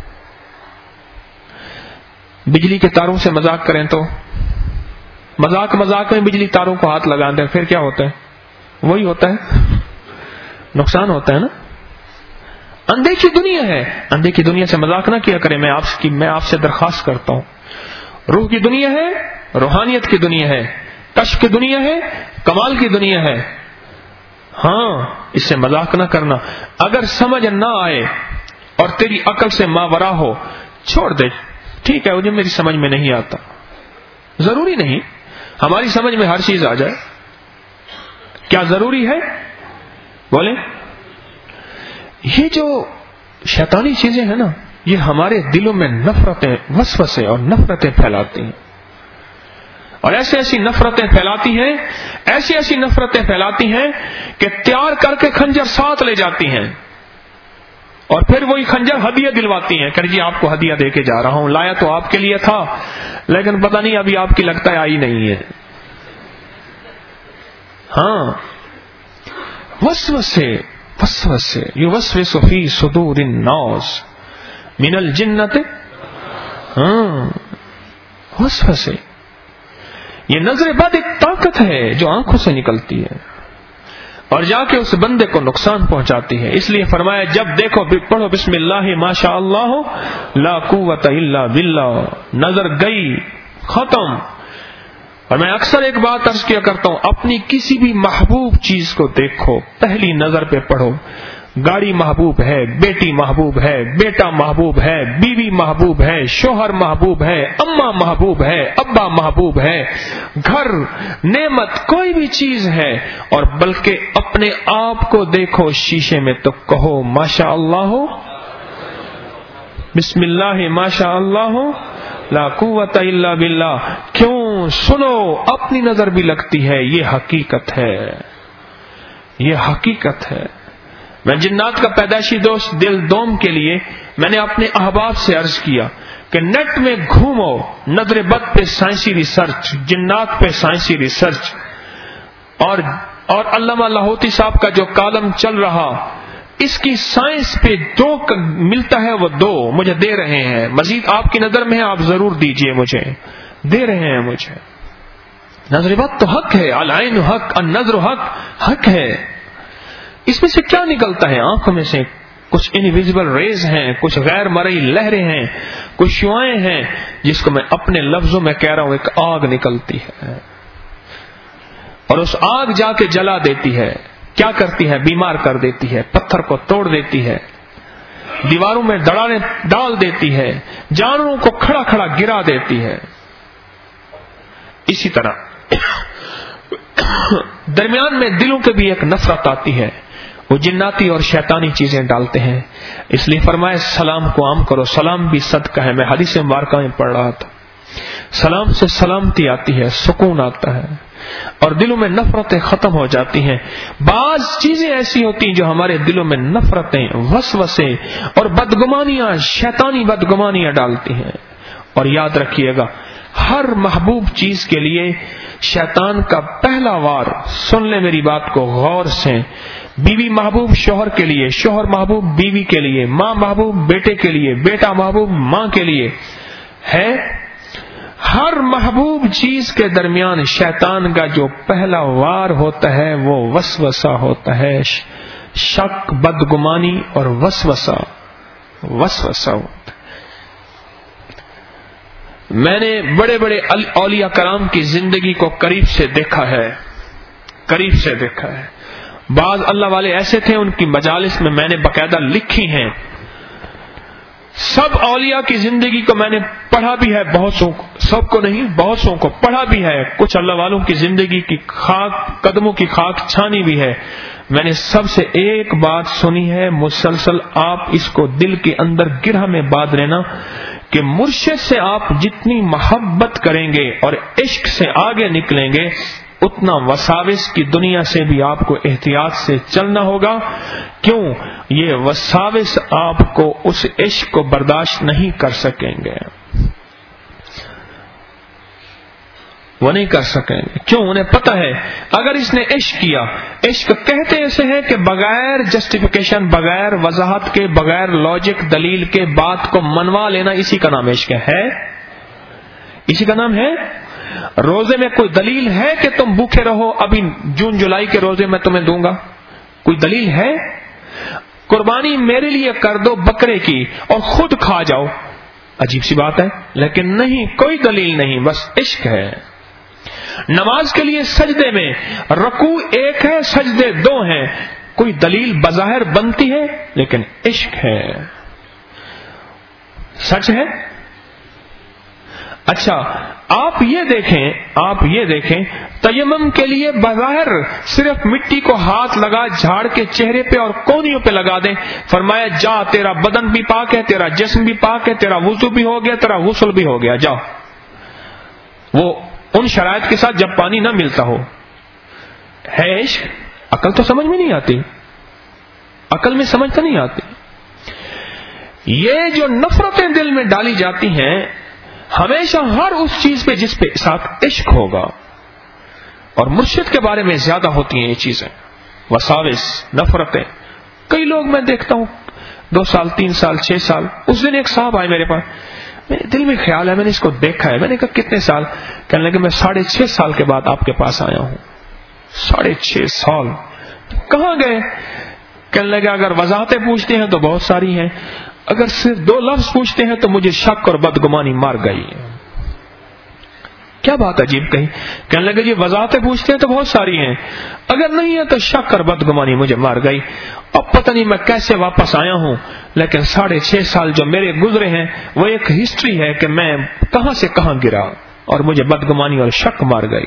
بجلی کے تاروں سے مذاق کریں تو مذاق میں بجلی تاروں کو ہاتھ لگا دیں، پھر کیا ہوتا ہے؟ وہی ہوتا ہے، نقصان ہوتا ہے نا. اندیکھی دنیا ہے، اندیکھی دنیا سے مذاق نہ کیا کریں. میں آپ سے درخواست کرتا ہوں، روح کی دنیا ہے، روحانیت کی دنیا ہے، کشف کی دنیا ہے، کمال کی دنیا ہے. ہاں اس سے مذاق نہ کرنا. اگر سمجھ نہ آئے اور تیری عقل سے ماورا ہو، چھوڑ دے. ٹھیک ہے مجھے میری سمجھ میں نہیں آتا، ضروری نہیں ہماری سمجھ میں ہر چیز آ جائے. کیا ضروری ہے؟ بولیں. یہ جو شیطانی چیزیں ہیں نا، یہ ہمارے دلوں میں نفرتیں، وسوسے اور نفرتیں پھیلاتی ہیں، اور ایسی نفرتیں پھیلاتی ہیں کہ تیار کر کے خنجر ساتھ لے جاتی ہیں، اور پھر وہی خنجر ہدیہ دلواتی ہیں کہ جی آپ کو ہدیہ دے کے جا رہا ہوں، لایا تو آپ کے لیے تھا لیکن پتہ نہیں ابھی آپ کی لگتا ہے آئی نہیں ہے. ہاں وسوسے یوسوس فی صدور الناس من الجنت. ہاں وسوسے، یہ نظر بد ایک طاقت ہے جو آنکھوں سے نکلتی ہے اور جا کے اس بندے کو نقصان پہنچاتی ہے. اس لیے فرمایا جب دیکھو پڑھو بسم اللہ ما شاء اللہ لا قوت الا باللہ. نظر گئی، ختم. اور میں اکثر ایک بات عرض کیا کرتا ہوں، اپنی کسی بھی محبوب چیز کو دیکھو، پہلی نظر پہ پڑھو. گاڑی محبوب ہے، بیٹی محبوب ہے، بیٹا محبوب ہے، بیوی محبوب ہے، شوہر محبوب ہے، اماں محبوب ہے، ابا محبوب ہے، گھر، نعمت، کوئی بھی چیز ہے. اور بلکہ اپنے آپ کو دیکھو شیشے میں تو کہو ماشاء اللہ، بسم اللہ ما شاء اللہ لا قوت الا باللہ. کیوں؟ سنو اپنی نظر بھی لگتی ہے. یہ حقیقت ہے. میں جنات کا پیدائشی دوست دل دوم کے لیے میں نے اپنے احباب سے عرض کیا کہ نیٹ میں گھومو، نظر بد پہ سائنسی ریسرچ، جنات پہ سائنسی ریسرچ، اور علامہ لاہوتی صاحب کا جو کالم چل رہا، اس کی سائنس پہ 2 ملتا ہے، وہ 2 مجھے دے رہے ہیں. مزید آپ کی نظر میں ہے، آپ ضرور دیجئے، مجھے دے رہے ہیں. مجھے نظر بد تو حق ہے، العین حق، النظر حق ہے. اس میں سے کیا نکلتا ہے؟ آنکھوں میں سے کچھ انویزیبل ریز ہیں، کچھ غیر مرئی لہریں ہیں، کچھ شعاعیں ہیں، جس کو میں اپنے لفظوں میں کہہ رہا ہوں، ایک آگ نکلتی ہے، اور اس آگ جا کے جلا دیتی ہے. کیا کرتی ہے؟ بیمار کر دیتی ہے، پتھر کو توڑ دیتی ہے، دیواروں میں دڑانے ڈال دیتی ہے، جانوروں کو کھڑا کھڑا گرا دیتی ہے. اسی طرح درمیان میں دلوں کے بھی ایک نفرت آتی ہے، وہ جناتی اور شیطانی چیزیں ڈالتے ہیں. اس لیے فرمایا سلام کو عام کرو. سلام بھی صدقہ ہے. میں حدیث مبارکہ میں پڑھ رہا تھا، سلام سے سلامتی آتی ہے، سکون آتا ہے، اور دلوں میں نفرتیں ختم ہو جاتی ہیں. بعض چیزیں ایسی ہوتی ہیں جو ہمارے دلوں میں نفرتیں، وسوسے اور بدگمانیاں، شیطانی بدگمانیاں ڈالتی ہیں. اور یاد رکھیے گا ہر محبوب چیز کے لیے شیطان کا پہلا وار، سن لے میری بات کو غور سے، بیوی محبوب شوہر کے لیے، شوہر محبوب بیوی کے لیے، ماں محبوب بیٹے کے لیے، بیٹا محبوب ماں کے لیے ہے۔ ہر محبوب چیز کے درمیان شیطان کا جو پہلا وار ہوتا ہے وہ وسوسہ ہوتا ہے، شک، بدگمانی اور وسوسہ ہوتا ہے۔ میں نے بڑے بڑے اولیاء کرام کی زندگی کو قریب سے دیکھا ہے۔ بعض اللہ والے ایسے تھے، ان کی مجالس میں نے باقاعدہ لکھی ہیں۔ سب اولیاء کی زندگی کو میں نے پڑھا بھی ہے، بہتوں کو، سب کو نہیں، بہتوں کو پڑھا بھی ہے۔ کچھ اللہ والوں کی زندگی کی قدموں کی خاک چھانی بھی ہے۔ میں نے سب سے ایک بات سنی ہے مسلسل، آپ اس کو دل کے اندر گرہ میں باندھ لینا کہ مرشد سے آپ جتنی محبت کریں گے اور عشق سے آگے نکلیں گے، اتنا وساوس کی دنیا سے بھی آپ کو احتیاط سے چلنا ہوگا۔ کیوں؟ یہ وساوس آپ کو اس عشق کو برداشت نہیں کر سکیں گے، وہ نہیں کر سکیں گے۔ کیوں؟ انہیں پتہ ہے اگر اس نے عشق کیا، عشق کہتے اسے ہیں کہ بغیر جسٹیفیکیشن، بغیر وضاحت کے، بغیر لاجک دلیل کے بات کو منوا لینا، اسی کا نام عشق ہے۔ اسی کا نام ہے۔ روزے میں کوئی دلیل ہے کہ تم بھوکے رہو؟ ابھی جون جولائی کے روزے میں تمہیں دوں گا، کوئی دلیل ہے؟ قربانی میرے لیے کر دو بکرے کی اور خود کھا جاؤ، عجیب سی بات ہے، لیکن نہیں، کوئی دلیل نہیں، بس عشق ہے۔ نماز کے لیے سجدے میں رکوع ایک ہے، سجدے دو ہیں، کوئی دلیل بظاہر بنتی ہے، لیکن عشق ہے، سچ ہے۔ اچھا آپ یہ دیکھیں تیمم کے لیے بظاہر صرف مٹی کو ہاتھ لگا جھاڑ کے چہرے پہ اور کونیوں پہ لگا دیں، فرمایا جا تیرا بدن بھی پاک ہے، تیرا جسم بھی پاک ہے، تیرا وضو بھی ہو گیا، تیرا غسل بھی ہو گیا، جاؤ۔ وہ ان شرائط کے ساتھ جب پانی نہ ملتا ہو، ہے عشق؟ عقل تو سمجھ میں نہیں آتی، عقل میں سمجھ تو نہیں آتی۔ یہ جو نفرتیں دل میں ڈالی جاتی ہیں ہمیشہ ہر اس چیز پہ جس پہ ساتھ عشق ہوگا، اور مرشد کے بارے میں زیادہ ہوتی ہیں یہ چیزیں، وساوس، نفرتیں۔ کئی لوگ میں دیکھتا ہوں 2 سال 3 سال 6 سال، اس دن ایک صاحب آئے میرے پاس، میرے دل میں خیال ہے، میں نے اس کو دیکھا ہے، میں نے کہا کتنے سال؟ کہنے لگے میں 6.5 سال کے بعد آپ کے پاس آیا ہوں۔ 6.5 سال کہاں گئے؟ کہنے لگے اگر وضاحتیں پوچھتے ہیں تو بہت ساری ہیں، اگر صرف 2 لفظ پوچھتے ہیں تو مجھے شک اور بدگمانی مار گئی۔ کیا بات عجیب کہی؟ کہنے لگے جی وضاحتیں پوچھتے ہیں تو بہت ساری ہیں، اگر نہیں ہے تو شک اور بدگمانی مجھے مار گئی۔ اب پتہ نہیں میں کیسے واپس آیا ہوں، لیکن 6.5 سال جو میرے گزرے ہیں وہ ایک ہسٹری ہے کہ میں کہاں سے کہاں گرا اور مجھے بدگمانی اور شک مار گئی۔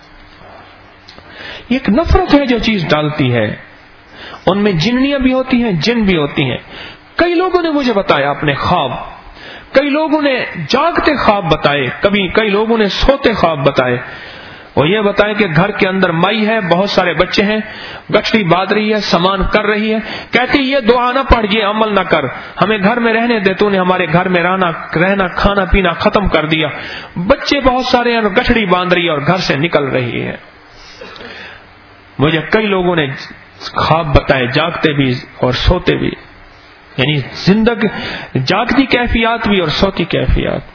یہ ایک نفرت ہے جو چیز ڈالتی ہے، ان میں جنیاں بھی ہوتی ہیں، جن بھی ہوتی ہیں۔ کئی لوگوں نے مجھے بتایا اپنے خواب، کئی لوگوں نے جاگتے خواب بتائے، کئی لوگوں نے سوتے خواب بتائے۔ وہ یہ بتائے کہ گھر کے اندر مائی ہے، بہت سارے بچے ہیں، گٹھڑی باندھ رہی ہے، سامان کر رہی ہے، کہتی یہ دعا نہ پڑھ، یہ عمل نہ کر، ہمیں گھر میں رہنے دے، تو نے ہمارے گھر میں رہنا کھانا پینا ختم کر دیا۔ بچے بہت سارے ہیں، گٹھڑی باندھ رہی ہے اور گھر سے نکل رہی ہے۔ مجھے کئی لوگوں نے خواب بتائے، جاگتے بھی اور سوتے بھی، یعنی زندگی جاگتی کیفیات بھی اور سوتی کیفیات۔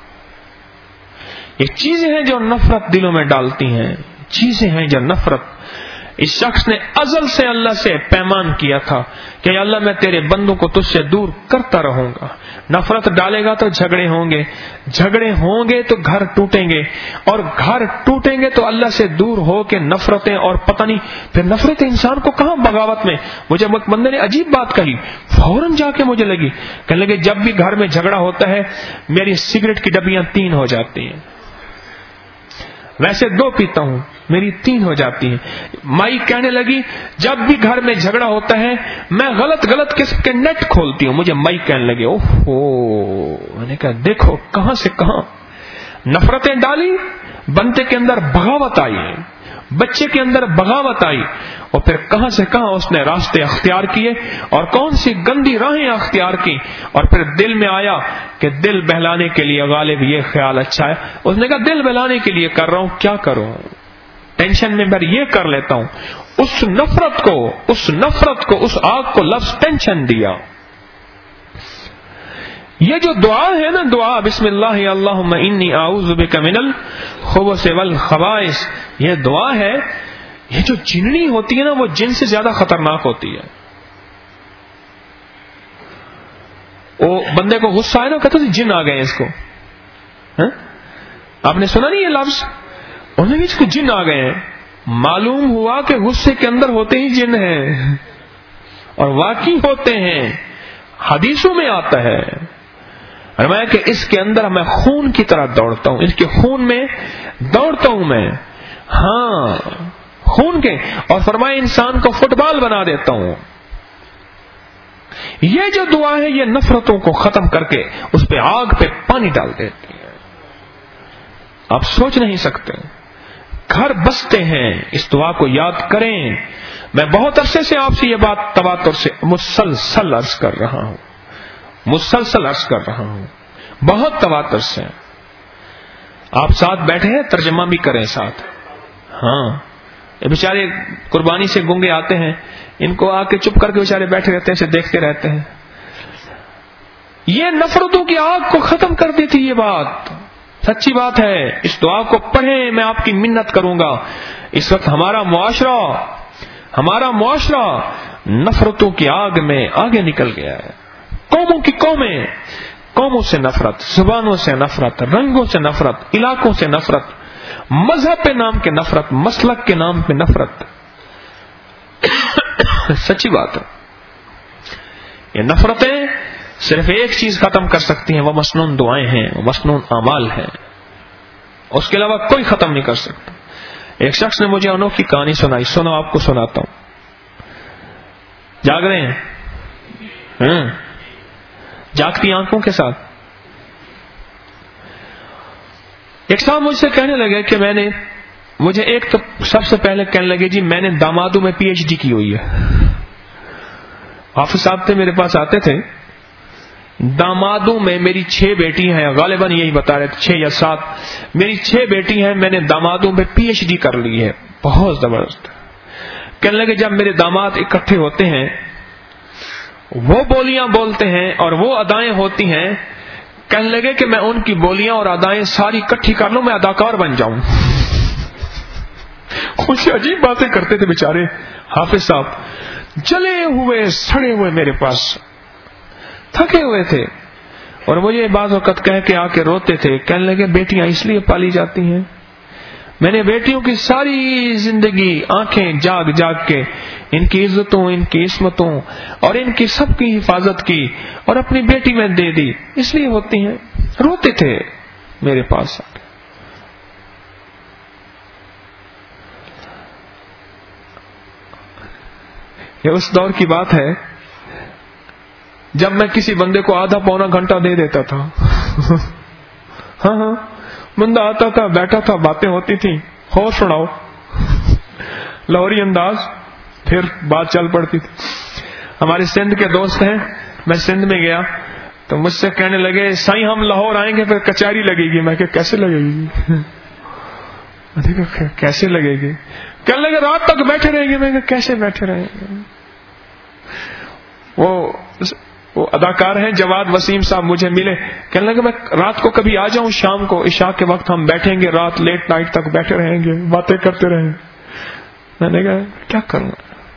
یہ چیزیں ہیں جو نفرت دلوں میں ڈالتی ہیں، چیزیں ہیں جو نفرت۔ اس شخص نے ازل سے اللہ سے پیمان کیا تھا کہ اللہ میں تیرے بندوں کو تجھ سے دور کرتا رہوں گا۔ نفرت ڈالے گا تو جھگڑے ہوں گے تو گھر ٹوٹیں گے، اور گھر ٹوٹیں گے تو اللہ سے دور ہو کے نفرتیں، اور پتہ نہیں پھر نفرتیں انسان کو کہاں بغاوت میں۔ مجھے ایک بندے نے عجیب بات کہی، فوراً جا کے مجھے لگی، کہنے لگے جب بھی گھر میں جھگڑا ہوتا ہے میری سگریٹ کی ڈبیاں 3 ہو جاتی ہیں، ویسے 2 پیتا ہوں، میری 3 ہو جاتی ہیں۔ مائی کہنے لگی جب بھی گھر میں جھگڑا ہوتا ہے میں غلط قسم کے نیٹ کھولتی ہوں۔ مجھے مائی کہنے لگے اوہو، میں نے کہا دیکھو کہاں سے کہاں نفرتیں ڈالی، بندے کے اندر بغاوت آئی ہے، بچے کے اندر بغاوت آئی اور پھر کہاں سے کہاں اس نے راستے اختیار کیے اور کون سی گندی راہیں اختیار کی، اور پھر دل میں آیا کہ دل بہلانے کے لیے غالب یہ خیال اچھا ہے، اس نے کہا دل بہلانے کے لیے کر رہا ہوں، کیا کروں، ٹینشن میں میں یہ کر لیتا ہوں. اس نفرت کو اس آگ کو لفظ ٹینشن دیا. یہ جو دعا ہے نا، دعا بسم اللہ اللہم انی اعوذ بک من الخبث والخبائث، یہ دعا ہے. یہ جو جننی ہوتی ہے نا، وہ جن سے زیادہ خطرناک ہوتی ہے. وہ بندے کو غصہ آئے نا، کہتے ہیں جن آ گئے اس کو. آپ نے سنا نہیں یہ لفظ؟ انہوں نے اس کو جن آ گئے ہیں. معلوم ہوا کہ غصے کے اندر ہوتے ہی جن ہیں اور واقعی ہوتے ہیں. حدیثوں میں آتا ہے فرمایا کہ اس کے اندر میں خون کی طرح دوڑتا ہوں، اس کے خون میں دوڑتا ہوں میں، ہاں خون کے، اور فرمایا انسان کو فٹ بال بنا دیتا ہوں. یہ جو دعا ہے یہ نفرتوں کو ختم کر کے اس پہ آگ پہ پانی ڈال دیتی ہے. آپ سوچ نہیں سکتے، گھر بستے ہیں. اس دعا کو یاد کریں. میں بہت عرصے سے آپ سے یہ بات تواتر سے مسلسل عرض کر رہا ہوں، بہت تواتر سے. آپ ساتھ بیٹھے ہیں، ترجمہ بھی کریں ساتھ. ہاں یہ بیچارے قربانی سے گونگے آتے ہیں، ان کو آ کے چپ کر کے بیچارے بیٹھے رہتے ہیں، اسے دیکھتے رہتے ہیں. یہ نفرتوں کی آگ کو ختم کر دی تھی. یہ بات سچی بات ہے. اس دعا کو پڑھیں، میں آپ کی منت کروں گا. اس وقت ہمارا معاشرہ نفرتوں کی آگ میں آگے نکل گیا ہے. قوموں سے نفرت، زبانوں سے نفرت، رنگوں سے نفرت، علاقوں سے نفرت، مذہب کے نام کے نفرت، مسلک کے نام پہ نفرت. سچی بات ہے. یہ نفرتیں صرف ایک چیز ختم کر سکتی ہیں، وہ مسنون دعائیں ہیں، وہ مسنون اعمال ہیں. اس کے علاوہ کوئی ختم نہیں کر سکتا. ایک شخص نے مجھے انوکھی کہانی سنائی، سنو آپ کو سناتا ہوں. جاگ رہے ہیں؟ جاگتی آنکھوں کے ساتھ. ایک صاحب مجھ سے کہنے لگے کہ مجھے ایک تو سب سے پہلے کہنے لگے جی میں نے دامادوں میں پی ایچ ڈی کی ہوئی ہے. حافظ صاحب تھے میرے پاس آتے تھے. دامادوں میں میری 6 بیٹی ہیں، غالباً یہی بتا رہے تھے 6 یا 7. میری 6 بیٹی ہیں، میں نے دامادوں میں پی ایچ ڈی کر لی ہے. بہت زبردست. کہنے لگے جب میرے داماد اکٹھے ہوتے ہیں، وہ بولیاں بولتے ہیں اور وہ ادائیں ہوتی ہیں، کہنے لگے کہ میں ان کی بولیاں اور ادائیں ساری اکٹھی کر لوں، میں اداکار بن جاؤں. کچھ عجیب باتیں کرتے تھے بیچارے حافظ صاحب. جلے ہوئے سڑے ہوئے میرے پاس، تھکے ہوئے تھے، اور مجھے بعض وقت کہہ کے آ کے روتے تھے. کہنے لگے بیٹیاں اس لیے پالی جاتی ہیں، میں نے بیٹیوں کی ساری زندگی آنکھیں جاگ جاگ کے ان کی عزتوں، ان کی عصمتوں اور ان کی سب کی حفاظت کی اور اپنی بیٹی میں دے دی، اس لیے ہوتی ہیں. روتے تھے میرے پاس. یہ اس دور کی بات ہے جب میں کسی بندے کو آدھا پونا گھنٹہ دے دیتا تھا. ہاں بندہ آتا تھا، بیٹھا تھا، باتیں ہوتی تھیں، اور سناؤ لاہوری انداز، پھر بات چل پڑتی تھی. ہمارے سندھ کے دوست ہیں، میں سندھ میں گیا تو مجھ سے کہنے لگے سائیں ہم لاہور آئیں گے پھر کچہری لگے گی. میں کہ کیسے لگے گی؟ کیسے لگے گی؟ کہنے لگے رات تک بیٹھے رہیں گے. میں کہ کیسے بیٹھے رہیں گے؟ وہ اداکار ہیں جواد وسیم صاحب مجھے ملے، کہنے لگے میں رات کو کبھی آ جاؤں، شام کو عشاء کے وقت ہم بیٹھیں گے، رات لیٹ نائٹ تک بیٹھے رہیں گے، باتیں کرتے رہیں. میں نے کہا کیا کروں؟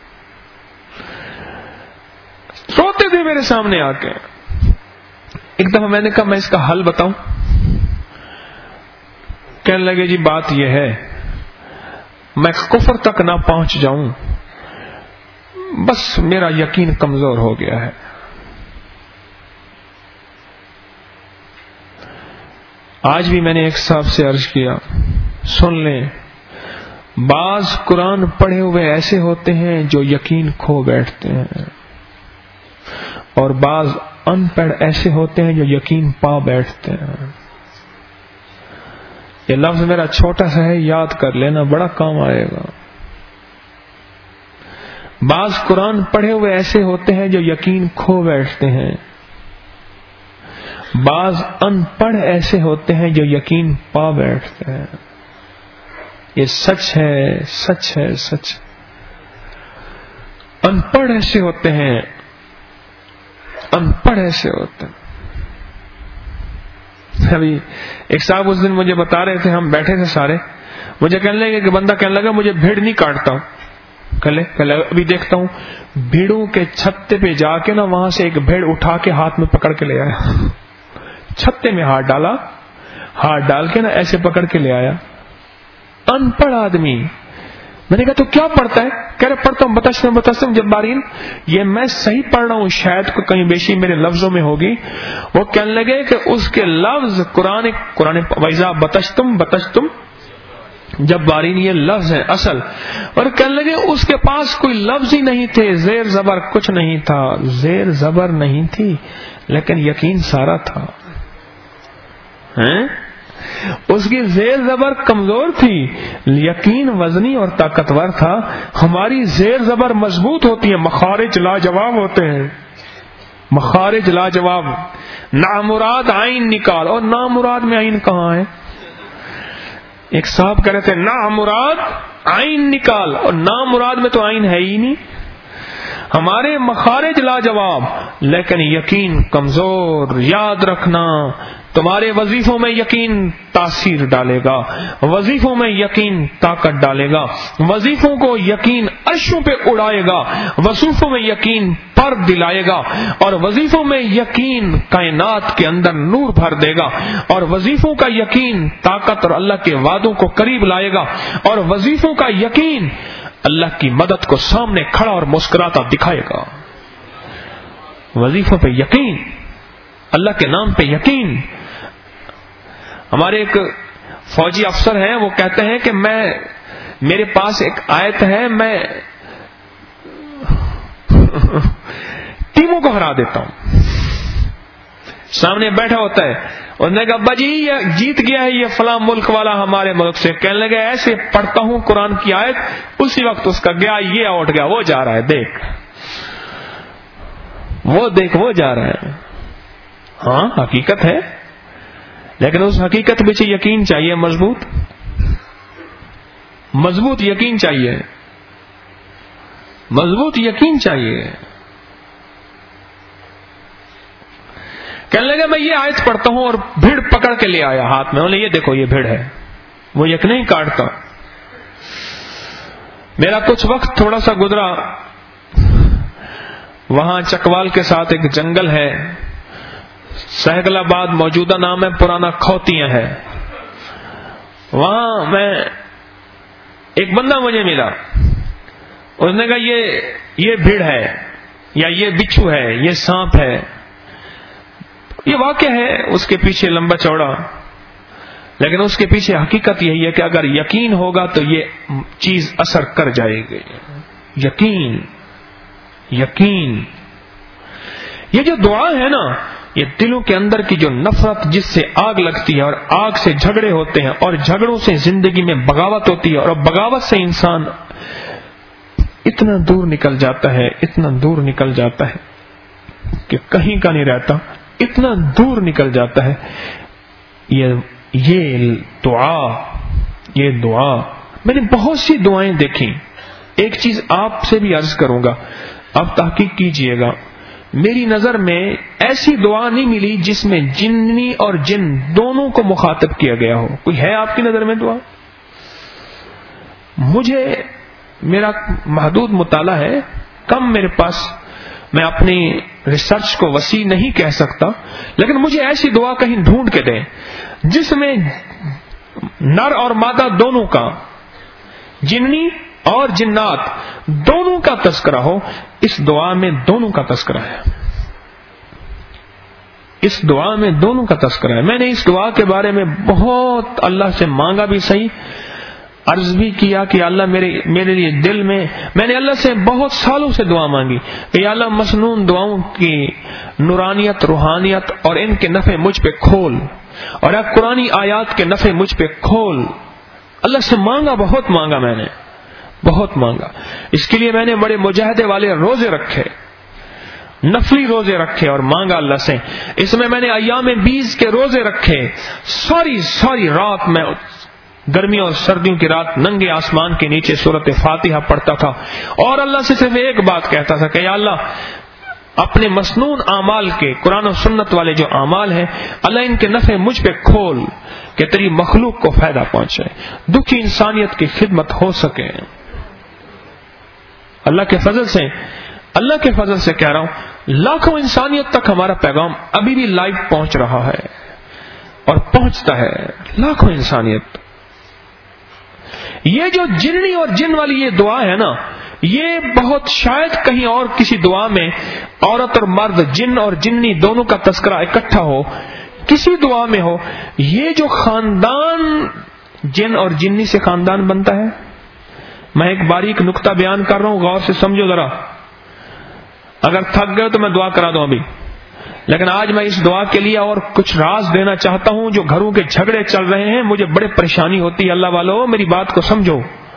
روتے تھے میرے سامنے آ کے. ایک دفعہ میں نے کہا میں اس کا حل بتاؤں. کہنے لگے جی بات یہ ہے میں کفر تک نہ پہنچ جاؤں، بس میرا یقین کمزور ہو گیا ہے. آج بھی میں نے ایک صاحب سے عرض کیا، سن لیں، بعض قرآن پڑھے ہوئے ایسے ہوتے ہیں جو یقین کھو بیٹھتے ہیں، اور بعض ان پڑھ ایسے ہوتے ہیں جو یقین پا بیٹھتے ہیں. یہ لفظ میرا چھوٹا سا ہے، یاد کر لینا، بڑا کام آئے گا۔ بعض قرآن پڑھے ہوئے ایسے ہوتے ہیں جو یقین کھو بیٹھتے ہیں، بعض ان پڑھ ایسے ہوتے ہیں جو یقین پا بیٹھتے ہیں۔ یہ سچ ہے، سچ ہے، سچ۔ ان پڑھ ایسے ہوتے ہیں، ان پڑھ ایسے ہوتے ہیں۔ ابھی ایک صاحب اس دن مجھے بتا رہے تھے، ہم بیٹھے تھے سارے، مجھے کہنے لگے کہ بندہ کہنے لگا مجھے بھیڑ نہیں کاٹتا، ابھی دیکھتا ہوں بھیڑوں کے چھتے پہ جا کے نا، وہاں سے ایک بھیڑ اٹھا کے ہاتھ میں پکڑ کے لے آیا، چھتے میں ہاتھ ڈالا، ہاتھ ڈال کے نا ایسے پکڑ کے لے آیا، ان پڑھ آدمی۔ میں نے کہا تو کیا پڑھتا ہے؟ کہہ رہے پڑھتا ہوں بتاسم جبارین، یہ میں صحیح پڑھ رہا ہوں، شاید کو کہیں بیشی میرے لفظوں میں ہوگی۔ وہ کہنے لگے کہ اس کے لفظ قرآن وَإِذَا بَطَشْتُمْ جبارین، یہ لفظ ہے اصل۔ اور کہنے لگے اس کے پاس کوئی لفظ ہی نہیں تھے، زیر زبر کچھ نہیں تھا، زیر زبر نہیں تھی، لیکن یقین سارا تھا۔ اس کی زیر زبر کمزور تھی، یقین وزنی اور طاقتور تھا۔ ہماری زیر زبر مضبوط ہوتی ہے، مخارج لاجواب ہوتے ہیں، مخارج لاجواب۔ نامراد عین نکال، اور نامراد میں عین کہاں ہے؟ ایک صاحب کہہ رہے تھے نامراد عین نکال، اور نامراد میں تو عین ہے ہی نہیں۔ ہمارے مخارج لاجواب، لیکن یقین کمزور۔ یاد رکھنا، تمہارے وظیفوں میں یقین تاثیر ڈالے گا، وظیفوں میں یقین طاقت ڈالے گا، وظیفوں کو یقین عرشوں پہ اڑائے گا، وظیفوں میں یقین پر دلائے گا، اور وظیفوں میں یقین کائنات کے اندر نور بھر دے گا، اور وظیفوں کا یقین طاقت اور اللہ کے وعدوں کو قریب لائے گا، اور وظیفوں کا یقین اللہ کی مدد کو سامنے کھڑا اور مسکراتا دکھائے گا۔ وظیفوں پہ یقین، اللہ کے نام پہ یقین۔ ہمارے ایک فوجی افسر ہیں، وہ کہتے ہیں کہ میرے پاس ایک آیت ہے، میں ٹیموں کو ہرا دیتا ہوں۔ سامنے بیٹھا ہوتا ہے، انہوں نے کہا ابا جی یہ جیت گیا ہے یہ فلاں ملک والا ہمارے ملک سے، کہنے لگے ایسے پڑھتا ہوں قرآن کی آیت، اسی وقت اس کا گیا، یہ اٹھ گیا، وہ جا رہا ہے، دیکھ وہ جا رہا ہے۔ ہاں حقیقت ہے، لیکن اس حقیقت پیچھے یقین چاہیے، مضبوط یقین چاہیے، مضبوط یقین چاہیے۔ کہنے لگا میں یہ آیت پڑھتا ہوں اور بھیڑ پکڑ کے لے آیا ہاتھ میں، یہ دیکھو یہ بھیڑ ہے، وہ یک نہیں کاٹتا۔ میرا کچھ وقت تھوڑا سا گزرا، وہاں چکوال کے ساتھ ایک جنگل ہے، سہگل آباد موجودہ نام ہے، پرانا کھوتیاں ہے۔ وہاں میں ایک بندہ مجھے ملا، اس نے کہا یہ بھیڑ ہے، یا یہ بچھو ہے، یہ سانپ ہے۔ یہ واقعہ ہے اس کے پیچھے لمبا چوڑا، لیکن اس کے پیچھے حقیقت یہی ہے کہ اگر یقین ہوگا تو یہ چیز اثر کر جائے گی۔ یقین یہ جو دعا ہے نا، یہ دلوں کے اندر کی جو نفرت جس سے آگ لگتی ہے، اور آگ سے جھگڑے ہوتے ہیں، اور جھگڑوں سے زندگی میں بغاوت ہوتی ہے، اور بغاوت سے انسان اتنا دور نکل جاتا ہے، اتنا دور نکل جاتا ہے کہ کہیں کا نہیں رہتا، اتنا دور نکل جاتا ہے۔ یہ دعا میں نے بہت سی دعائیں دیکھی۔ ایک چیز آپ سے بھی عرض کروں گا، آپ تحقیق کیجئے گا، میری نظر میں ایسی دعا نہیں ملی جس میں جنی اور جن دونوں کو مخاطب کیا گیا ہو۔ کوئی ہے آپ کی نظر میں دعا؟ مجھے میرا محدود مطالعہ ہے، کم میرے پاس، میں اپنی ریسرچ کو وسیع نہیں کہہ سکتا، لیکن مجھے ایسی دعا کہیں ڈھونڈ کے دیں جس میں نر اور مادہ دونوں کا، جنی اور جنات دونوں کا تذکرہ ہو۔ اس دعا میں دونوں کا تذکرہ ہے، اس دعا میں دونوں کا تذکرہ ہے۔ میں نے اس دعا کے بارے میں بہت اللہ سے مانگا بھی صحیح، عرض بھی کیا کہ اللہ میرے لیے دل میں نے اللہ سے بہت سالوں سے دعا مانگی کہ یا اللہ مسنون دعاؤں کی نورانیت، روحانیت اور ان کے نفع مجھ پہ کھول، اور اے قرآنی آیات کے نفع مجھ پہ کھول. اللہ سے مانگا، بہت مانگا، میں نے بہت مانگا. اس کے لیے میں نے بڑے مجاہدے والے روزے رکھے، نفلی روزے رکھے اور مانگا اللہ سے. اس میں نے ایام 20 کے روزے رکھے. ساری رات میں گرمیوں اور سردیوں کی رات ننگے آسمان کے نیچے سورۃ فاتحہ پڑھتا تھا اور اللہ سے صرف ایک بات کہتا تھا کہ یا اللہ اپنے مسنون اعمال کے، قرآن و سنت والے جو اعمال ہیں، اللہ ان کے نفع مجھ پہ کھول کہ تیری مخلوق کو فائدہ پہنچے، دکھی انسانیت کی خدمت ہو سکے. اللہ کے فضل سے کہہ رہا ہوں، لاکھوں انسانیت تک ہمارا پیغام ابھی بھی لائیو پہنچ رہا ہے اور پہنچتا ہے. لاکھوں انسانیت. یہ جو جننی اور جن والی یہ دعا ہے نا، یہ بہت شاید کہیں اور کسی دعا میں عورت اور مرد، جن اور جننی دونوں کا تذکرہ اکٹھا ہو، کسی دعا میں ہو. یہ جو خاندان جن اور جننی سے خاندان بنتا ہے، میں ایک باریک نقطہ بیان کر رہا ہوں، غور سے سمجھو ذرا. اگر تھک گئے تو میں دعا کرا دوں ابھی، لیکن آج میں اس دعا کے لیے اور کچھ راز دینا چاہتا ہوں. جو گھروں کے جھگڑے چل رہے ہیں، مجھے بڑے پریشانی ہوتی ہے. اللہ والو میری بات کو سمجھو.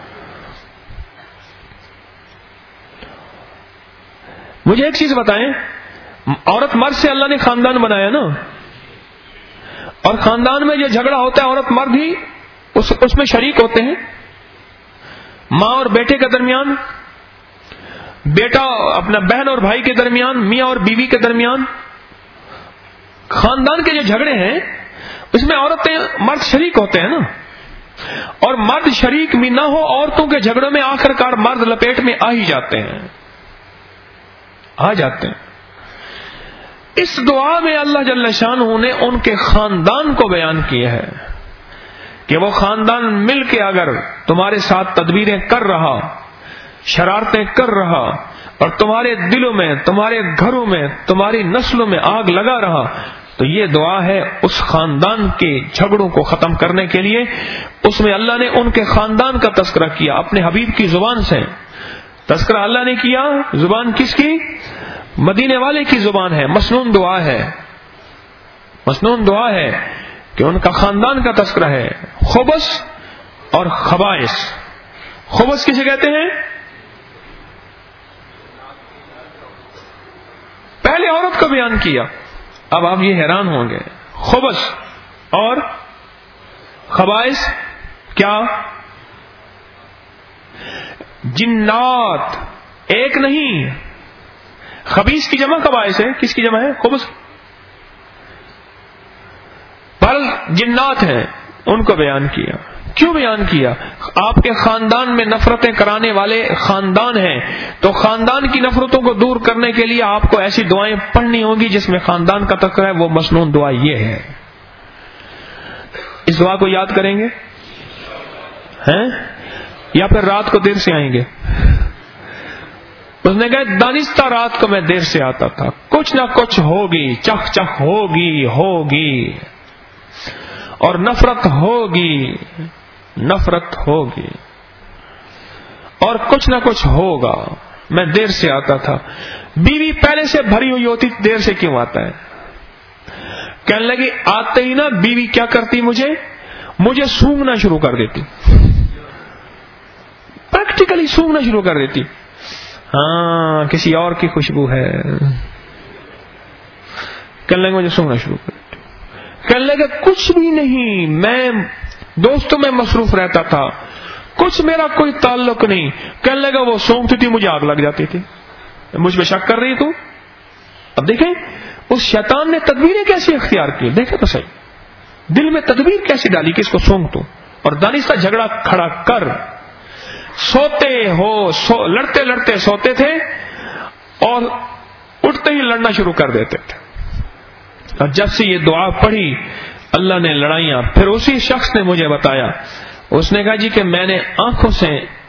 مجھے ایک چیز بتائیں، عورت مرد سے اللہ نے خاندان بنایا نا، اور خاندان میں جو جھگڑا ہوتا ہے عورت مرد ہی اس میں شریک ہوتے ہیں. ماں اور بیٹے کے درمیان، بیٹا اپنا بہن اور بھائی کے درمیان، میاں اور بیوی کے درمیان، خاندان کے جو جھگڑے ہیں اس میں عورتیں مرد شریک ہوتے ہیں نا. اور مرد شریک بھی نہ ہو، عورتوں کے جھگڑوں میں آخر کار مرد لپیٹ میں آ ہی جاتے ہیں. اس دعا میں اللہ جل شانہ نے ان کے خاندان کو بیان کیا ہے کہ وہ خاندان مل کے اگر تمہارے ساتھ تدبیریں کر رہا، شرارتیں کر رہا، اور تمہارے دلوں میں، تمہارے گھروں میں، تمہاری نسلوں میں آگ لگا رہا، تو یہ دعا ہے اس خاندان کے جھگڑوں کو ختم کرنے کے لیے. اس میں اللہ نے ان کے خاندان کا تذکرہ کیا اپنے حبیب کی زبان سے. تذکرہ اللہ نے کیا، زبان کس کی؟ مدینے والے کی زبان ہے. مسنون دعا ہے کہ ان کا خاندان کا تذکرہ ہے. خبث اور خبائث. خبث کسے کہتے ہیں؟ پہلے عورت کو بیان کیا، اب آپ یہ حیران ہوں گے، خبث اور خبائث کیا؟ جنات ایک نہیں، خبیث کی جمع خبائث ہے. کس کی جمع ہے؟ خبث. پر جنات ہیں، ان کو بیان کیا. کیوں بیان کیا؟ آپ کے خاندان میں نفرتیں کرانے والے خاندان ہیں، تو خاندان کی نفرتوں کو دور کرنے کے لیے آپ کو ایسی دعائیں پڑھنی ہوں گی جس میں خاندان کا تذکرہ ہے. وہ مسنون دعا یہ ہے. اس دعا کو یاد کریں گے ہیں یا پھر رات کو دیر سے آئیں گے؟ اس نے کہا دانستہ رات کو میں دیر سے آتا تھا، کچھ نہ کچھ ہوگی، چخ ہوگی اور نفرت ہوگی اور کچھ نہ کچھ ہوگا. میں دیر سے آتا تھا. بیوی پہلے سے بھری ہوئی ہوتی، دیر سے کیوں آتا ہے؟ کہنے لگی آتے ہی نا بیوی کیا کرتی، مجھے سونگنا شروع کر دیتی، پریکٹیکلی سونگنا شروع کر دیتی. ہاں کسی اور کی خوشبو ہے. کہنے لگے مجھے سونگنا شروع کر دیتی. کہنے لگے کچھ بھی نہیں، میں دوستوں میں مصروف رہتا تھا، کچھ میرا کوئی تعلق نہیں. کہنے لگا وہ سونگتی تھی، مجھے آگ لگ جاتی تھی. مجھ پہ شک کر رہی تو. اب دیکھیں اس شیطان نے تدبیریں کیسی اختیار کی، دیکھیں تو صحیح، دل میں تدبیر کیسی ڈالی کہ اس کو سونگ تو، اور دانستہ جھگڑا کھڑا کر. لڑتے سوتے تھے اور اٹھتے ہی لڑنا شروع کر دیتے تھے. اور جب سے یہ دعا پڑھی اللہ نے لڑائیاں. پھر اسی شخص نے مجھے بتایا، اس نے کہا جی کہ میں نے آنکھوں سے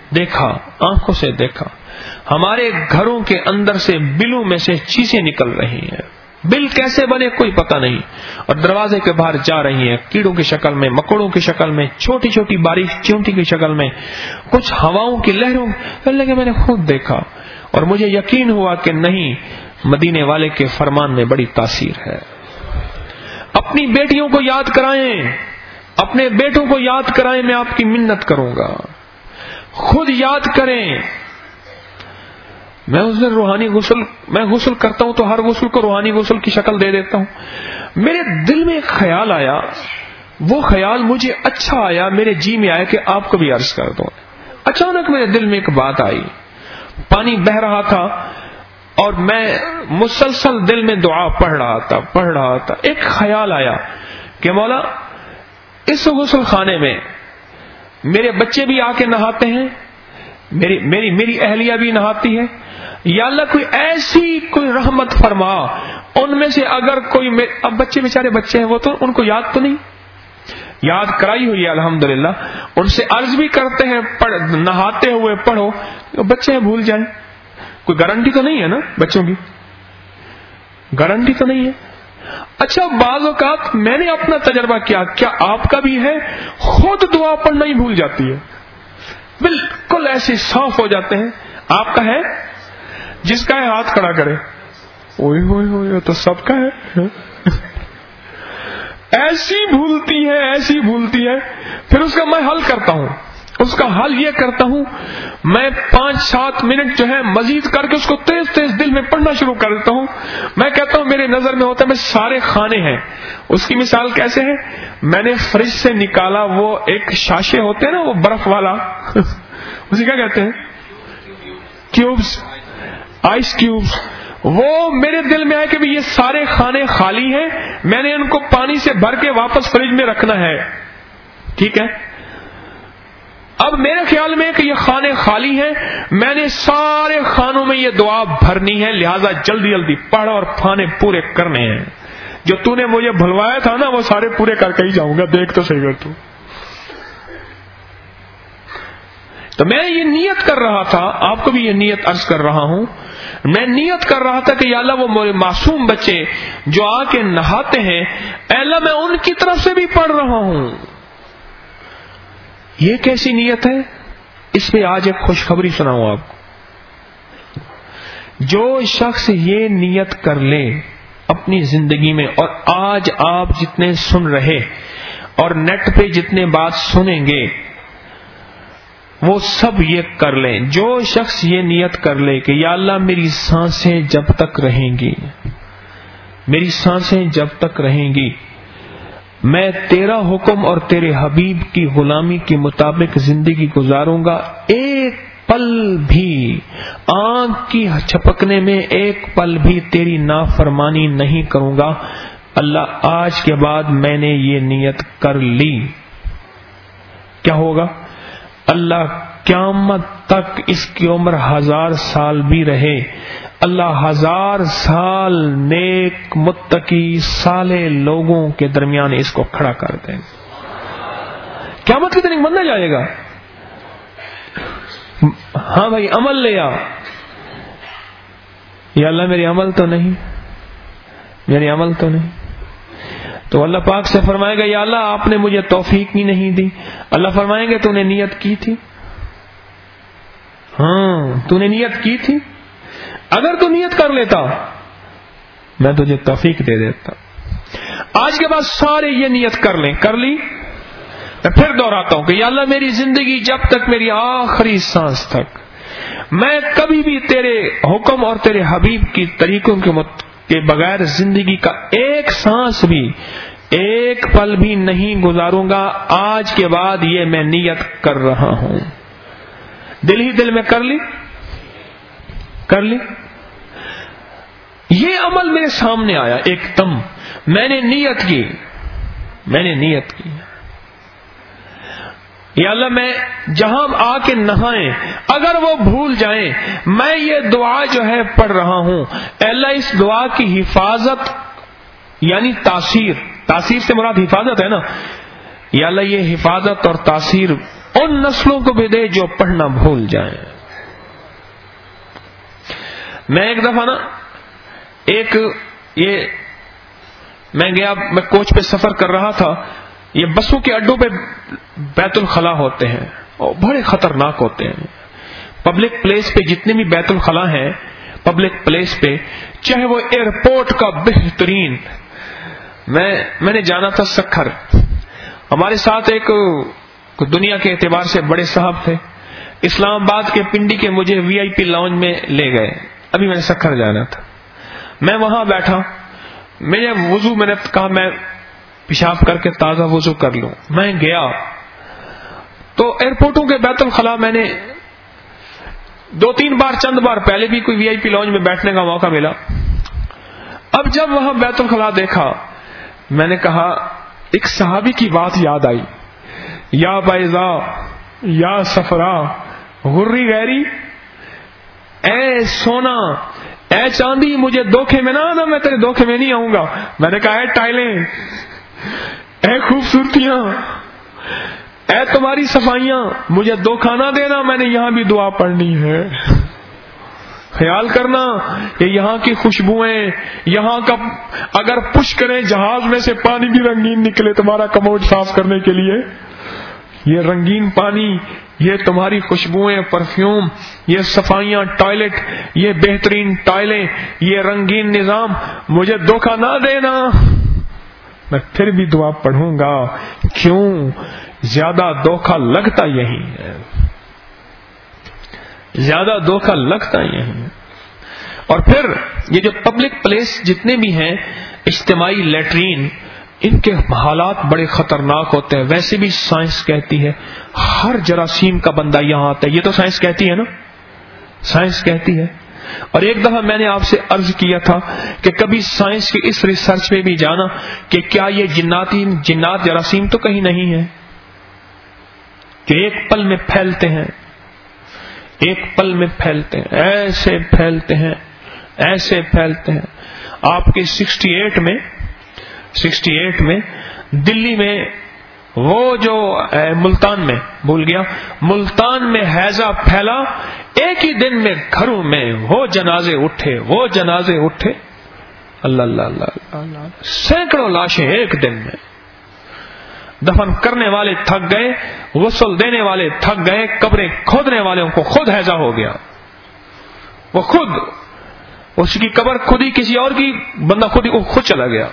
دیکھا ہمارے گھروں کے اندر سے بلوں میں سے چیزیں نکل رہی ہیں. بل کیسے بنے کوئی پتہ نہیں، اور دروازے کے باہر جا رہی ہیں، کیڑوں کی شکل میں، مکوڑوں کی شکل میں، چھوٹی چھوٹی باریک چیونٹی کی شکل میں، کچھ ہواؤں کی لہروں. کہ میں نے خود دیکھا اور مجھے یقین ہوا کہ نہیں، مدینے والے کے فرمان میں بڑی تاثیر ہے. اپنی بیٹیوں کو یاد کرائیں، اپنے بیٹوں کو یاد کرائیں، میں آپ کی منت کروں گا، خود یاد کریں۔ میں اس دن روحانی غسل، میں غسل کرتا ہوں تو ہر غسل کو روحانی غسل کی شکل دے دیتا ہوں۔ میرے دل میں ایک خیال آیا، وہ خیال مجھے اچھا آیا، میرے جی میں آیا کہ آپ کو بھی عرض کر دوں۔ اچانک میرے دل میں ایک بات آئی، پانی بہ رہا تھا اور میں مسلسل دل میں دعا پڑھ رہا تھا۔ ایک خیال آیا کہ مولا اس غسل خانے میں میرے بچے بھی آ کے نہاتے ہیں، میری اہلیہ بھی نہاتی ہے، یا اللہ کوئی ایسی کوئی رحمت فرما، ان میں سے اگر کوئی، اب بچے بیچارے بچے ہیں، وہ تو ان کو یاد تو نہیں، یاد کرائی ہوئی ہے الحمدللہ، ان سے عرض بھی کرتے ہیں نہاتے ہوئے پڑھو، بچے ہیں بھول جائیں، کوئی گارنٹی تو نہیں ہے نا بچوں کی، گارنٹی تو نہیں ہے۔ اچھا بعض اوقات میں نے اپنا تجربہ کیا آپ کا بھی ہے، خود دعا پڑھنا ہی بھول جاتی ہے، بالکل ایسے صاف ہو جاتے ہیں۔ آپ کا ہے؟ جس کا ہے ہاتھ کھڑا کرے۔ اوئے ہوئے ہوئے تو سب کا ہے۔ ایسی بھولتی ہے، پھر اس کا میں حل کرتا ہوں، اس کا حل یہ کرتا ہوں، میں 5-7 منٹ جو ہے مزید کر کے اس کو تیز تیز دل میں پڑھنا شروع کر دیتا ہوں۔ میں کہتا ہوں میرے نظر میں ہوتا ہے میں سارے خانے ہیں۔ اس کی مثال کیسے ہے؟ میں نے فریج سے نکالا وہ ایک شاشے ہوتے ہیں نا، وہ برف والا اسے کیا کہتے ہیں؟ Cubes, ice cubes. وہ میرے دل میں آئے کہ یہ سارے خانے خالی ہیں، میں نے ان کو پانی سے بھر کے واپس فریج میں رکھنا ہے، ٹھیک ہے؟ اب میرے خیال میں کہ یہ خانے خالی ہیں، میں نے سارے خانوں میں یہ دعا بھرنی ہے، لہذا جلدی جلدی پڑھ اور خانے پورے کرنے ہیں۔ جو تو نے مجھے بھلوایا تھا نا وہ سارے پورے کر کے ہی جاؤں گا، دیکھ تو صحیح کر تو میں یہ نیت کر رہا تھا، آپ کو بھی یہ نیت عرض کر رہا ہوں، میں نیت کر رہا تھا کہ یا اللہ وہ میرے معصوم بچے جو آ کے نہاتے ہیں، اے اللہ میں ان کی طرف سے بھی پڑھ رہا ہوں۔ یہ کیسی نیت ہے؟ اس میں آج ایک خوشخبری سناؤں آپ کو۔ جو شخص یہ نیت کر لے اپنی زندگی میں، اور آج آپ جتنے سن رہے اور نیٹ پہ جتنے بات سنیں گے وہ سب یہ کر لیں، جو شخص یہ نیت کر لے کہ یا اللہ میری سانسیں جب تک رہیں گی، میری سانسیں جب تک رہیں گی، میں تیرا حکم اور تیرے حبیب کی غلامی کے مطابق زندگی گزاروں گا، ایک پل بھی آنکھ کی چھپکنے میں ایک پل بھی تیری نافرمانی نہیں کروں گا۔ اللہ آج کے بعد میں نے یہ نیت کر لی، کیا ہوگا؟ اللہ قیامت تک اس کی عمر 1000 سال بھی رہے، اللہ 1000 سال نیک متقی صالح لوگوں کے درمیان اس کو کھڑا کر دیں۔ قیامت کے دن بندہ جائے گا، ہاں بھائی عمل لے آ، یا اللہ میرے عمل تو نہیں، میرے عمل تو نہیں، تو اللہ پاک سے فرمائے گا یا اللہ آپ نے مجھے توفیق ہی نہیں دی۔ اللہ فرمائیں گے تو نے نیت کی تھی، ہاں تو نے نیت کی تھی، اگر تو نیت کر لیتا میں تجھے توفیق دے دیتا۔ آج کے بعد سارے یہ نیت کر لیں، کر لی؟ میں پھر دہراتا ہوں کہ یا اللہ میری زندگی جب تک میری آخری سانس تک میں کبھی بھی تیرے حکم اور تیرے حبیب کی طریقوں کے بغیر زندگی کا ایک سانس بھی، ایک پل بھی نہیں گزاروں گا۔ آج کے بعد یہ میں نیت کر رہا ہوں۔ دل ہی دل میں کر لی، کر لی۔ یہ عمل میرے سامنے آیا ایک دم، میں نے نیت کی، میں نے نیت کی یا اللہ میں جہاں آ کے نہائیں اگر وہ بھول جائیں، میں یہ دعا جو ہے پڑھ رہا ہوں، اے اللہ اس دعا کی حفاظت یعنی تاثیر سے مراد حفاظت ہے نا، یا اللہ یہ حفاظت اور تاثیر ان نسلوں کو بھی دے جو پڑھنا بھول جائیں۔ میں ایک دفعہ نا میں گیا، میں کوچ پہ سفر کر رہا تھا، یہ بسوں کے اڈوں پہ بیت الخلا ہوتے ہیں اور بڑے خطرناک ہوتے ہیں۔ پبلک پلیس پہ جتنے بھی بیت الخلا ہیں پبلک پلیس پہ، چاہے وہ ایئرپورٹ کا بہترین میں نے جانا تھا سکھر. ہمارے ساتھ ایک دنیا کے اعتبار سے بڑے صاحب تھے. اسلام آباد کے پنڈی کے مجھے VIP لاؤنج میں لے گئے. ابھی میں نے سکھر جانا تھا. میں وہاں بیٹھا, میں نے کہا میں پیشاب کر کے تازہ وضو کر لوں. میں گیا تو ایئرپورٹوں کے بیت الخلا میں نے 2-3 بار, چند بار پہلے بھی کوئی VIP لاؤنج میں بیٹھنے کا موقع ملا. اب جب وہاں بیت الخلا دیکھا, میں نے کہا ایک صحابی کی بات یاد آئی, یا بیضا یا صفرا غری غیری, اے سونا اے چاندی مجھے دھوکے میں نہ آنا, میں تیرے دھوکے میں نہیں آؤں گا. میں نے کہا اے ٹائلیں, اے خوبصورتیاں, اے تمہاری صفائیاں, مجھے دھوکہ نہ دینا, میں نے یہاں بھی دعا پڑھنی ہے. خیال کرنا کہ یہاں کی خوشبوئیں, یہاں کا اگر پش کریں جہاز میں سے پانی بھی رنگین نکلے تمہارا کموڈ صاف کرنے کے لیے, یہ رنگین پانی, یہ تمہاری خوشبوئیں, پرفیوم, یہ صفائیاں, ٹوائلٹ, یہ بہترین ٹائلیں, یہ رنگین نظام, مجھے دھوکہ نہ دینا. میں پھر بھی دعا پڑھوں گا. کیوں؟ زیادہ دھوکہ لگتا یہی ہے, زیادہ دھوکہ لگتا یہی ہے. اور پھر یہ جو پبلک پلیس جتنے بھی ہیں, اجتماعی لیٹرین, ان کے حالات بڑے خطرناک ہوتے ہیں. ویسے بھی سائنس کہتی ہے ہر جراثیم کا بندہ یہاں آتا ہے. یہ تو سائنس کہتی ہے نا, سائنس کہتی ہے. اور ایک دفعہ میں نے آپ سے عرض کیا تھا کہ کبھی سائنس کی اس ریسرچ میں بھی جانا کہ کیا یہ جنات جراثیم تو کہیں نہیں ہے کہ ایک پل میں پھیلتے ہیں, ایک پل میں پھیلتے ہیں, ایسے پھیلتے ہیں, ایسے پھیلتے ہیں. آپ کے 68 میں دلی میں وہ جو ملتان میں, بھول گیا, ملتان میں ہیضہ پھیلا, ایک ہی دن میں گھروں میں وہ جنازے اٹھے, وہ جنازے اٹھے. اللہ اللہ اللہ اللہ, سینکڑوں لاشیں ایک دن میں. دفن کرنے والے تھک گئے, غسل دینے والے تھک گئے, قبریں کھودنے والوں کو خود ہیضہ ہو گیا. وہ خود, اس کی قبر خود ہی کسی اور کی, بندہ خود چلا گیا.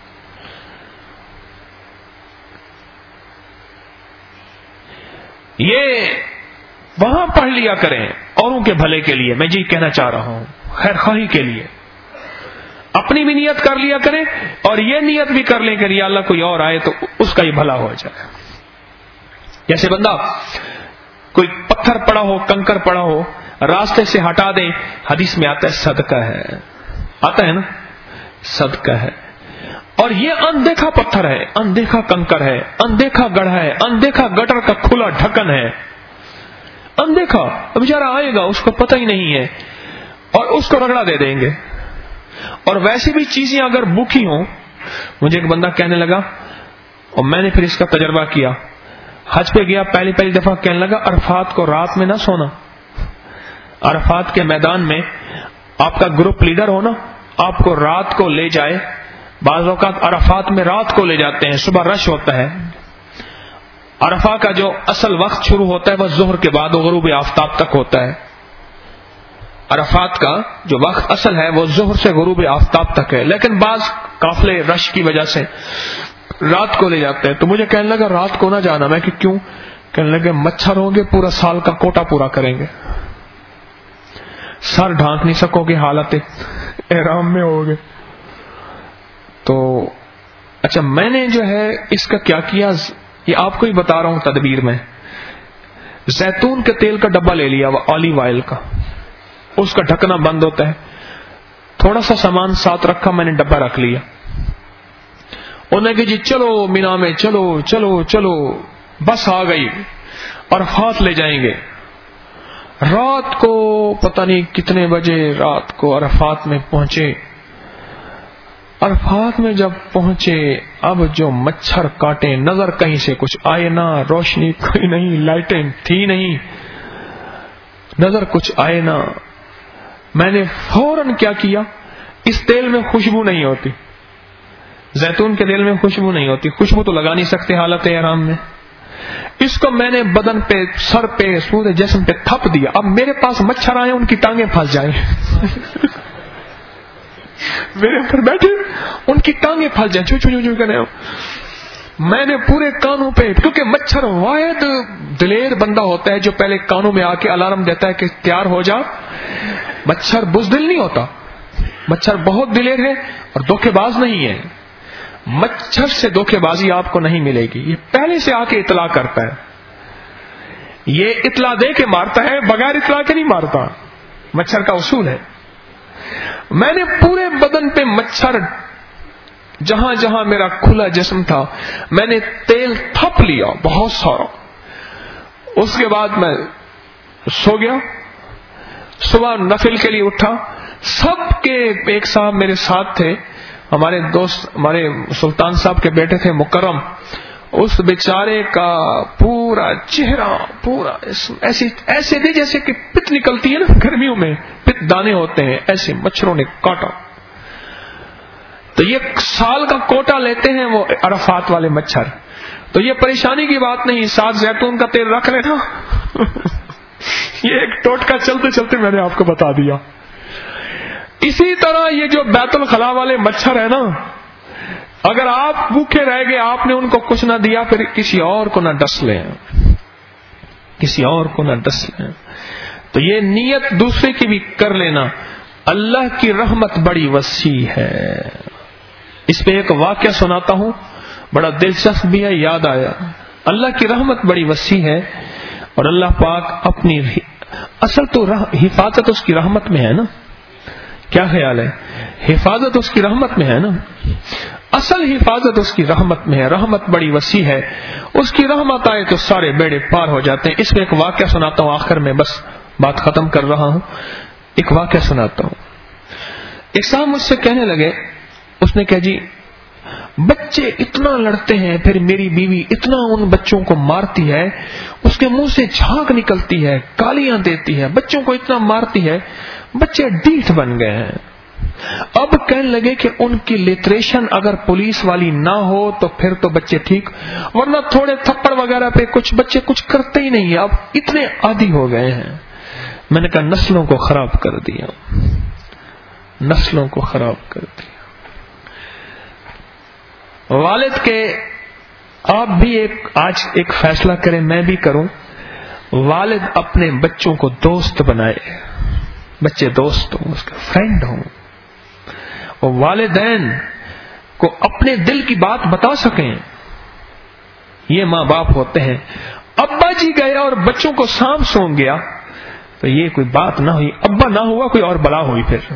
یہ وہاں پڑھ لیا کریں اوروں کے بھلے کے لیے. میں جی کہنا چاہ رہا ہوں, خیر خواہی کے لیے. اپنی بھی نیت کر لیا کریں اور یہ نیت بھی کر لیں کہ یا اللہ کوئی اور آئے تو اس کا یہ بھلا ہو جائے. جیسے بندہ کوئی پتھر پڑا ہو, کنکر پڑا ہو, راستے سے ہٹا دیں, حدیث میں آتا ہے صدقہ ہے, آتا ہے نا, صدقہ ہے. اور یہ اندیکھا پتھر ہے, اندیکھا کنکر ہے, اندیکھا گڑھا ہے, اندیکھا گٹر کا کھلا ڈھکن ہے, اندیکھا. بیچارہ آئے گا, اس کو پتہ ہی نہیں ہے, اور اس کو رگڑا دے دیں گے. اور ویسی بھی چیزیں اگر بھوکی ہوں, مجھے ایک بندہ کہنے لگا, اور میں نے پھر اس کا تجربہ کیا, حج پہ گیا, پہلی دفعہ کہنے لگا عرفات کو رات میں نہ سونا. عرفات کے میدان میں آپ کا گروپ لیڈر ہو نا, آپ کو رات کو لے جائے. بعض اوقات عرفات میں رات کو لے جاتے ہیں, صبح رش ہوتا ہے. عرفہ کا جو اصل وقت شروع ہوتا ہے وہ ظہر کے بعد غروب آفتاب تک ہوتا ہے. عرفات کا جو وقت اصل ہے وہ ظہر سے غروب آفتاب تک ہے, لیکن بعض قافلے رش کی وجہ سے رات کو لے جاتے ہیں. تو مجھے کہنے لگا رات کو نہ جانا. میں کہ کیوں؟ کہنے لگے مچھر ہوں گے, پورا سال کا کوٹا پورا کریں گے, سر ڈھانک نہیں سکو گے, حالت احرام میں ہوگے. تو اچھا, میں نے جو ہے اس کا کیا کیا, یہ آپ کو ہی بتا رہا ہوں تدبیر میں. زیتون کے تیل کا ڈبہ لے لیا, اولیو آئل کا, اس کا ڈھکنا بند ہوتا ہے. تھوڑا سا سامان ساتھ رکھا, میں نے ڈبہ رکھ لیا. انہوں نے کہ جی چلو مینا میں, چلو چلو چلو, بس آ گئی, عرفات لے جائیں گے. رات کو پتہ نہیں کتنے بجے رات کو عرفات میں پہنچے. عرفات میں جب پہنچے, اب جو مچھر کاٹے, نظر کہیں سے کچھ آئے نہ, روشنی کوئی نہیں, لائٹیں تھی نہیں, نظر کچھ آئے نہ. میں نے فوراً کیا کیا, اس تیل میں خوشبو نہیں ہوتی, زیتون کے تیل میں خوشبو نہیں ہوتی, خوشبو تو لگا نہیں سکتے حالت احرام میں. اس کو میں نے بدن پہ, سر پہ, پورے جسم پہ تھپ دیا. اب میرے پاس مچھر آئے, ان کی ٹانگیں پھنس جائیں. میرے اوپر بیٹھے, ان کی ٹانگیں پھل جائیں, چو چو چو چو کریں. میں نے پورے کانوں پہ, کیونکہ مچھر واحد دلیر بندہ ہوتا ہے جو پہلے کانوں میں آ کے الارم دیتا ہے کہ تیار ہو جا. مچھر بزدل نہیں ہوتا, مچھر بہت دلیر ہے اور دھوکے باز نہیں ہے. مچھر سے دھوکے بازی آپ کو نہیں ملے گی. یہ پہلے سے آ کے اطلاع کرتا ہے, یہ اطلاع دے کے مارتا ہے, بغیر اطلاع کے نہیں مارتا. مچھر کا اصول ہے. میں نے پورے بدن پہ مچھر, جہاں جہاں میرا کھلا جسم تھا, میں نے تیل تھپ لیا بہت سارا. اس کے بعد میں سو گیا. صبح نفل کے لیے اٹھا, سب کے ایک صاحب میرے ساتھ تھے, ہمارے دوست, ہمارے سلطان صاحب کے بیٹے تھے مکرم. اس بیچارے کا پورا چہرہ پورا ایسے تھے جیسے کہ پت نکلتی ہے نا گرمیوں میں, پت دانے ہوتے ہیں, ایسے مچھروں نے کاٹا. تو یہ سال کا کوٹا لیتے ہیں وہ عرفات والے مچھر. تو یہ پریشانی کی بات نہیں, ساتھ زیتون کا تیل رکھ لینا. یہ ایک ٹوٹکا چلتے چلتے میں نے آپ کو بتا دیا. اسی طرح یہ جو بیت الخلا والے مچھر ہے نا, اگر آپ بھوکے رہ گئے, آپ نے ان کو کچھ نہ دیا, پھر کسی اور کو نہ ڈس لیں, کسی اور کو نہ ڈس لیں. تو یہ نیت دوسرے کی بھی کر لینا. اللہ کی رحمت بڑی وسیع ہے. اس پہ ایک واقعہ سناتا ہوں, بڑا دلچسپ بھی ہے, یاد آیا. اللہ کی رحمت بڑی وسیع ہے اور اللہ پاک اپنی اصل تو حفاظت اس کی رحمت میں ہے نا. کیا خیال ہے؟ حفاظت اس کی رحمت میں ہے نا. اصل حفاظت اس کی رحمت میں ہے. رحمت بڑی وسیع ہے, اس کی رحمت آئے تو سارے بیڑے پار ہو جاتے ہیں. اس میں ایک واقعہ سناتا ہوں, آخر میں بس بات ختم کر رہا ہوں. ایک واقعہ سناتا ہوں. ایک صاحب مجھ سے کہنے لگے, اس نے کہا جی بچے اتنا لڑتے ہیں, پھر میری بیوی اتنا ان بچوں کو مارتی ہے, اس کے منہ سے جھاگ نکلتی ہے, گالیاں دیتی ہے, بچوں کو اتنا مارتی ہے, بچے ڈیٹھ بن گئے ہیں. اب کہنے لگے کہ ان کی لٹریشن اگر پولیس والی نہ ہو تو پھر تو بچے ٹھیک, ورنہ تھوڑے تھپڑ وغیرہ پہ کچھ بچے کچھ کرتے ہی نہیں, اب اتنے عادی ہو گئے ہیں. میں نے کہا نسلوں کو خراب کر دیا, نسلوں کو خراب کر دیا. والد کے, آپ بھی آج ایک فیصلہ کریں, میں بھی کروں, والد اپنے بچوں کو دوست بنائے, بچے دوست ہوں, اس کے فرینڈ ہوں, اور والدین کو اپنے دل کی بات بتا سکیں. یہ ماں باپ ہوتے ہیں. ابا جی گیا اور بچوں کو سام سونگ گیا تو یہ کوئی بات نہ ہوئی, ابا نہ ہوا کوئی اور بلا ہوئی پھر.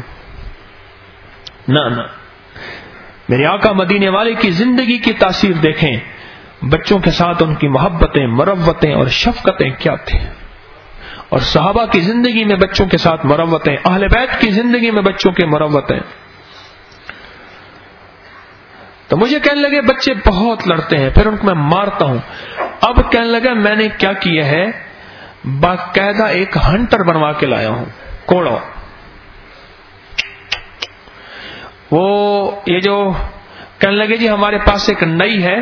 نہ میرے آقا مدینے والے کی زندگی کی تاثیر دیکھیں, بچوں کے ساتھ ان کی محبتیں, مروتیں اور شفقتیں کیا تھیں, اور صحابہ کی زندگی میں بچوں کے ساتھ مروتیں, اہل بیت کی زندگی میں بچوں کے مروتیں. تو مجھے کہنے لگے بچے بہت لڑتے ہیں, پھر ان کو میں مارتا ہوں. اب کہنے لگا میں نے کیا کیا ہے, باقاعدہ ایک ہنٹر بنوا کے لایا ہوں, کوڑا. وہ یہ جو کہنے لگے جی ہمارے پاس ایک نئی ہے,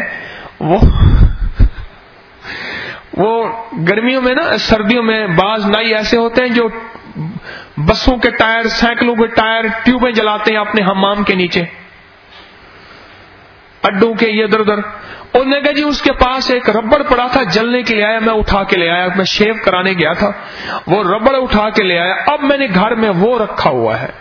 وہ گرمیوں میں نا, سردیوں میں بعض نئی ایسے ہوتے ہیں جو بسوں کے ٹائر, سائیکلوں کے ٹائر, ٹیوبیں جلاتے ہیں اپنے حمام کے نیچے, اڈوں کے یہ ادھر ادھر. انہوں نے کہا جی اس کے پاس ایک ربڑ پڑا تھا, جلنے کے لیے آیا, میں اٹھا کے لے آیا, میں شیو کرانے گیا تھا, وہ ربڑ اٹھا کے لے آیا, اب میں نے گھر میں وہ رکھا ہوا ہے.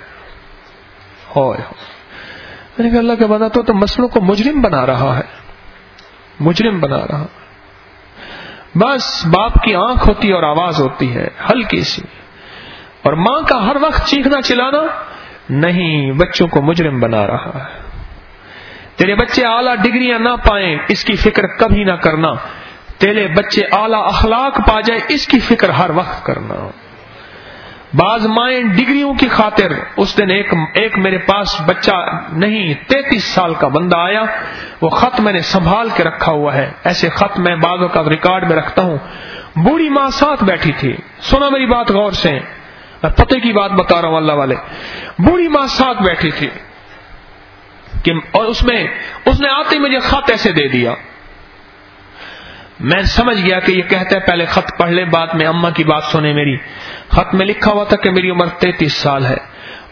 میں نے کہا اللہ کے بندہ تو مسلوں کو مجرم بنا رہا ہے, مجرم بنا رہا. بس باپ کی آنکھ ہوتی ہے اور آواز ہوتی ہے ہلکی سی, اور ماں کا ہر وقت چیخنا چلانا نہیں, بچوں کو مجرم بنا رہا ہے. تیرے بچے اعلیٰ ڈگریاں نہ پائیں اس کی فکر کبھی نہ کرنا, تیرے بچے اعلیٰ اخلاق پا جائیں اس کی فکر ہر وقت کرنا. بعض مائیں ڈگریوں کی خاطر, اس دن ایک میرے پاس بچہ نہیں 33 سال کا بندہ آیا, وہ خط میں نے سنبھال کے رکھا ہوا ہے, ایسے خط میں بعضوں کا ریکارڈ میں رکھتا ہوں. بوڑھی ماں ساتھ بیٹھی تھی, سنا میری بات غور سے, میں پتے کی بات بتا رہا ہوں اللہ والے. بوڑھی ماں ساتھ بیٹھی تھی اور اس نے آتے ہی مجھے خط ایسے دے دیا. میں سمجھ گیا کہ یہ کہتا ہے پہلے خط پڑھ لے, بعد میں اماں کی بات سنے. میری خط میں لکھا ہوا تھا کہ میری عمر 33 سال ہے,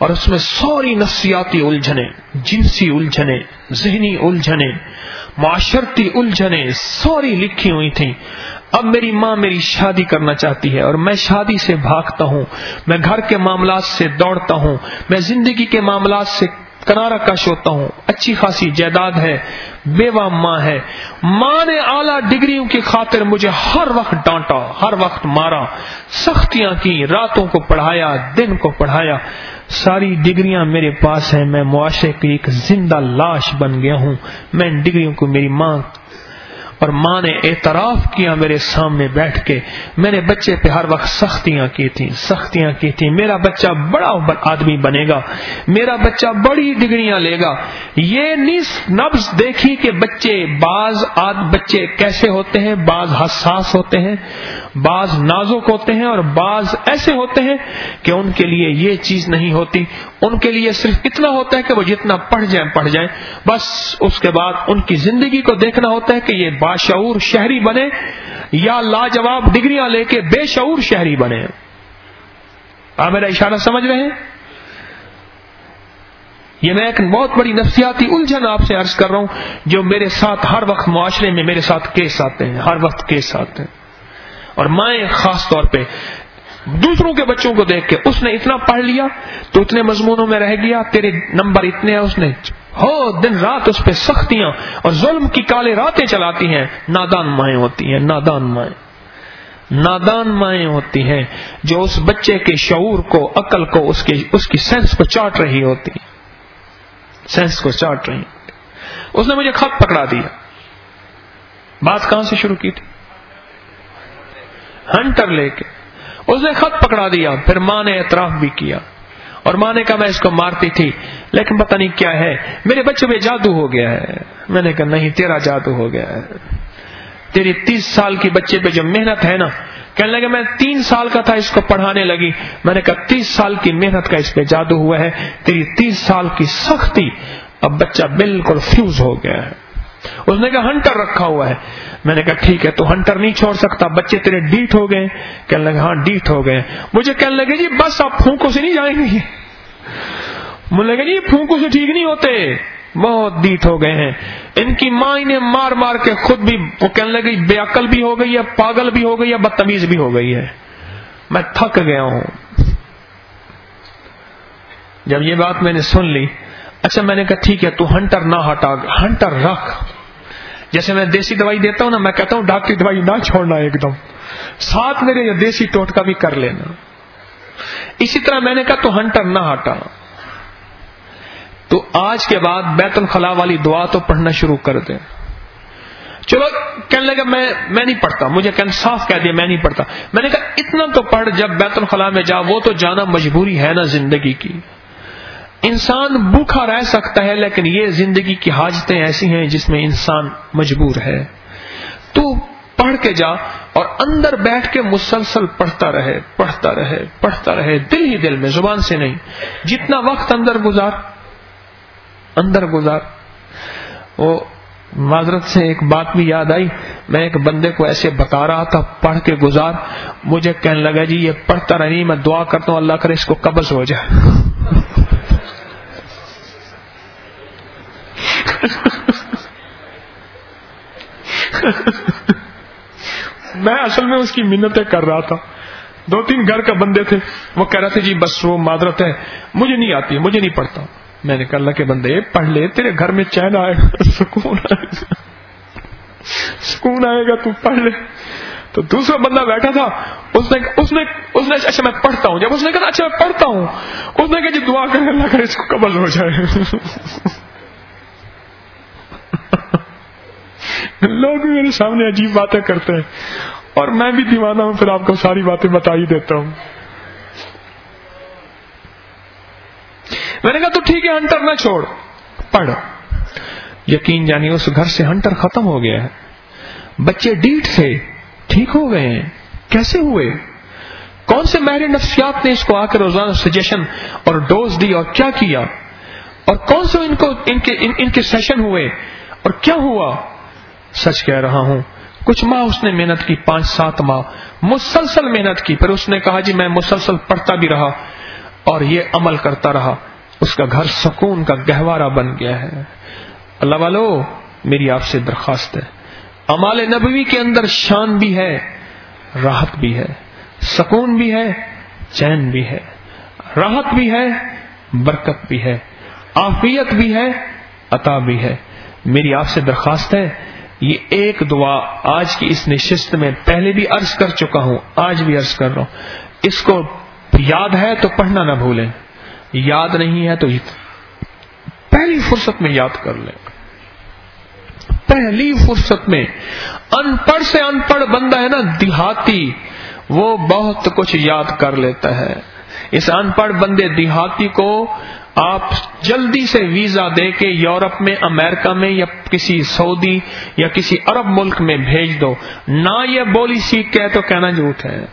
اور اس میں ساری نفسیاتی الجھنیں، جنسی الجھنیں، ذہنی الجھنیں، معاشرتی الجھنیں ساری لکھی ہوئی تھیں. اب میری ماں میری شادی کرنا چاہتی ہے اور میں شادی سے بھاگتا ہوں، میں گھر کے معاملات سے دوڑتا ہوں، میں زندگی کے معاملات سے کنارہ کش ہوتا ہوں. اچھی خاصی جائیداد ہے، بیوہ ماں ہے. ماں نے اعلیٰ ڈگریوں کی خاطر مجھے ہر وقت ڈانٹا، ہر وقت مارا، سختیاں کی، راتوں کو پڑھایا، دن کو پڑھایا. ساری ڈگریاں میرے پاس ہیں، میں معاشرے کی ایک زندہ لاش بن گیا ہوں. میں ان ڈگریوں کو میری ماں اور ماں نے اعتراف کیا میرے سامنے بیٹھ کے. میں نے بچے پہ ہر وقت سختیاں کی تھیں. میرا بچہ بڑا آدمی بنے گا، میرا بچہ بڑی ڈگریاں لے گا. یہ نبض دیکھی کہ بچے کیسے ہوتے ہیں. بعض حساس ہوتے ہیں، بعض نازک ہوتے ہیں، اور بعض ایسے ہوتے ہیں کہ ان کے لیے یہ چیز نہیں ہوتی. ان کے لیے صرف اتنا ہوتا ہے کہ وہ جتنا پڑھ جائیں بس. اس کے بعد ان کی زندگی کو دیکھنا ہوتا ہے کہ یہ باشعور شہری بنے یا لاجواب ڈگریاں لے کے بے شعور شہری بنے. آپ میرا اشارہ سمجھ رہے ہیں؟ یہ میں ایک بہت بڑی نفسیاتی الجھن آپ سے عرض کر رہا ہوں جو میرے ساتھ ہر وقت معاشرے میں میرے ساتھ کیس آتے ہیں، ہر وقت کیس آتے ہیں. اور مائیں خاص طور پہ دوسروں کے بچوں کو دیکھ کے، اس نے اتنا پڑھ لیا تو اتنے مضمونوں میں رہ گیا، تیرے نمبر اتنے ہیں، اس نے دن رات اس پہ سختیاں اور ظلم کی کالے راتیں چلاتی ہیں. نادان مائیں ہوتی ہیں، نادان مائیں ہوتی ہیں جو اس بچے کے شعور کو، عقل کو، اس کی سینس کو چاٹ رہی ہوتی ہیں. اس نے مجھے خط پکڑا دیا. بات کہاں سے شروع کی تھی؟ ہنٹر لے کے اس نے خط پکڑا دیا. پھر ماں نے اعتراف بھی کیا اور ماں نے کہا میں اس کو مارتی تھی لیکن پتہ نہیں کیا ہے، میرے بچے پہ جادو ہو گیا ہے. میں نے کہا نہیں، تیرا جادو ہو گیا ہے. تیری 30 سال کی بچے پہ جو محنت ہے نا. کہنے لگا میں 3 سال کا تھا اس کو پڑھانے لگی. میں نے کہا 30 سال کی محنت کا اس پہ جادو ہوا ہے. تیری 30 سال کی سختی، اب بچہ بالکل فیوز ہو گیا ہے. اس نے کہا ہنٹر رکھا ہوا ہے. میں نے کہا ٹھیک ہے، تو ہنٹر نہیں چھوڑ سکتا، بچے تیرے ڈیٹ ہو گئے. کہنے لگا ہاں ڈیٹ ہو گئے. مجھے کہنے لگے جی بس آپ پھونکوں سے نہیں جائیں گے. مجھے لگا جی پھونکوں سے ٹھیک نہیں ہوتے، بہت ڈیٹ ہو گئے ہیں. ان کی ماں انہیں مار مار کے خود بھی، وہ کہنے لگی بے عقل بھی ہو گئی ہے، پاگل بھی ہو گئی ہے، بدتمیز بھی ہو گئی ہے. میں تھک گیا ہوں. جب یہ بات میں نے سن لی، اچھا میں نے کہا ٹھیک ہے تو ہنٹر نہ ہٹا، ہنٹر رکھ. جیسے میں دیسی دوائی دیتا ہوں نا، میں کہتا ہوں ڈاکٹری دوائی نہ چھوڑنا، ایک دم ساتھ میرے یہ دیسی ٹوٹکا بھی کر لینا. اسی طرح میں نے کہا تو ہنٹر نہ ہٹا. تو آج کے بعد بیت الخلاء والی دعا تو پڑھنا شروع کر دیں. چلو کہنے لگا میں نہیں پڑھتا. مجھے صاف کہہ دیا میں نہیں پڑھتا. میں نے کہا اتنا تو پڑھ، جب بیت الخلاء میں جا، وہ تو جانا مجبوری ہے نا زندگی کی. انسان بھوکا رہ سکتا ہے لیکن یہ زندگی کی حاجتیں ایسی ہیں جس میں انسان مجبور ہے. تو پڑھ کے جا اور اندر بیٹھ کے مسلسل پڑھتا رہے دل ہی دل میں، زبان سے نہیں. جتنا وقت اندر گزار. وہ معذرت سے ایک بات بھی یاد آئی. میں ایک بندے کو ایسے بتا رہا تھا پڑھ کے گزار. مجھے کہنے لگا جی یہ پڑھتا رہی، میں دعا کرتا ہوں اللہ کرے اس کو قبض ہو جائے. میں اصل میں اس کی منتیں کر رہا تھا. 2-3 گھر کا بندے تھے، وہ کہہ رہے تھے جی بس وہ معذرت ہے مجھے نہیں آتی، مجھے نہیں پڑھتا. میں نے کہا اللہ کے بندے پڑھ لے، تیرے گھر میں چین آئے گا، سکون آئے گا، تو پڑھ لے. تو دوسرا بندہ بیٹھا تھا، اس نے اچھا میں پڑھتا ہوں. جب اس نے کہا اچھا میں پڑھتا ہوں، اس نے کہا جی دعا کریں اللہ کرے اس کو قبض ہو جائے. لوگ بھی میرے سامنے عجیب باتیں کرتے ہیں اور میں بھی دیوانہ ہوں، پھر آپ کو ساری باتیں بتا ہی دیتا ہوں. میں نے کہا تو ٹھیک ہے ہنٹر نہ چھوڑ، پڑھ. یقین جانی اس گھر سے ہنٹر ختم ہو گیا ہے. بچے ڈیٹ تھے، ٹھیک ہو گئے ہیں. کیسے ہوئے؟ کون سے ماہر نفسیات نے اس کو آ کے روزانہ سجیشن اور ڈوز دی اور کیا کیا، اور کون سے ان کے سیشن ہوئے اور کیا ہوا؟ سچ کہہ رہا ہوں کچھ ماہ اس نے محنت کی، 5-7 ماہ مسلسل محنت کی. پھر اس نے کہا جی میں مسلسل پڑھتا بھی رہا. اور یہ عمل کرتا رہا، اس کا گھر سکون کا گہوارہ بن گیا ہے۔ اللہ والو، میری آپ سے درخواست ہے، اعمال نبوی کے اندر شان بھی ہے، راحت بھی ہے، سکون بھی ہے، چین بھی ہے، راحت بھی ہے، برکت بھی ہے، عافیت بھی ہے، عطا بھی ہے۔ میری آپ سے درخواست ہے، یہ ایک دعا آج کی اس نشست میں پہلے بھی عرض کر چکا ہوں، آج بھی عرض کر رہا ہوں، اس کو یاد ہے تو پڑھنا نہ بھولیں، یاد نہیں ہے تو پہلی فرصت میں یاد کر لیں، پہلی فرصت میں۔ ان پڑھ سے ان پڑھ بندہ ہے نا، دیہاتی، وہ بہت کچھ یاد کر لیتا ہے۔ اس ان پڑھ بندے دیہاتی کو آپ جلدی سے ویزا دے کے یورپ میں، امریکہ میں، یا کسی سعودی یا کسی عرب ملک میں بھیج دو، نہ یہ بولی سیکھ کے تو کہنا جھوٹ ہے۔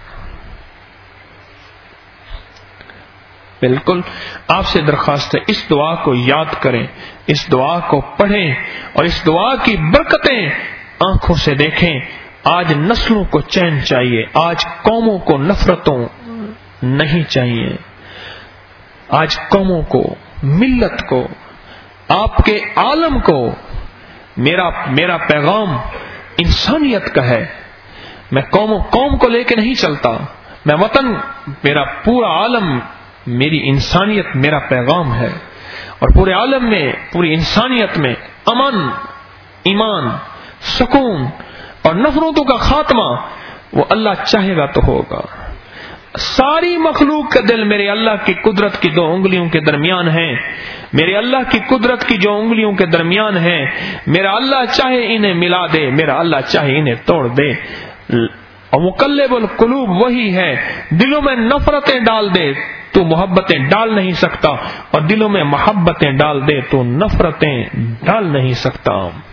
بالکل آپ سے درخواست ہے، اس دعا کو یاد کریں، اس دعا کو پڑھیں، اور اس دعا کی برکتیں آنکھوں سے دیکھیں۔ آج نسلوں کو چین چاہیے، آج قوموں کو نفرتوں نہیں چاہیے، آج قوموں کو، ملت کو، آپ کے عالم کو، میرا پیغام انسانیت کا ہے۔ میں قوم کو لے کے نہیں چلتا، میں وطن، میرا پورا عالم، میری انسانیت میرا پیغام ہے، اور پورے عالم میں، پوری انسانیت میں امن، ایمان، سکون اور نفرتوں کا خاتمہ وہ اللہ چاہے گا تو ہوگا۔ ساری مخلوق کا دل میرے اللہ کی قدرت کی 2 انگلیوں کے درمیان ہے، میرے اللہ کی قدرت کی جو انگلیوں کے درمیان ہے، میرا اللہ چاہے انہیں ملا دے، میرا اللہ چاہے انہیں توڑ دے، اور مقلب القلوب وہی ہے۔ دلوں میں نفرتیں ڈال دے تو محبتیں ڈال نہیں سکتا، اور دلوں میں محبتیں ڈال دے تو نفرتیں ڈال نہیں سکتا۔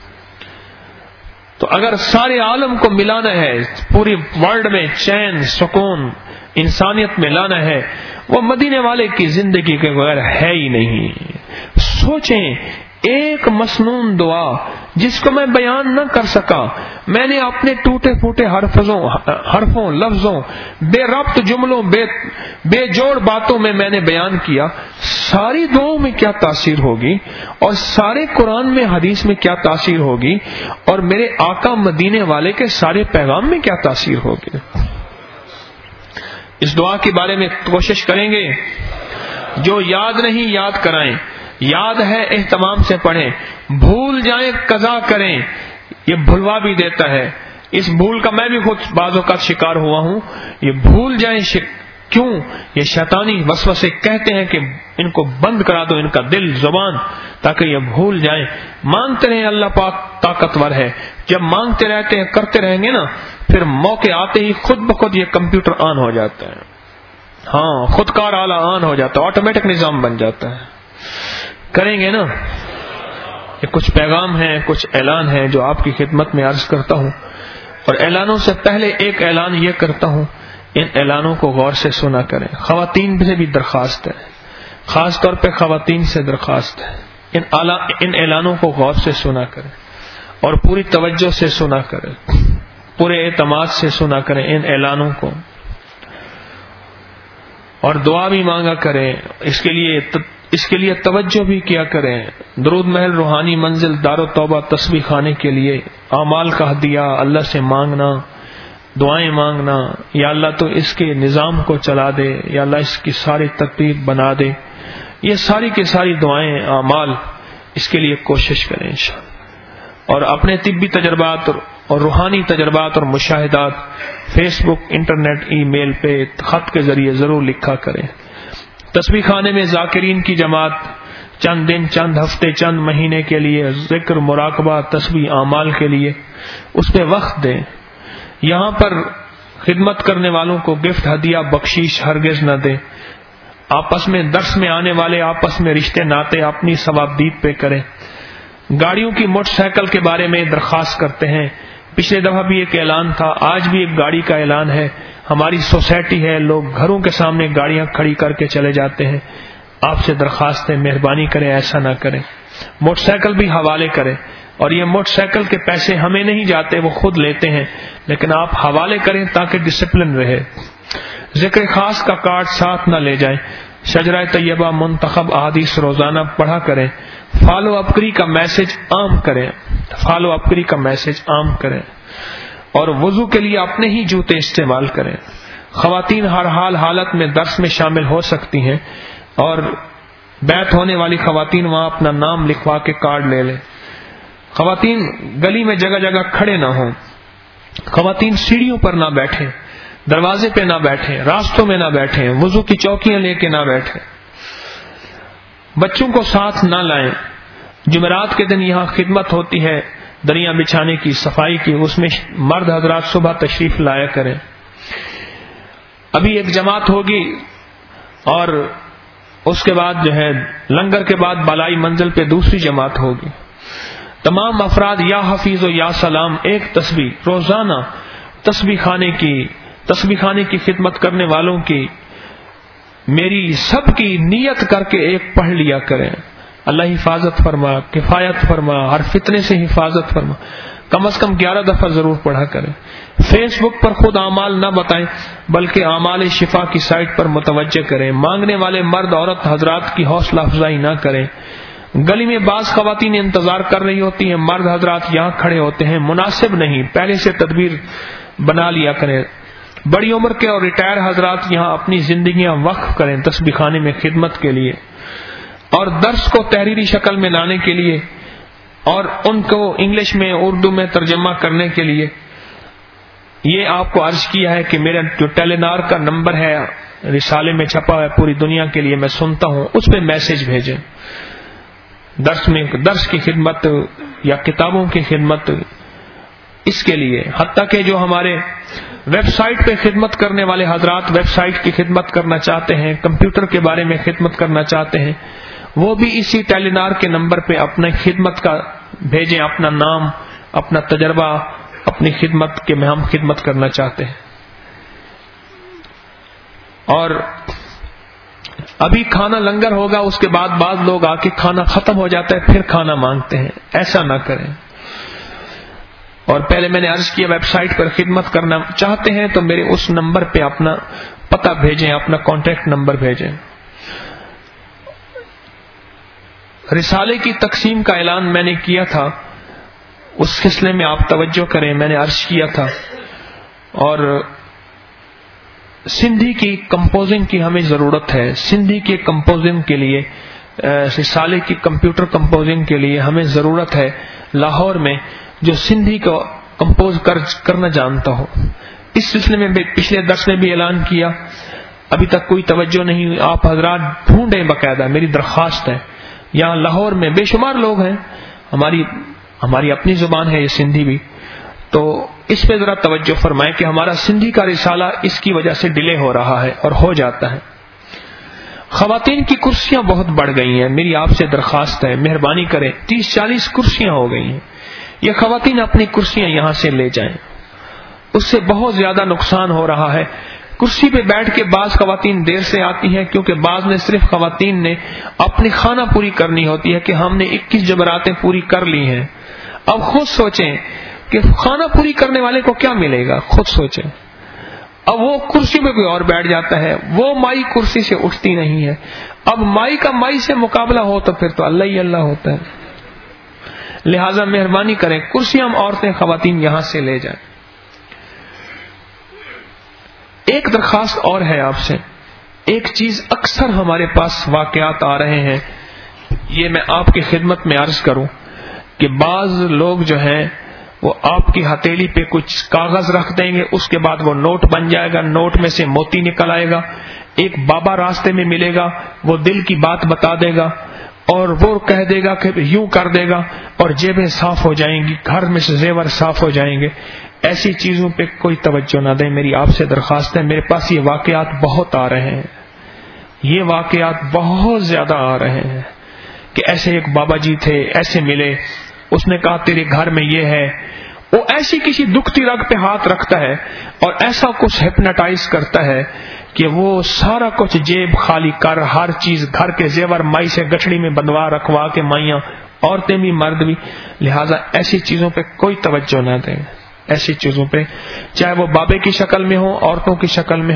تو اگر سارے عالم کو ملانا ہے، پوری ورلڈ میں چین، سکون، انسانیت میں لانا ہے، وہ مدینے والے کی زندگی کے بغیر ہے ہی نہیں۔ سوچیں، ایک مسنون دعا جس کو میں بیان نہ کر سکا، میں نے اپنے ٹوٹے پھوٹے حرفوں، لفظوں، بے ربط جملوں، بے جوڑ باتوں میں نے بیان کیا، ساری دعاؤں میں کیا تاثیر ہوگی، اور سارے قرآن میں، حدیث میں کیا تاثیر ہوگی، اور میرے آقا مدینے والے کے سارے پیغام میں کیا تاثیر ہوگی۔ اس دعا کے بارے میں کوشش کریں گے، جو یاد نہیں یاد کرائیں، یاد ہے اہتمام سے پڑھیں، بھول جائیں قضا کریں، یہ بھلوا بھی دیتا ہے۔ اس بھول کا میں بھی خود بعض اوقات شکار ہوا ہوں، یہ بھول جائیں کیوں؟ یہ شیطانی وسوسے کہتے ہیں کہ ان کو بند کرا دو، ان کا دل، زبان، تاکہ یہ بھول جائیں۔ مانگتے رہیں، اللہ پاک طاقتور ہے، جب مانگتے رہتے ہیں، کرتے رہیں گے نا، پھر موقع آتے ہی خود بخود یہ کمپیوٹر آن ہو جاتا ہے، ہاں خود کار آلہ آن ہو جاتا ہے، آٹومیٹک نظام بن جاتا ہے۔ کریں گے نا؟ یہ کچھ پیغام ہیں، کچھ اعلان ہیں جو آپ کی خدمت میں عرض کرتا ہوں، اور اعلانوں سے پہلے ایک اعلان یہ کرتا ہوں، ان اعلانوں کو غور سے سنا کریں۔ خواتین سے بھی درخواست ہے، خاص طور پہ خواتین سے درخواست ہے، ان اعلانوں کو غور سے سنا کریں، اور پوری توجہ سے سنا کریں، پورے اعتماد سے سنا کریں ان اعلانوں کو، اور دعا بھی مانگا کریں، اس کے لیے توجہ بھی کیا کریں۔ درود محل روحانی منزل دار و توبہ تسبیح خانے کے لیے اعمال کا ہدیہ اللہ سے مانگنا، دعائیں مانگنا، یا اللہ تو اس کے نظام کو چلا دے، یا اللہ اس کی ساری ترتیب بنا دے، یہ ساری کی ساری دعائیں، اعمال، اس کے لیے کوشش کریں انشاءاللہ۔ اور اپنے طبی تجربات اور روحانی تجربات اور مشاہدات فیس بک، انٹرنیٹ، ای میل پہ، خط کے ذریعے ضرور لکھا کریں۔ تسبیح خانے میں ذاکرین کی جماعت چند دن، چند ہفتے، چند مہینے کے لیے ذکر، مراقبہ، تسبیح، اعمال کے لیے اس پہ وقت دیں۔ یہاں پر خدمت کرنے والوں کو گفٹ، ہدیہ، بخشش ہرگز نہ دیں۔ آپس میں درس میں آنے والے آپس میں رشتے ناطے اپنی ثوابدید پہ کریں۔ گاڑیوں کی، موٹر سائیکل کے بارے میں درخواست کرتے ہیں، پچھلے دفعہ بھی ایک اعلان تھا، آج بھی ایک گاڑی کا اعلان ہے۔ ہماری سوسائٹی ہے، لوگ گھروں کے سامنے گاڑیاں کھڑی کر کے چلے جاتے ہیں، آپ سے درخواست ہے مہربانی کریں ایسا نہ کریں۔ موٹر سائیکل بھی حوالے کریں، اور یہ موٹر سائیکل کے پیسے ہمیں نہیں جاتے، وہ خود لیتے ہیں، لیکن آپ حوالے کریں تاکہ ڈسپلن رہے۔ ذکر خاص کا کارڈ ساتھ نہ لے جائیں، شجرہ طیبہ منتخب احادیث روزانہ پڑھا کریں، فالو اپکری کا میسج عام کریں، فالو اپکری کا میسج عام کریں، اور وضو کے لیے اپنے ہی جوتے استعمال کریں۔ خواتین ہر حال حالت میں درس میں شامل ہو سکتی ہیں، اور بیعت ہونے والی خواتین وہاں اپنا نام لکھوا کے کارڈ لے لیں۔ خواتین گلی میں جگہ جگہ کھڑے نہ ہوں، خواتین سیڑھیوں پر نہ بیٹھیں، دروازے پہ نہ بیٹھیں، راستوں میں نہ بیٹھیں، وضو کی چوکیاں لے کے نہ بیٹھیں، بچوں کو ساتھ نہ لائیں۔ جمعرات کے دن یہاں خدمت ہوتی ہے دریا بچھانے کی، صفائی کی، اس میں مرد حضرات صبح تشریف لایا کریں۔ ابھی ایک جماعت ہوگی اور اس کے بعد جو ہے لنگر کے بعد بالائی منزل پہ دوسری جماعت ہوگی۔ تمام افراد یا حفیظ و یا سلام ایک تسبیح روزانہ تسبیح خانے کی خدمت کرنے والوں کی میری سب کی نیت کر کے ایک پڑھ لیا کریں۔ اللہ حفاظت فرما، کفایت فرما، ہر فتنے سے حفاظت فرما، کم از کم 11 دفعہ ضرور پڑھا کریں۔ فیس بک پر خود اعمال نہ بتائیں بلکہ اعمال شفا کی سائٹ پر متوجہ کریں۔ مانگنے والے مرد عورت حضرات کی حوصلہ افزائی نہ کریں۔ گلی میں بعض خواتین انتظار کر رہی ہوتی ہیں، مرد حضرات یہاں کھڑے ہوتے ہیں، مناسب نہیں، پہلے سے تدبیر بنا لیا کریں۔ بڑی عمر کے اور ریٹائر حضرات یہاں اپنی زندگیاں وقف کریں تسبیح خانے میں خدمت کے لیے اور درس کو تحریری شکل میں لانے کے لیے اور ان کو انگلش میں اردو میں ترجمہ کرنے کے لیے۔ یہ آپ کو عرض کیا ہے کہ میرا جو ٹیلینار کا نمبر ہے رسالے میں چھپا ہے پوری دنیا کے لیے، میں سنتا ہوں، اس پہ میسج بھیجیں۔ درس کی خدمت یا کتابوں کی خدمت، اس کے لیے حتیٰ کہ جو ہمارے ویب سائٹ پہ خدمت کرنے والے حضرات ویب سائٹ کی خدمت کرنا چاہتے ہیں، کمپیوٹر کے بارے میں خدمت کرنا چاہتے ہیں، وہ بھی اسی ٹیلینار کے نمبر پہ اپنے خدمت کا بھیجیں، اپنا نام، اپنا تجربہ، اپنی خدمت کے میں ہم خدمت کرنا چاہتے ہیں۔ اور ابھی کھانا لنگر ہوگا، اس کے بعد بعض لوگ آ کے کھانا ختم ہو جاتا ہے پھر کھانا مانگتے ہیں، ایسا نہ کریں۔ اور پہلے میں نے عرض کیا ویب سائٹ پر خدمت کرنا چاہتے ہیں تو میرے اس نمبر پہ اپنا پتہ بھیجیں، اپنا کانٹیکٹ نمبر بھیجیں۔ رسالے کی تقسیم کا اعلان میں نے کیا تھا، اس سلسلے میں آپ توجہ کریں، میں نے عرض کیا تھا۔ اور سندھی کی کمپوزنگ کی ہمیں ضرورت ہے، سندھی کے کمپوزنگ کے لیے، رسالے کی کمپیوٹر کمپوزنگ کے لیے ہمیں ضرورت ہے لاہور میں جو سندھی کو کمپوز کرنا جانتا ہو۔ اس سلسلے میں پچھلے درس میں بھی اعلان کیا، ابھی تک کوئی توجہ نہیں، آپ حضرات ڈھونڈیں، باقاعدہ میری درخواست ہے۔ یہاں لاہور میں بے شمار لوگ ہیں، ہماری اپنی زبان ہے یہ سندھی بھی، تو اس پہ ذرا توجہ فرمائیں کہ ہمارا سندھی کا رسالہ اس کی وجہ سے ڈیلے ہو رہا ہے اور ہو جاتا ہے۔ خواتین کی کرسیاں بہت بڑھ گئی ہیں، میری آپ سے درخواست ہے مہربانی کریں، 30-40 کرسیاں ہو گئی ہیں، یہ خواتین اپنی کرسیاں یہاں سے لے جائیں، اس سے بہت زیادہ نقصان ہو رہا ہے۔ کرسی پہ بیٹھ کے بعض خواتین دیر سے آتی ہیں کیونکہ بعض نے صرف خواتین نے اپنی خانہ پوری کرنی ہوتی ہے کہ ہم نے 21 جمراتیں پوری کر لی ہیں۔ اب خود سوچیں کہ خانہ پوری کرنے والے کو کیا ملے گا، خود سوچیں۔ اب وہ کرسی پہ کوئی اور بیٹھ جاتا ہے، وہ مائی کرسی سے اٹھتی نہیں ہے، اب مائی کا مائی سے مقابلہ ہو تو پھر تو اللہ ہی اللہ ہوتا ہے۔ لہذا مہربانی کریں کرسیاں ہم عورتیں خواتین یہاں سے لے جائیں۔ ایک درخواست اور ہے آپ سے، ایک چیز اکثر ہمارے پاس واقعات آ رہے ہیں، یہ میں آپ کی خدمت میں عرض کروں کہ بعض لوگ جو ہیں وہ آپ کی ہتھیلی پہ کچھ کاغذ رکھ دیں گے، اس کے بعد وہ نوٹ بن جائے گا، نوٹ میں سے موتی نکل آئے گا، ایک بابا راستے میں ملے گا، وہ دل کی بات بتا دے گا اور وہ کہہ دے گا کہ یوں کر دے گا اور جیبیں صاف ہو جائیں گی، گھر میں سے زیور صاف ہو جائیں گے۔ ایسی چیزوں پہ کوئی توجہ نہ دیں، میری آپ سے درخواست ہے۔ میرے پاس یہ واقعات بہت آ رہے ہیں، یہ واقعات بہت زیادہ آ رہے ہیں کہ ایسے ایک بابا جی تھے، ایسے ملے، اس نے کہا تیرے گھر میں یہ ہے، وہ ایسی کسی دکھتی رگ پہ ہاتھ رکھتا ہے اور ایسا کچھ ہپناٹائز کرتا ہے کہ وہ سارا کچھ جیب خالی کر، ہر چیز گھر کے زیور مائی سے گٹھڑی میں بندوا رکھوا کے، مائیاں عورتیں بھی مرد بھی، لہذا ایسی چیزوں پہ کوئی توجہ نہ دیں، ایسی چیزوں پہ چاہے وہ بابے کی شکل میں ہو، عورتوں کی شکل میں ہو،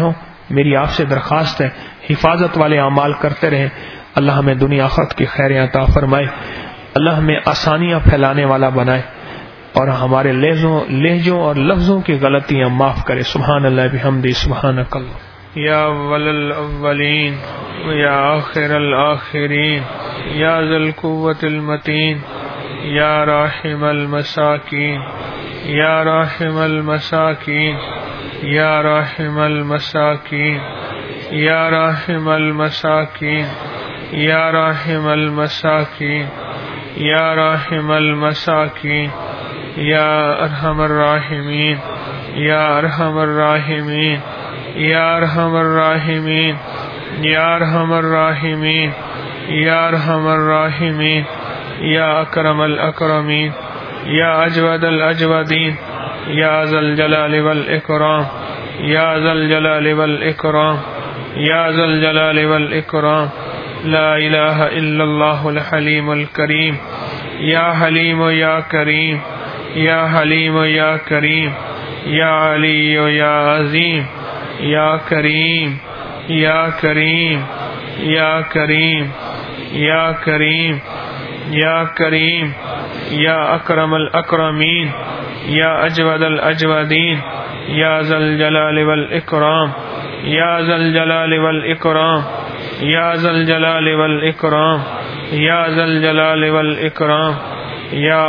میری آپ سے درخواست ہے حفاظت والے اعمال کرتے رہیں. اللہ ہمیں دنیا آخرت کی خیریں عطا فرمائے. اللہ ہمیں آسانیاں پھیلانے والا بنائے اور ہمارے لہجوں اور لفظوں کی غلطیاں معاف کرے. سبحان اللہ بحمدہ سبحانک اللہ. یا اول الاولین یا آخر الآخرین یا ذی القوة المتین یا راحم المساکین یا راحم المساکین یا راحم المساکین یا راحم المساکین یا راحم المساکین یا راحم المساکین یا ارحم الراحمین یا ارحم الراحمین یا ارحم الراحمین یا ارحم الراحمین یا ارحم الراحمین یا اکرم الاکرمین یا اجود الاجودین یا ذی الجلال والاکرام یا ذی الجلال والاکرام یا ذی الجلال والاکرام. لا الہ الا اللہ الحلیم الکریم یا حلیم یا کریم یا حلیم یا کریم یا علی یا عظیم یا کریم یا کریم یا کریم یا کریم یا کریم یا اکرم الاکرمین یا اجود الاجودین یا ذی الجلال والاکرام یا ذی الجلال والاکرام یا ذی الجلال والاکرام یا ذی الجلال والاکرام. یا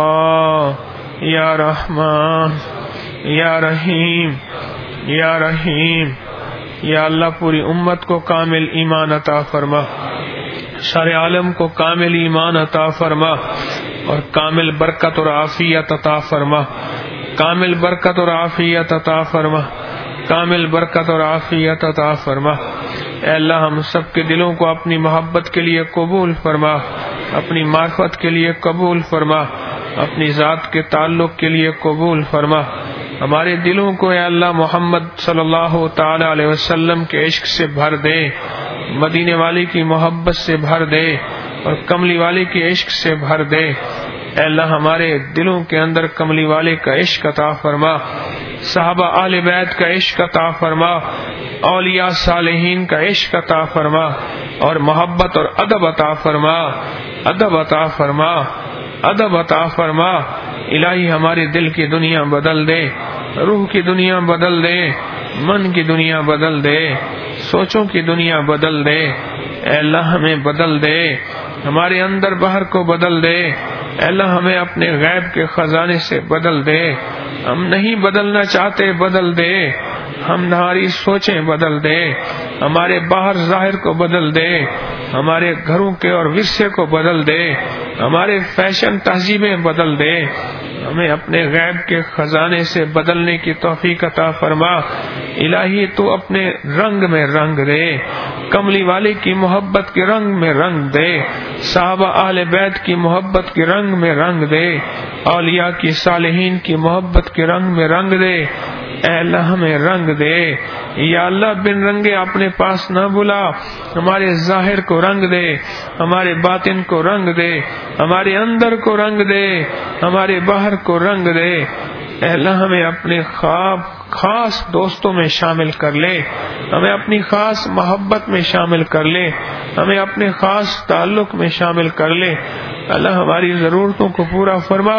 اللہ یا رحمان یا رحیم یا رحیم. یا اللہ پوری امت کو کامل ایمان عطا فرما، سارے عالم کو کامل ایمان عطا فرما اور کامل برکت اور عافیت عطا فرما، کامل برکت اور عافیت عطا فرما، کامل برکت اور عافیت عطا فرما. اے اللہ ہم سب کے دلوں کو اپنی محبت کے لیے قبول فرما، اپنی معرفت کے لیے قبول فرما، اپنی ذات کے تعلق کے لیے قبول فرما. ہمارے دلوں کو اے اللہ محمد صلی اللہ تعالی علیہ وسلم کے عشق سے بھر دے، مدینے والی کی محبت سے بھر دے اور کملی والی کے عشق سے بھر دے. اے اللہ ہمارے دلوں کے اندر کملی والے کا عشق عطا فرما، صحابہ اہل بیت کا عشق عطا فرما، اولیاء صالحین کا عشق عطا فرما اور محبت اور ادب عطا فرما، ادب عطا فرما، ادب عطا فرما. الہی ہمارے دل کی دنیا بدل دے، روح کی دنیا بدل دے، من کی دنیا بدل دے، سوچوں کی دنیا بدل دے. اے اللہ ہمیں بدل دے، ہمارے اندر باہر کو بدل دے. اے اللہ ہمیں اپنے غیب کے خزانے سے بدل دے. ہم نہیں بدلنا چاہتے، بدل دے. ہماری سوچیں بدل دے، ہمارے باہر ظاہر کو بدل دے، ہمارے گھروں کے اور ورثے کو بدل دے، ہمارے فیشن تہذیبیں بدل دے. ہمیں اپنے غیب کے خزانے سے بدلنے کی توفیق عطا فرما. الہی تو اپنے رنگ میں رنگ دے، کملی والے کی محبت کے رنگ میں رنگ دے، صحابہ اہل بیت کی محبت کے رنگ میں رنگ دے، اولیاء کی صالحین کی محبت کے رنگ میں رنگ دے. اے اللہ ہمیں رنگ دے. یا اللہ بن رنگے اپنے پاس نہ بلا، ہمارے ظاہر کو رنگ دے، ہمارے باطن کو رنگ دے، ہمارے اندر کو رنگ دے، ہمارے باہر کو رنگ دے. اے اللہ ہمیں اپنے خاص دوستوں میں شامل کر لے، ہمیں اپنی خاص محبت میں شامل کر لے، ہمیں اپنے خاص تعلق میں شامل کر لے. اللہ ہماری ضرورتوں کو پورا فرما.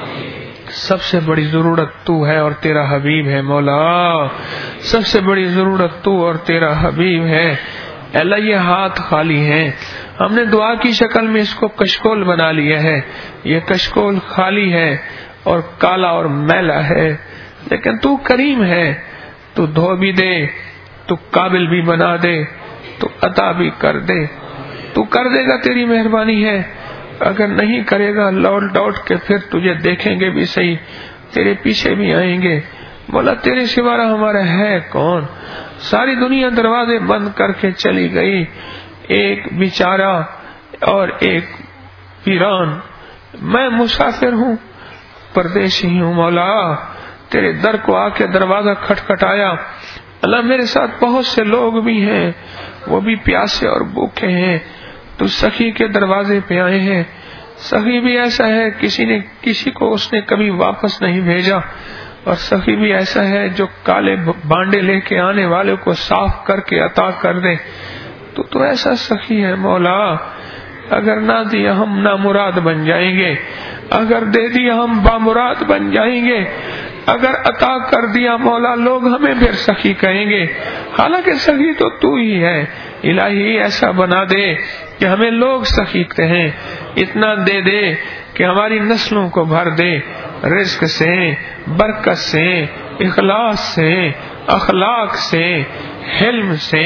سب سے بڑی ضرورت تو ہے اور تیرا حبیب ہے مولا، سب سے بڑی ضرورت تو اور تیرا حبیب ہے. اللہ یہ ہاتھ خالی ہیں، ہم نے دعا کی شکل میں اس کو کشکول بنا لیا ہے. یہ کشکول خالی ہے اور کالا اور میلا ہے، لیکن تو کریم ہے، تو دھو بھی دے، تو قابل بھی بنا دے، تو عطا بھی کر دے. تو کر دے گا، تیری مہربانی ہے. اگر نہیں کرے گا لوٹ کے پھر تجھے دیکھیں گے بھی صحیح، تیرے پیچھے بھی آئیں گے. بولا تیرے سوا ہمارا ہے کون؟ ساری دنیا دروازے بند کر کے چلی گئی، ایک بیچارہ اور ایک ویران. میں مسافر ہوں، پردیسی ہوں. مولا تیرے در کو آ کے دروازہ کھٹکھٹایا. اللہ میرے ساتھ بہت سے لوگ بھی ہیں، وہ بھی پیاسے اور بھوکے ہیں. تو سخی کے دروازے پہ آئے ہیں. سخی بھی ایسا ہے، کسی کو اس نے کبھی واپس نہیں بھیجا اور سخی بھی ایسا ہے جو کالے بانڈے لے کے آنے والے کو صاف کر کے عطا کر دے. تو ایسا سخی ہے مولا. اگر نہ دیا ہم نامراد بن جائیں گے, اگر دے دیا ہم بامراد بن جائیں گے, اگر عطا کر دیا مولا لوگ ہمیں پھر سخی کہیں گے, حالانکہ سخی تو ہی ہے. الہی ایسا بنا دے کہ ہمیں لوگ سخی کہیں, اتنا دے دے کہ ہماری نسلوں کو بھر دے رزق سے, برکت سے, اخلاص سے, اخلاق سے, حلم سے,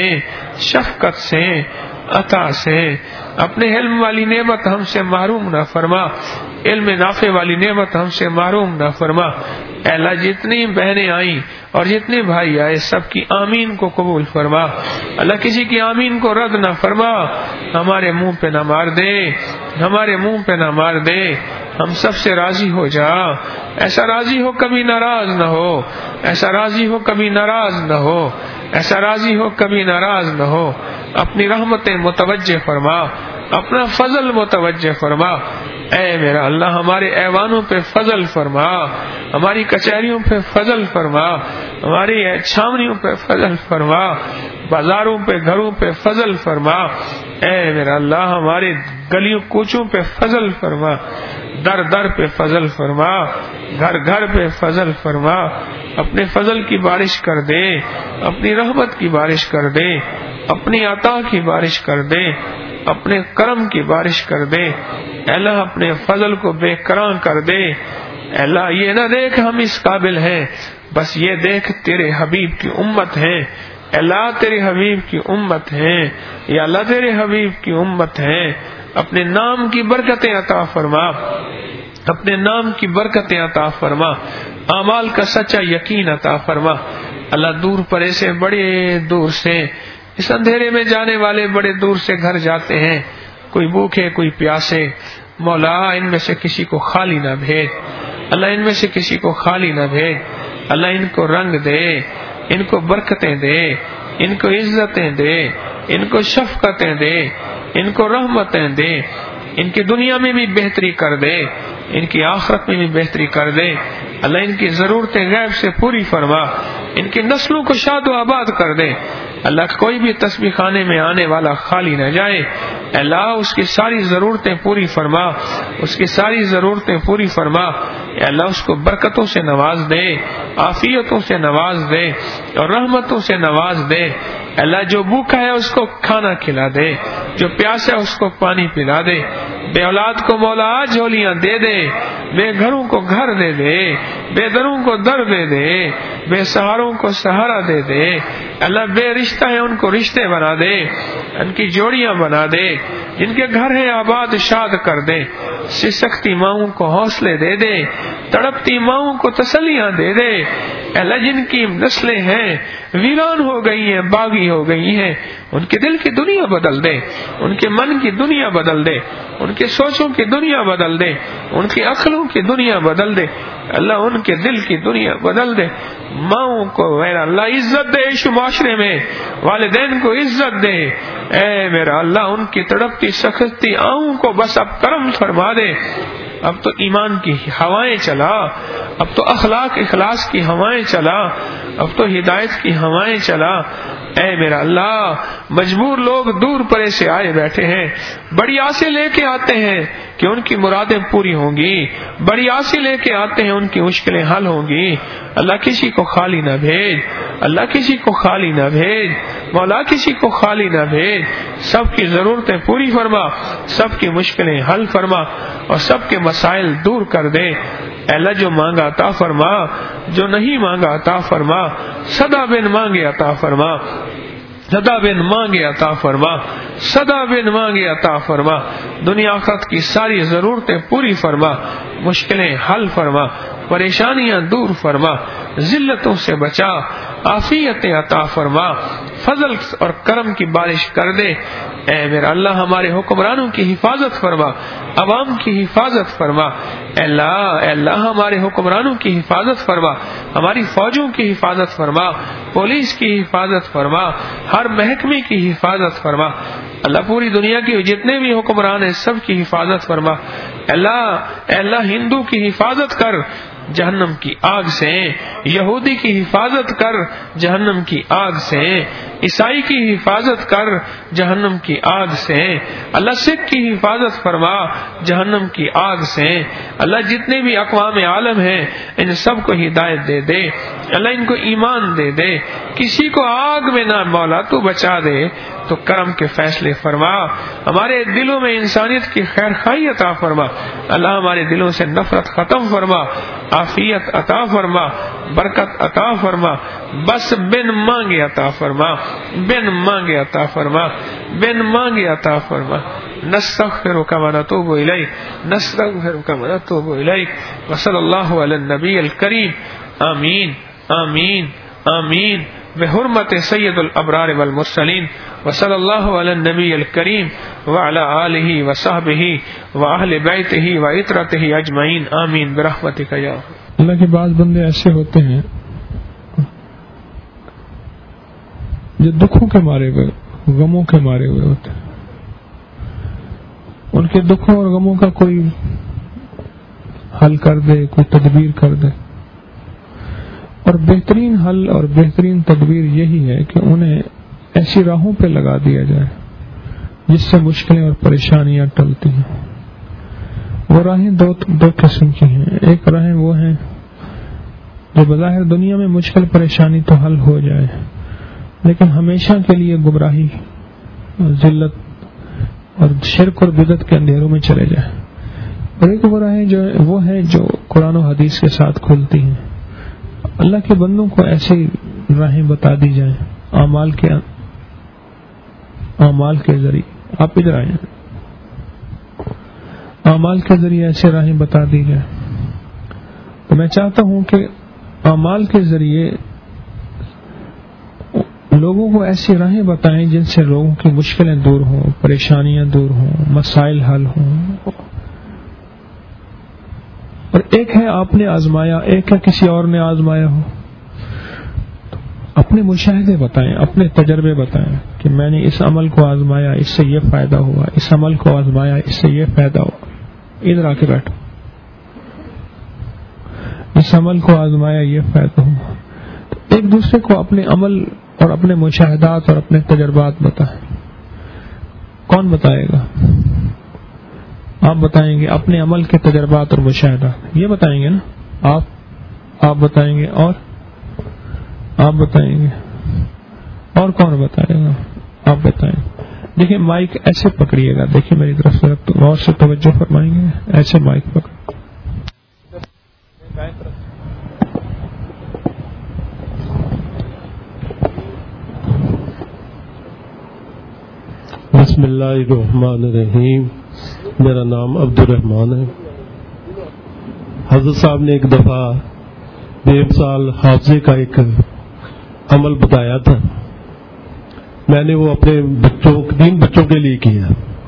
شفقت سے, عطا سے. اپنے علم والی نعمت ہم سے محروم نہ فرما, علم نافع والی نعمت ہم سے محروم نہ فرما. اے اللہ جتنی بہنیں آئیں اور جتنے بھائی آئے سب کی آمین کو قبول فرما. اللہ کسی کی آمین کو رد نہ فرما. ہمارے منہ پہ نہ مار دے, ہمارے منہ پہ نہ مار دے. ہم سب سے راضی ہو جا. ایسا راضی ہو کبھی ناراض نہ ہو, ایسا راضی ہو کبھی ناراض نہ ہو, ایسا راضی ہو کبھی ناراض نہ ہو. اپنی رحمتیں متوجہ فرما, اپنا فضل متوجہ فرما. اے میرا اللہ ہمارے ایوانوں پہ فضل فرما, ہماری کچہریوں پہ فضل فرما, ہماری چھاونیوں پہ فضل فرما, بازاروں پہ گھروں پہ فضل فرما. اے میرا اللہ ہمارے گلیوں کوچوں پہ فضل فرما, در در پہ فضل فرما, گھر گھر پہ فضل فرما. اپنے فضل کی بارش کر دے, اپنی رحمت کی بارش کر دے, اپنی عطا کی بارش کر دے, اپنے کرم کی بارش کر دے. اللہ اپنے فضل کو بے کراں کر دے. اللہ یہ نہ دیکھ ہم اس قابل ہیں, بس یہ دیکھ تیرے حبیب کی امت ہے. اللہ تیرے حبیب کی امت ہے, یا اللہ تیرے حبیب کی امت ہے. اپنے نام کی برکتیں عطا فرما, اپنے نام کی برکتیں عطا فرما. اعمال کا سچا یقین عطا فرما. اللہ دور پرے سے, بڑے دور سے, اس اندھیرے میں جانے والے بڑے دور سے گھر جاتے ہیں, کوئی بھوکے کوئی پیاسے. مولا ان میں سے کسی کو خالی نہ بھیج, اللہ ان میں سے کسی کو خالی نہ بھیج. اللہ ان کو رنگ دے, ان کو برکتیں دے, ان کو عزتیں دے, ان کو شفقتیں دے, ان کو رحمتیں دے. ان کی دنیا میں بھی بہتری کر دے, ان کی آخرت میں بھی بہتری کر دے. اللہ ان کی ضرورتیں غیب سے پوری فرما, ان کی نسلوں کو شاد و آباد کر دے. اللہ کوئی بھی تسبیح خانے میں آنے والا خالی نہ جائے. اللہ اس کی ساری ضرورتیں پوری فرما, اس کی ساری ضرورتیں پوری فرما. اللہ اس کو برکتوں سے نواز دے, عافیتوں سے نواز دے اور رحمتوں سے نواز دے. اللہ جو بھوکا ہے اس کو کھانا کھلا دے, جو پیاسا ہے اس کو پانی پلا دے. بے اولاد کو مولا جھولیاں دے دے, بے گھروں کو گھر دے دے, بے دروں کو در دے دے, بے سہاروں کو سہارا دے دے. اللہ بے رشتہ ہے ان کو رشتے بنا دے, ان کی جوڑیاں بنا دے. جن کے گھر ہیں آباد شاد کر دے. سسکتی ماؤں کو حوصلے دے دے, تڑپتی ماؤں کو تسلیاں دے دے. اللہ جن کی نسلیں ہیں ویران ہو گئی ہیں, باغی ہو گئی ہیں, ان کے دل کی دنیا بدل دے, ان کے من کی دنیا بدل دے, ان کے سوچوں کی دنیا بدل دے, ان کی عقلوں کی دنیا بدل دے. اللہ ان کے دل کی دنیا بدل دے. ماؤں کو میرا اللہ عزت دے, عیش و معاشرے میں والدین کو عزت دے. اے میرا اللہ ان کی تڑپتی سختی آنکھوں کو بس اب کرم فرما دے. اب تو ایمان کی ہوائیں چلا, اب تو اخلاق اخلاص کی ہوائیں چلا, اب تو ہدایت کی ہوائیں چلا. اے میرا اللہ مجبور لوگ دور پرے سے آئے بیٹھے ہیں, بڑی آسیں لے کے آتے ہیں کہ ان کی مرادیں پوری ہوں گی, بڑی آسیں لے کے آتے ہیں ان کی مشکلیں حل ہوں گی. اللہ کسی کو خالی نہ بھیج, اللہ کسی کو خالی نہ بھیج, مولا کسی کو خالی نہ بھیج. سب کی ضرورتیں پوری فرما, سب کی مشکلیں حل فرما اور سب کے مسائل دور کر دے. اللہ جو مانگا عطا فرما, جو نہیں مانگا عطا فرما. صدا بن مانگے عطا فرما, صدا بن مانگے عطا فرما, صدا بن مانگے عطا فرما. دنیا آخرت کی ساری ضرورتیں پوری فرما, مشکلیں حل فرما, پریشانیاں دور فرما, ذلتوں سے بچا, عافیتیں عطا فرما, فضل اور کرم کی بارش کر دے. اے میرا اللہ ہمارے حکمرانوں کی حفاظت فرما, عوام کی حفاظت فرما. اے اللہ ہمارے حکمرانوں کی حفاظت فرما, ہماری فوجوں کی حفاظت فرما, پولیس کی حفاظت فرما, ہر محکمے کی حفاظت فرما. اللہ پوری دنیا کے جتنے بھی حکمران ہیں سب کی حفاظت فرما. اے اللہ ہندو کی حفاظت کر, جہنم کی آگ سے، یہودی کی حفاظت کر جہنم کی آگ سے، عیسائی کی حفاظت کر جہنم کی آگ سے، اللہ سکھ کی حفاظت فرما جہنم کی آگ سے، اللہ جتنے بھی اقوام عالم ہیں ان سب کو ہدایت دے دے، اللہ ان کو ایمان دے دے، کسی کو آگ میں نہ مولا تو بچا دے، تو کرم کے فیصلے فرما، ہمارے دلوں میں انسانیت کی خیر خواہی عطا فرما، اللہ ہمارے دلوں سے نفرت ختم فرما، عافیت عطا فرما، برکت عطا فرما، بس بن مانگے عطا فرما، بن مانگے عطا فرما، بن مانگے عطا فرما۔ نستغفرک ونتوب الیک، نستغفرک ونتوب الیک، وصلی اللہ علی النبی الکریم، آمین آمین آمین، بحرمت سید الابرار والمرسلین، وصلی اللہ علی النبی الکریم وعلی آلہ وصحبہ واہل بیتہ وعطرتہ اجمعین، آمین برحمتک یا اللہ کے بعض بندے ایسے ہوتے ہیں جو دکھوں کے مارے ہوئے، غموں کے مارے ہوئے ہوتے ہیں، ان کے دکھوں اور غموں کا کوئی حل کر دے، کوئی تدبیر کر دے، اور بہترین حل اور بہترین تدبیر یہی ہے کہ انہیں ایسی راہوں پہ لگا دیا جائے جس سے مشکلیں اور پریشانیاں ٹلتی ہیں۔ وہ راہیں دو قسم کی ہیں، ایک راہیں وہ ہیں جو بظاہر دنیا میں مشکل پریشانی تو حل ہو جائے لیکن ہمیشہ کے لیے گمراہی، ذلت اور شرک اور بدعت کے اندھیروں میں چلے جائیں، اور ایک وہ راہیں وہ ہیں جو قرآن و حدیث کے ساتھ کھلتی ہیں۔ اللہ کے بندوں کو ایسی راہیں بتا دی جائیں اعمال کے ذریعے، آپ ادھر آئیں، اعمال کے ذریعے ایسے راہیں بتا دی جائیں۔ تو میں چاہتا ہوں کہ اعمال کے ذریعے لوگوں کو ایسی راہیں بتائیں جن سے لوگوں کی مشکلیں دور ہوں، پریشانیاں دور ہوں، مسائل حل ہوں۔ اور ایک ہے آپ نے آزمایا، ایک ہے کسی اور نے آزمایا ہو، اپنے مشاہدے بتائیں، اپنے تجربے بتائیں کہ میں نے اس عمل کو آزمایا، اس سے یہ فائدہ ہوا، اس عمل کو آزمایا، اس سے یہ فائدہ ہوا۔ ادھر آ کے بیٹھو، اس عمل کو آزمایا، یہ فائدہ ہوا۔ ایک دوسرے کو اپنے عمل اور اپنے مشاہدات اور اپنے تجربات بتائیں۔ کون بتائے گا؟ آپ بتائیں گے اپنے عمل کے تجربات اور مشاہدات، یہ بتائیں گے نا آپ بتائیں گے، اور آپ بتائیں گے، اور کون بتائے گا؟ آپ بتائیں۔ دیکھیں مائک ایسے پکڑیے گا، دیکھیں میری طرف سے غور سے توجہ فرمائیں گے، ایسے مائک پکڑ۔ بسم اللہ الرحمن الرحیم، میرا نام عبد الرحمان ہے۔ حضرت صاحب نے ایک دفعہ 1.5 سال حافظے کا ایک عمل بتایا تھا، میں نے وہ اپنے 3 بچوں کے لیے کیا۔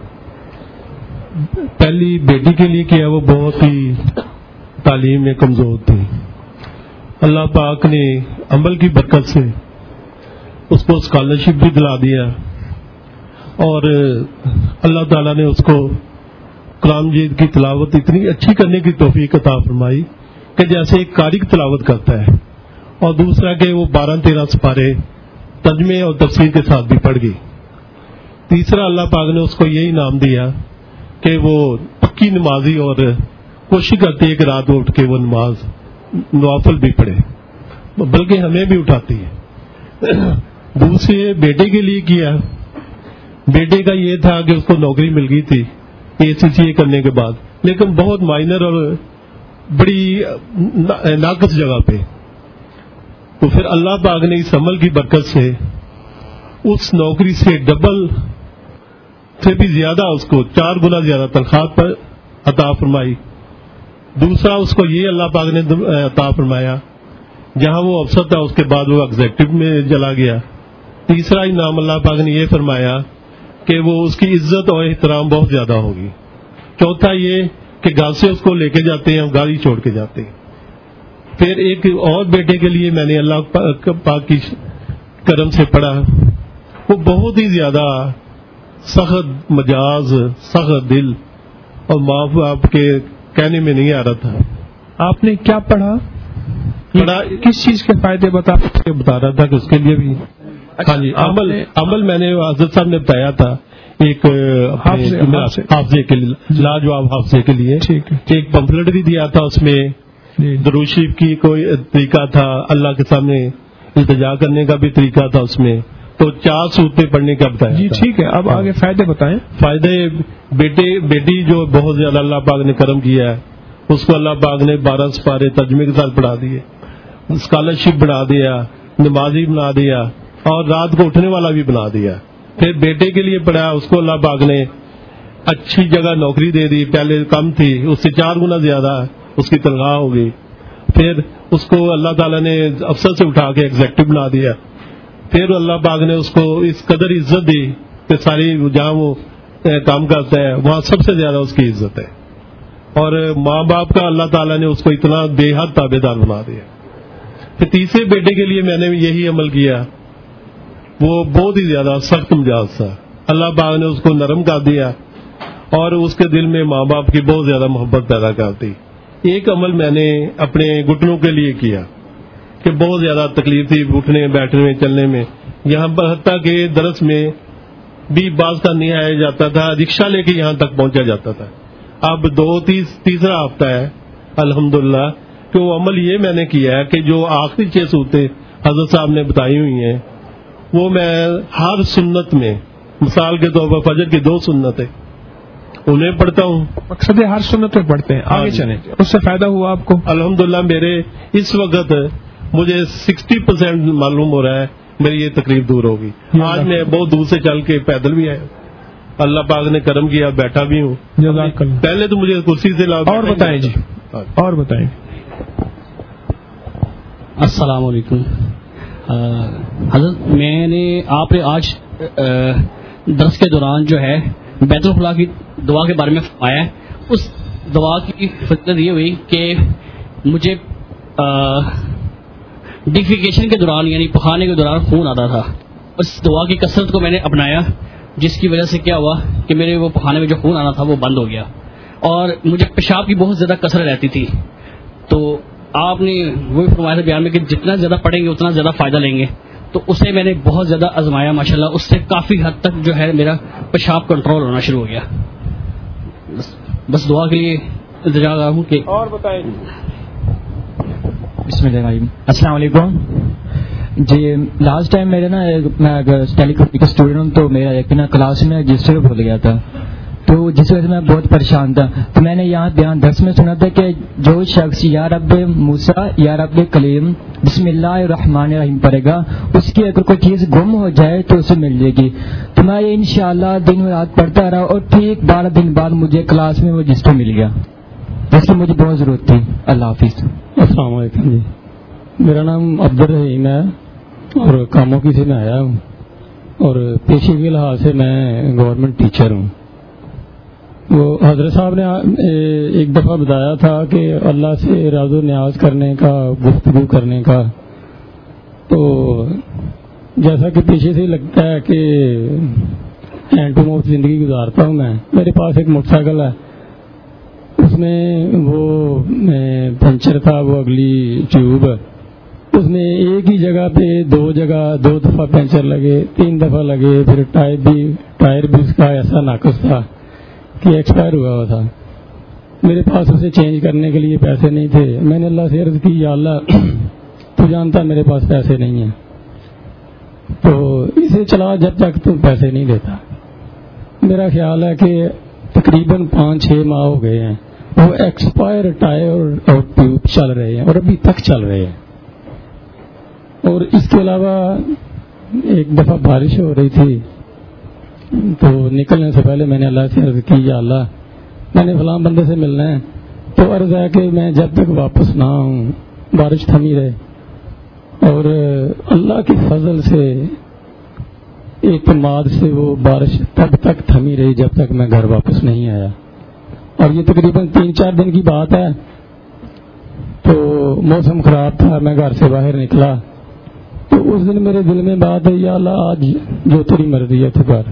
پہلی بیٹی کے لیے کیا، وہ بہت ہی تعلیم میں کمزور تھی، اللہ پاک نے عمل کی برکت سے اس کو اسکالرشپ بھی دلا دیا، اور اللہ تعالیٰ نے اس کو کلام جید کی تلاوت اتنی اچھی کرنے کی توفیق عطا فرمائی کہ جیسے ایک قاری تلاوت کرتا ہے، اور دوسرا کہ وہ 12-13 سپارے ترجمے اور تفسیر کے ساتھ بھی پڑھ گئی۔ تیسرا اللہ پاک نے اس کو یہی انعام دیا کہ وہ پکی نمازی اور کوشش کرتی ہے کہ رات اٹھ کے وہ نماز نوافل بھی پڑھے، بلکہ ہمیں بھی اٹھاتی ہے۔ دوسرے بیٹے کے لیے کیا، بیٹے کا یہ تھا کہ اس کو نوکری مل گئی تھی ACCA کرنے کے بعد، لیکن بہت مائنر اور بڑی ناقص جگہ پہ، تو پھر اللہ پاک نے اس عمل کی برکت سے اس نوکری سے ڈبل سے بھی زیادہ، اس کو 4 گنا زیادہ تنخواہ پر عطا فرمائی۔ دوسرا اس کو یہ اللہ پاک نے عطا فرمایا، جہاں وہ افسر تھا اس کے بعد وہ ایگزیکٹو میں چلا گیا۔ تیسرا انعام اللہ پاک نے یہ فرمایا کہ وہ اس کی عزت اور احترام بہت زیادہ ہوگی۔ چوتھا یہ کہ گھر سے اس کو لے کے جاتے ہیں، گاڑی چھوڑ کے جاتے ہیں۔ پھر ایک اور بیٹے کے لیے میں نے اللہ پاک کی کرم سے پڑھا، وہ بہت ہی زیادہ سخت مجاز، سخت دل اور ماں باپ کے کہنے میں نہیں آ رہا تھا، آپ نے کیا پڑھا؟ کس چیز کے فائدے بتا رہا تھا کہ اس کے لیے بھی ہاں جی عمل میں نے حضرت صاحب نے بتایا تھا ایک حافظے کے لیے، لاجواب حافظے کے لیے ایک پمفلٹ بھی دیا تھا، اس میں درود شریف کی کوئی طریقہ تھا، اللہ کے سامنے التجا کرنے کا بھی طریقہ تھا اس میں، تو 4 سورتیں پڑھنے کا بتایا جی ٹھیک ہے. اب آگے فائدے بتائیں. فائدے بیٹی جو بہت زیادہ اللہ پاک نے کرم کیا ہے، اس کو اللہ پاک نے 12 سپارے ترجمے کے ساتھ پڑھا دیے، اسکالرشپ بنا دیا، نمازی بنا دیا اور رات کو اٹھنے والا بھی بنا دیا. پھر بیٹے کے لیے پڑھا، اس کو اللہ پاک نے اچھی جگہ نوکری دے دی، پہلے کم تھی اس سے 4 گنا زیادہ اس کی تنخواہ ہو گئی. پھر اس کو اللہ تعالیٰ نے افسر سے اٹھا کے ایگزیکٹو بنا دیا. پھر اللہ پاک نے اس کو اس قدر عزت دی کہ ساری جہاں وہ کام کرتا ہے وہاں سب سے زیادہ اس کی عزت ہے. اور ماں باپ کا اللہ تعالیٰ نے اس کو اتنا بے حد تابع دار بنا دیا. پھر تیسرے بیٹے کے لیے میں نے یہی عمل کیا، وہ بہت ہی زیادہ سخت مزاج تھا، اللہ پاک نے اس کو نرم کر دیا اور اس کے دل میں ماں باپ کی بہت زیادہ محبت پیدا کرتی. ایک عمل میں نے اپنے گھٹنوں کے لیے کیا کہ بہت زیادہ تکلیف تھی اٹھنے بیٹھنے میں چلنے میں، یہاں پر حتیٰ کہ درس میں بھی بعض کا نہیں آیا جاتا تھا، رکشہ لے کے یہاں تک پہنچا جاتا تھا. اب تیسرا ہفتہ ہے الحمدللہ کہ وہ عمل یہ میں نے کیا ہے کہ جو آخری 6 سورتیں حضرت صاحب نے بتائی ہوئی ہیں وہ میں ہر سنت میں، مثال کے طور پر فجر کی 2 سنتیں انہیں پڑھتا ہوں. مقصد ہر سنت میں پڑھتے ہیں. آگے چلیں، اس سے فائدہ ہوا آپ کو؟ الحمدللہ میرے اس وقت مجھے 60% معلوم ہو رہا ہے میری یہ تکلیف دور ہوگی. آج میں بہت دور سے چل کے پیدل بھی آیا، اللہ پاک نے کرم کیا، بیٹھا بھی ہوں. پہلے تو مجھے کرسی سے اور بتائیں جی، اور بتائیں. السلام علیکم حضرت، میں نے آپ نے آج درس کے دوران جو ہے بیت الخلاء کی دعا کے بارے میں فرمایا ہے. اس دعا کی فضیلت یہ ہوئی کہ مجھے ڈیفیکیشن کے دوران یعنی پخانے کے دوران خون آتا تھا. اس دعا کی کثرت کو میں نے اپنایا، جس کی وجہ سے کیا ہوا کہ میرے وہ پخانے میں جو خون آنا تھا وہ بند ہو گیا اور مجھے پیشاب کی بہت زیادہ کثرت رہتی تھی. تو آپ نے وہی فرمایا تھا بیان میں کہ جتنا زیادہ پڑھیں گے اتنا زیادہ فائدہ لیں گے. تو اسے میں نے بہت زیادہ آزمایا ماشاءاللہ، اس سے کافی حد تک جو ہے میرا پیشاب کنٹرول ہونا شروع ہو گیا. بس دعا کے لیے التجا رہا ہوں کہ اور بتائیں. بسم اللہ الرحمن الرحیم. السلام علیکم جی. لاسٹ ٹائم میرے نا میں ٹیلی کا اسٹوڈنٹ ہوں، تو میرا ایک نا کلاس میں رجسٹر بھول گیا تھا، تو جس وجہ سے میں بہت پریشان تھا. تو میں نے یہاں بیان درس میں سنا تھا کہ جو شخص یا رب موسیٰ یا رب کلیم بسم اللہ الرحمن الرحیم پڑھے گا، اس کی اگر کوئی چیز گم ہو جائے تو اسے مل جائے گی. تو میں یہ انشاءاللہ دن رات پڑھتا رہا اور ٹھیک 12 دن بعد مجھے کلاس میں وہ رجسٹر مل گیا، جس کی مجھے بہت ضرورت تھی. اللہ حافظ. السلام علیکم جی. میرا نام عبدالرحیم ہے اور کاموں کی سے میں آیا ہوں اور پیشے کے لحاظ سے میں گورنمنٹ ٹیچر ہوں. وہ حضرت صاحب نے ایک دفعہ بتایا تھا کہ اللہ سے راز و نیاز کرنے کا، گفتگو کرنے کا. تو جیسا کہ پیچھے سے لگتا ہے کہ ہینڈ ٹو ماؤتھ زندگی گزارتا ہوں میں. میرے پاس ایک موٹر سائیکل ہے، اس میں وہ پنچر تھا، وہ اگلی ٹیوب، اس میں ایک ہی جگہ پہ 2 دفعہ پنچر لگے، 3 دفعہ لگے. پھر ٹائر بھی اس کا ایسا ناقص تھا کہ ایکسپائر ہوا ہوا تھا. میرے پاس اسے چینج کرنے کے لیے پیسے نہیں تھے. میں نے اللہ سے عرض کی یا اللہ تو جانتا میرے پاس پیسے نہیں ہیں، تو اسے چلا جب تک تو پیسے نہیں دیتا. میرا خیال ہے کہ تقریباً 5-6 ماہ ہو گئے ہیں وہ ایکسپائر ٹائر اور ٹیوب چل رہے ہیں اور ابھی تک چل رہے ہیں. اور اس کے علاوہ ایک دفعہ بارش ہو رہی تھی تو نکلنے سے پہلے میں نے اللہ سے عرض کی یا اللہ میں نے فلاں بندے سے ملنا ہے، تو عرض ہے کہ میں جب تک واپس نہ آؤں بارش تھمی رہے. اور اللہ کی فضل سے اعتماد سے وہ بارش تب تک تھمی رہی جب تک میں گھر واپس نہیں آیا. اور یہ تقریباً 3-4 دن کی بات ہے. تو موسم خراب تھا، میں گھر سے باہر نکلا تو اس دن میرے دل میں بات ہے یا اللہ آج جو تیری مرضی ہے تو کر.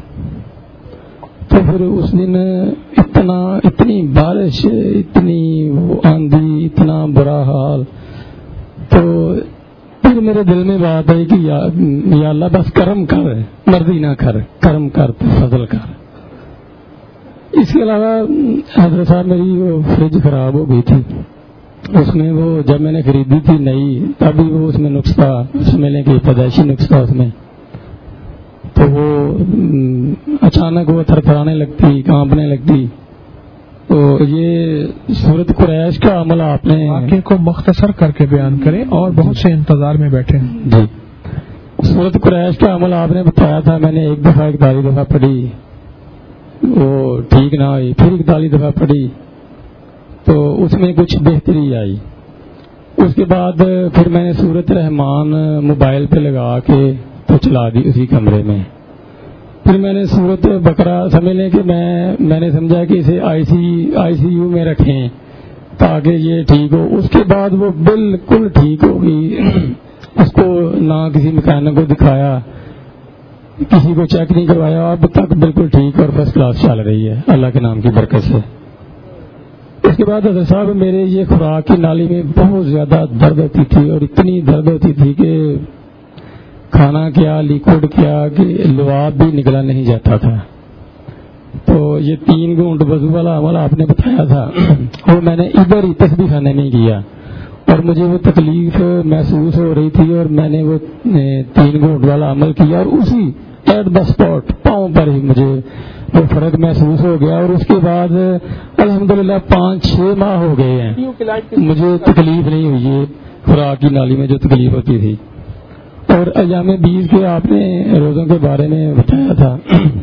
تو پھر اس دن اتنی بارش، اتنی وہ آندھی، اتنا برا حال. تو پھر میرے دل میں بات ہے کہ یا اللہ بس کرم کر, مرضی نہ کر, کرم کر تو فضل کر. اس کے علاوہ حضرت صاحب میری وہ فریج خراب ہو گئی تھی, اس میں وہ جب میں نے خریدی تھی نئی تبھی وہ اس میں نقص تھا, اس میں کہ پیدائشی نقص تھا اس میں, تو وہ اچانک وہ تھر تھرانے لگتی, کانپنے لگتی. تو یہ سورت قریش کا عمل آپ نے واقعے کو مختصر کر کے بیان کریں اور بہت سے انتظار میں بیٹھے ہیں. جی, سورت قریش کا عمل آپ نے بتایا تھا. میں نے ایک دفعہ 41 دفعہ پڑھی, وہ ٹھیک نہ ہوئی, پھر 41 دفعہ پڑھی تو اس میں کچھ بہتری آئی. اس کے بعد پھر میں نے سورت رحمان موبائل پہ لگا کے تو چلا دی اسی کمرے میں. پھر میں نے سورت بقرہ سمجھ لیں کہ میں نے سمجھا کہ اسے آئی سی یو میں رکھیں تاکہ یہ ٹھیک ہو. اس کے بعد وہ بالکل ٹھیک ہو گئی. اس کو نہ کسی مکینک کو دکھایا, کسی کو چیک نہیں کروایا, اب تک بالکل ٹھیک اور فرسٹ کلاس چل رہی ہے اللہ کے نام کی برکت سے. اس کے بعد حضرت صاحب میرے یہ خوراک کی نالی میں بہت زیادہ درد ہوتی تھی, اور اتنی درد ہوتی تھی کہ کھانا کیا لیکوڈ کیا کہ لعاب بھی نکلا نہیں جاتا تھا. تو یہ 3 گھونٹ وضو والا عمل آپ نے بتایا تھا, وہ میں نے ادھر ہی تسبیح خانے میں کیا, اور مجھے وہ تکلیف محسوس ہو رہی تھی, اور میں نے وہ 3 گھونٹ والا عمل کیا, اور اسی ایٹ دا اسپاٹ پاؤں پر ہی مجھے وہ فرق محسوس ہو گیا. اور اس کے بعد الحمدللہ 5-6 ماہ ہو گئے ہیں مجھے تکلیف نہیں ہوئی ہے خوراک کی نالی میں جو تکلیف ہوتی تھی. اور ایام 20 کے آپ نے روزوں کے بارے میں بتایا تھا,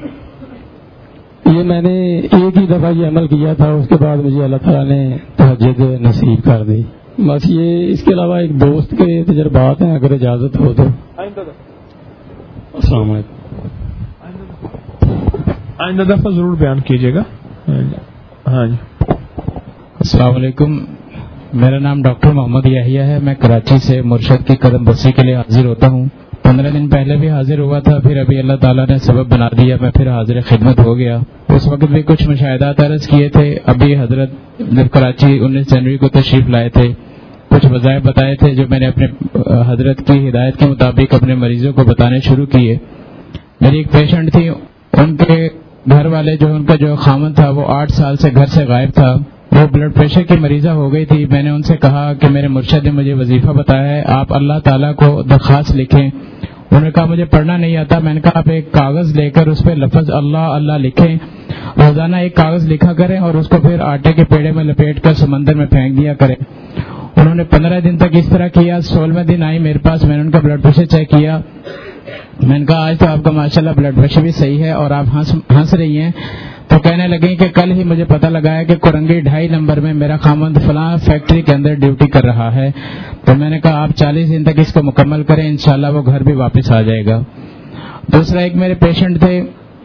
یہ میں نے ایک ہی دفعہ یہ عمل کیا تھا, اس کے بعد مجھے اللہ تعالیٰ نے تہجد نصیب کر دی. بس یہ اس کے علاوہ ایک دوست کے تجربات ہیں, اگر اجازت ہو تو. السلام علیکم. آئندہ دفعہ ضرور بیان کیجیے گا. ہاں جی. السلام علیکم. میرا نام ڈاکٹر محمد یحییٰ ہے. میں کراچی سے مرشد کی قدم بسی کے لیے حاضر ہوتا ہوں. 15 دن پہلے بھی حاضر ہوا تھا, پھر ابھی اللہ تعالیٰ نے سبب بنا دیا, میں پھر حاضر خدمت ہو گیا. اس وقت بھی کچھ مشاہدات عرض کیے تھے. ابھی حضرت جب کراچی 19 جنوری کو تشریف لائے تھے, کچھ وظائف بتائے تھے جو میں نے اپنے حضرت کی ہدایت کے مطابق اپنے مریضوں کو بتانے شروع کیے. میری ایک پیشنٹ تھی, ان کے گھر والے ان کا جو خامن تھا وہ 8 سال سے گھر سے غائب تھا. وہ بلڈ پریشر کی مریضہ ہو گئی تھی. میں نے ان سے کہا کہ میرے مرشد نے مجھے وظیفہ بتایا ہے, آپ اللہ تعالیٰ کو درخواست لکھیں. انہوں نے کہا مجھے پڑھنا نہیں آتا. میں نے کہا آپ ایک کاغذ لے کر اس پہ لفظ اللہ اللہ لکھیں, روزانہ ایک کاغذ لکھا کریں اور اس کو پھر آٹے کے پیڑے میں لپیٹ کر سمندر میں پھینک دیا کریں. انہوں نے 15 دن تک اس طرح کیا. 16ویں دن آئی میرے پاس, میں نے ان کا بلڈ پریشر چیک کیا. میں نے کہا آج تو آپ کا ماشاءاللہ بلڈ پریشر بھی صحیح ہے اور آپ ہنس رہی ہیں. تو کہنے لگیں کہ کل ہی مجھے پتہ لگا ہے کہ کورنگی 2.5 نمبر میں میرا خامند فلاں فیکٹری کے اندر ڈیوٹی کر رہا ہے. تو میں نے کہا آپ 40 دن تک اس کو مکمل کریں, انشاءاللہ وہ گھر بھی واپس آ جائے گا. دوسرا ایک میرے پیشنٹ تھے,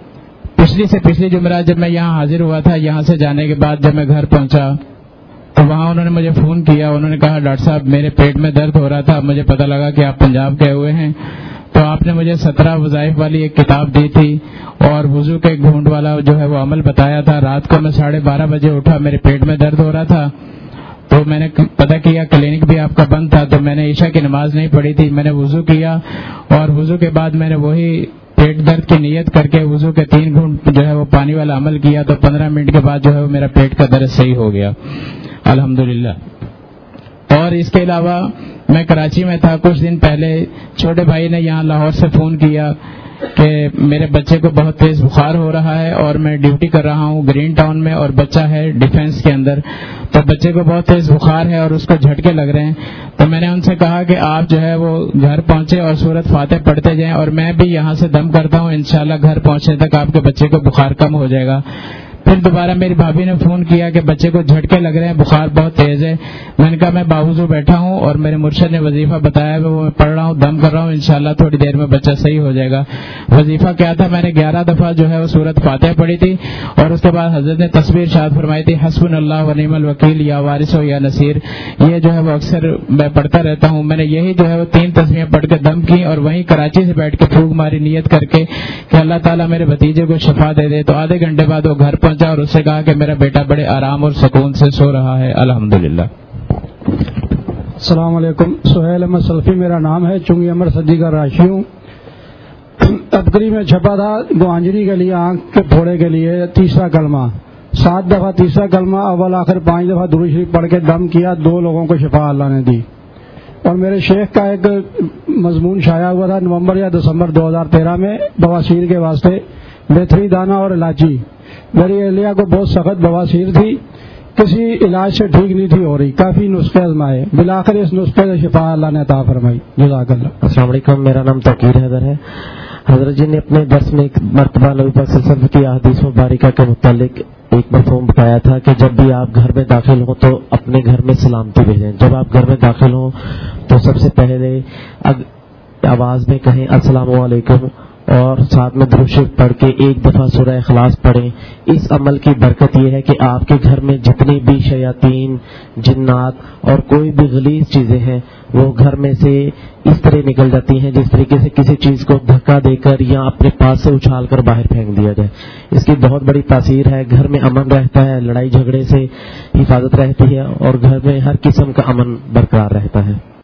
پچھلی جمعرات جب میں یہاں حاضر ہوا تھا, یہاں سے جانے کے بعد جب میں گھر پہنچا تو وہاں انہوں نے مجھے فون کیا. انہوں نے کہا ڈاکٹر صاحب میرے پیٹ میں درد ہو رہا تھا, مجھے پتہ لگا کہ آپ پنجاب گئے ہوئے ہیں, تو آپ نے مجھے 17 وظائف والی ایک کتاب دی تھی اور وضو کے گھونٹ والا وہ عمل بتایا تھا. رات کو میں 12:30 بجے اٹھا, میرے پیٹ میں درد ہو رہا تھا. تو میں نے پتہ کیا کلینک بھی آپ کا بند تھا, تو میں نے عشاء کی نماز نہیں پڑھی تھی. میں نے وضو کیا اور وضو کے بعد میں نے وہی پیٹ درد کی نیت کر کے وضو کے 3 گھونٹ وہ پانی والا عمل کیا. تو 15 منٹ کے بعد وہ میرا پیٹ کا درد صحیح ہو گیا الحمدللہ. اور اس کے علاوہ میں کراچی میں تھا, کچھ دن پہلے چھوٹے بھائی نے یہاں لاہور سے فون کیا کہ میرے بچے کو بہت تیز بخار ہو رہا ہے اور میں ڈیوٹی کر رہا ہوں گرین ٹاؤن میں اور بچہ ہے ڈیفینس کے اندر, تو بچے کو بہت تیز بخار ہے اور اس کو جھٹکے لگ رہے ہیں. تو میں نے ان سے کہا کہ آپ وہ گھر پہنچے اور سورت فاتح پڑھتے جائیں, اور میں بھی یہاں سے دم کرتا ہوں, انشاءاللہ گھر پہنچنے تک آپ کے بچے کو بخار کم ہو جائے گا. پھر دوبارہ میری بھابھی نے فون کیا کہ بچے کو جھٹکے لگ رہے ہیں, بخار بہت تیز ہے. میں نے کہا میں باوضو بیٹھا ہوں اور میرے مرشد نے وظیفہ بتایا وہ میں پڑھ رہا ہوں, دم کر رہا ہوں, انشاءاللہ تھوڑی دیر میں بچہ صحیح ہو جائے گا. وظیفہ کیا تھا, میں نے 11 دفعہ وہ سورت فاتحہ پڑھی تھی, اور اس کے بعد حضرت نے تصویر ارشاد فرمائی تھی حسبنا اللہ و نعم الوکیل یا وارث و یا نصیر. یہ وہ اکثر میں پڑھتا رہتا ہوں. میں نے یہی وہ 3 تسبیحیں پڑھ کے دم کی اور وہیں کراچی سے بیٹھ کے پھونک ماری نیت کر کے کہ اللہ تعالیٰ میرے بھتیجے کو شفا دے دے. تو آدھے گھنٹے بعد وہ گھر پہنچا اور اس سے کہا کہ میرا بیٹا بڑے آرام اور سکون سے سو رہا ہے الحمدللہ. السلام علیکم. سہیل احمد سلفی میرا نام ہے, چنگی امر صدی کا راشی ہوں. تبکری میں چھپا تھا گوانجری کے لیے, آنکھ کے پھوڑے کے لیے تیسرا کلمہ, 7 دفعہ تیسرا کلمہ, اول آخر 5 دفعہ درود شریف پڑھ کے دم کیا, 2 لوگوں کو شفا اللہ نے دی. اور میرے شیخ کا ایک مضمون شائع ہوا تھا نومبر یا دسمبر 2013 میں بواسیر کے واسطے, میتھری دانہ اور الائچی. میری اہلیہ کو بہت سخت بواسیر تھی, کسی علاج سے ٹھیک نہیں تھی ہو رہی, کافی نسخے آزمائے, بالآخر اس نسخے سے شفا اللہ نے عطا فرمائی. جزاک اللہ. السلام علیکم, میرا نام توقیر حیدر ہے. حضرت جی نے اپنے درس میں ایک مرتبہ نبی پاک صلی اللہ علیہ وسلم کی احادیث مبارکہ کے متعلق ایک مفہوم بتایا تھا کہ جب بھی آپ گھر میں داخل ہوں تو اپنے گھر میں سلامتی بھیجیں. جب آپ گھر میں داخل ہوں تو سب سے پہلے آواز میں کہیں السلام علیکم, اور ساتھ میں درود شریف پڑھ کے 1 دفعہ سورہ اخلاص پڑھیں. اس عمل کی برکت یہ ہے کہ آپ کے گھر میں جتنی بھی شیاطین, جنات اور کوئی بھی غلیظ چیزیں ہیں وہ گھر میں سے اس طرح نکل جاتی ہیں جس طریقے سے کسی چیز کو دھکا دے کر یا اپنے پاس سے اچھال کر باہر پھینک دیا جائے. اس کی بہت بڑی تاثیر ہے. گھر میں امن رہتا ہے, لڑائی جھگڑے سے حفاظت رہتی ہے, اور گھر میں ہر قسم کا امن برقرار رہتا ہے.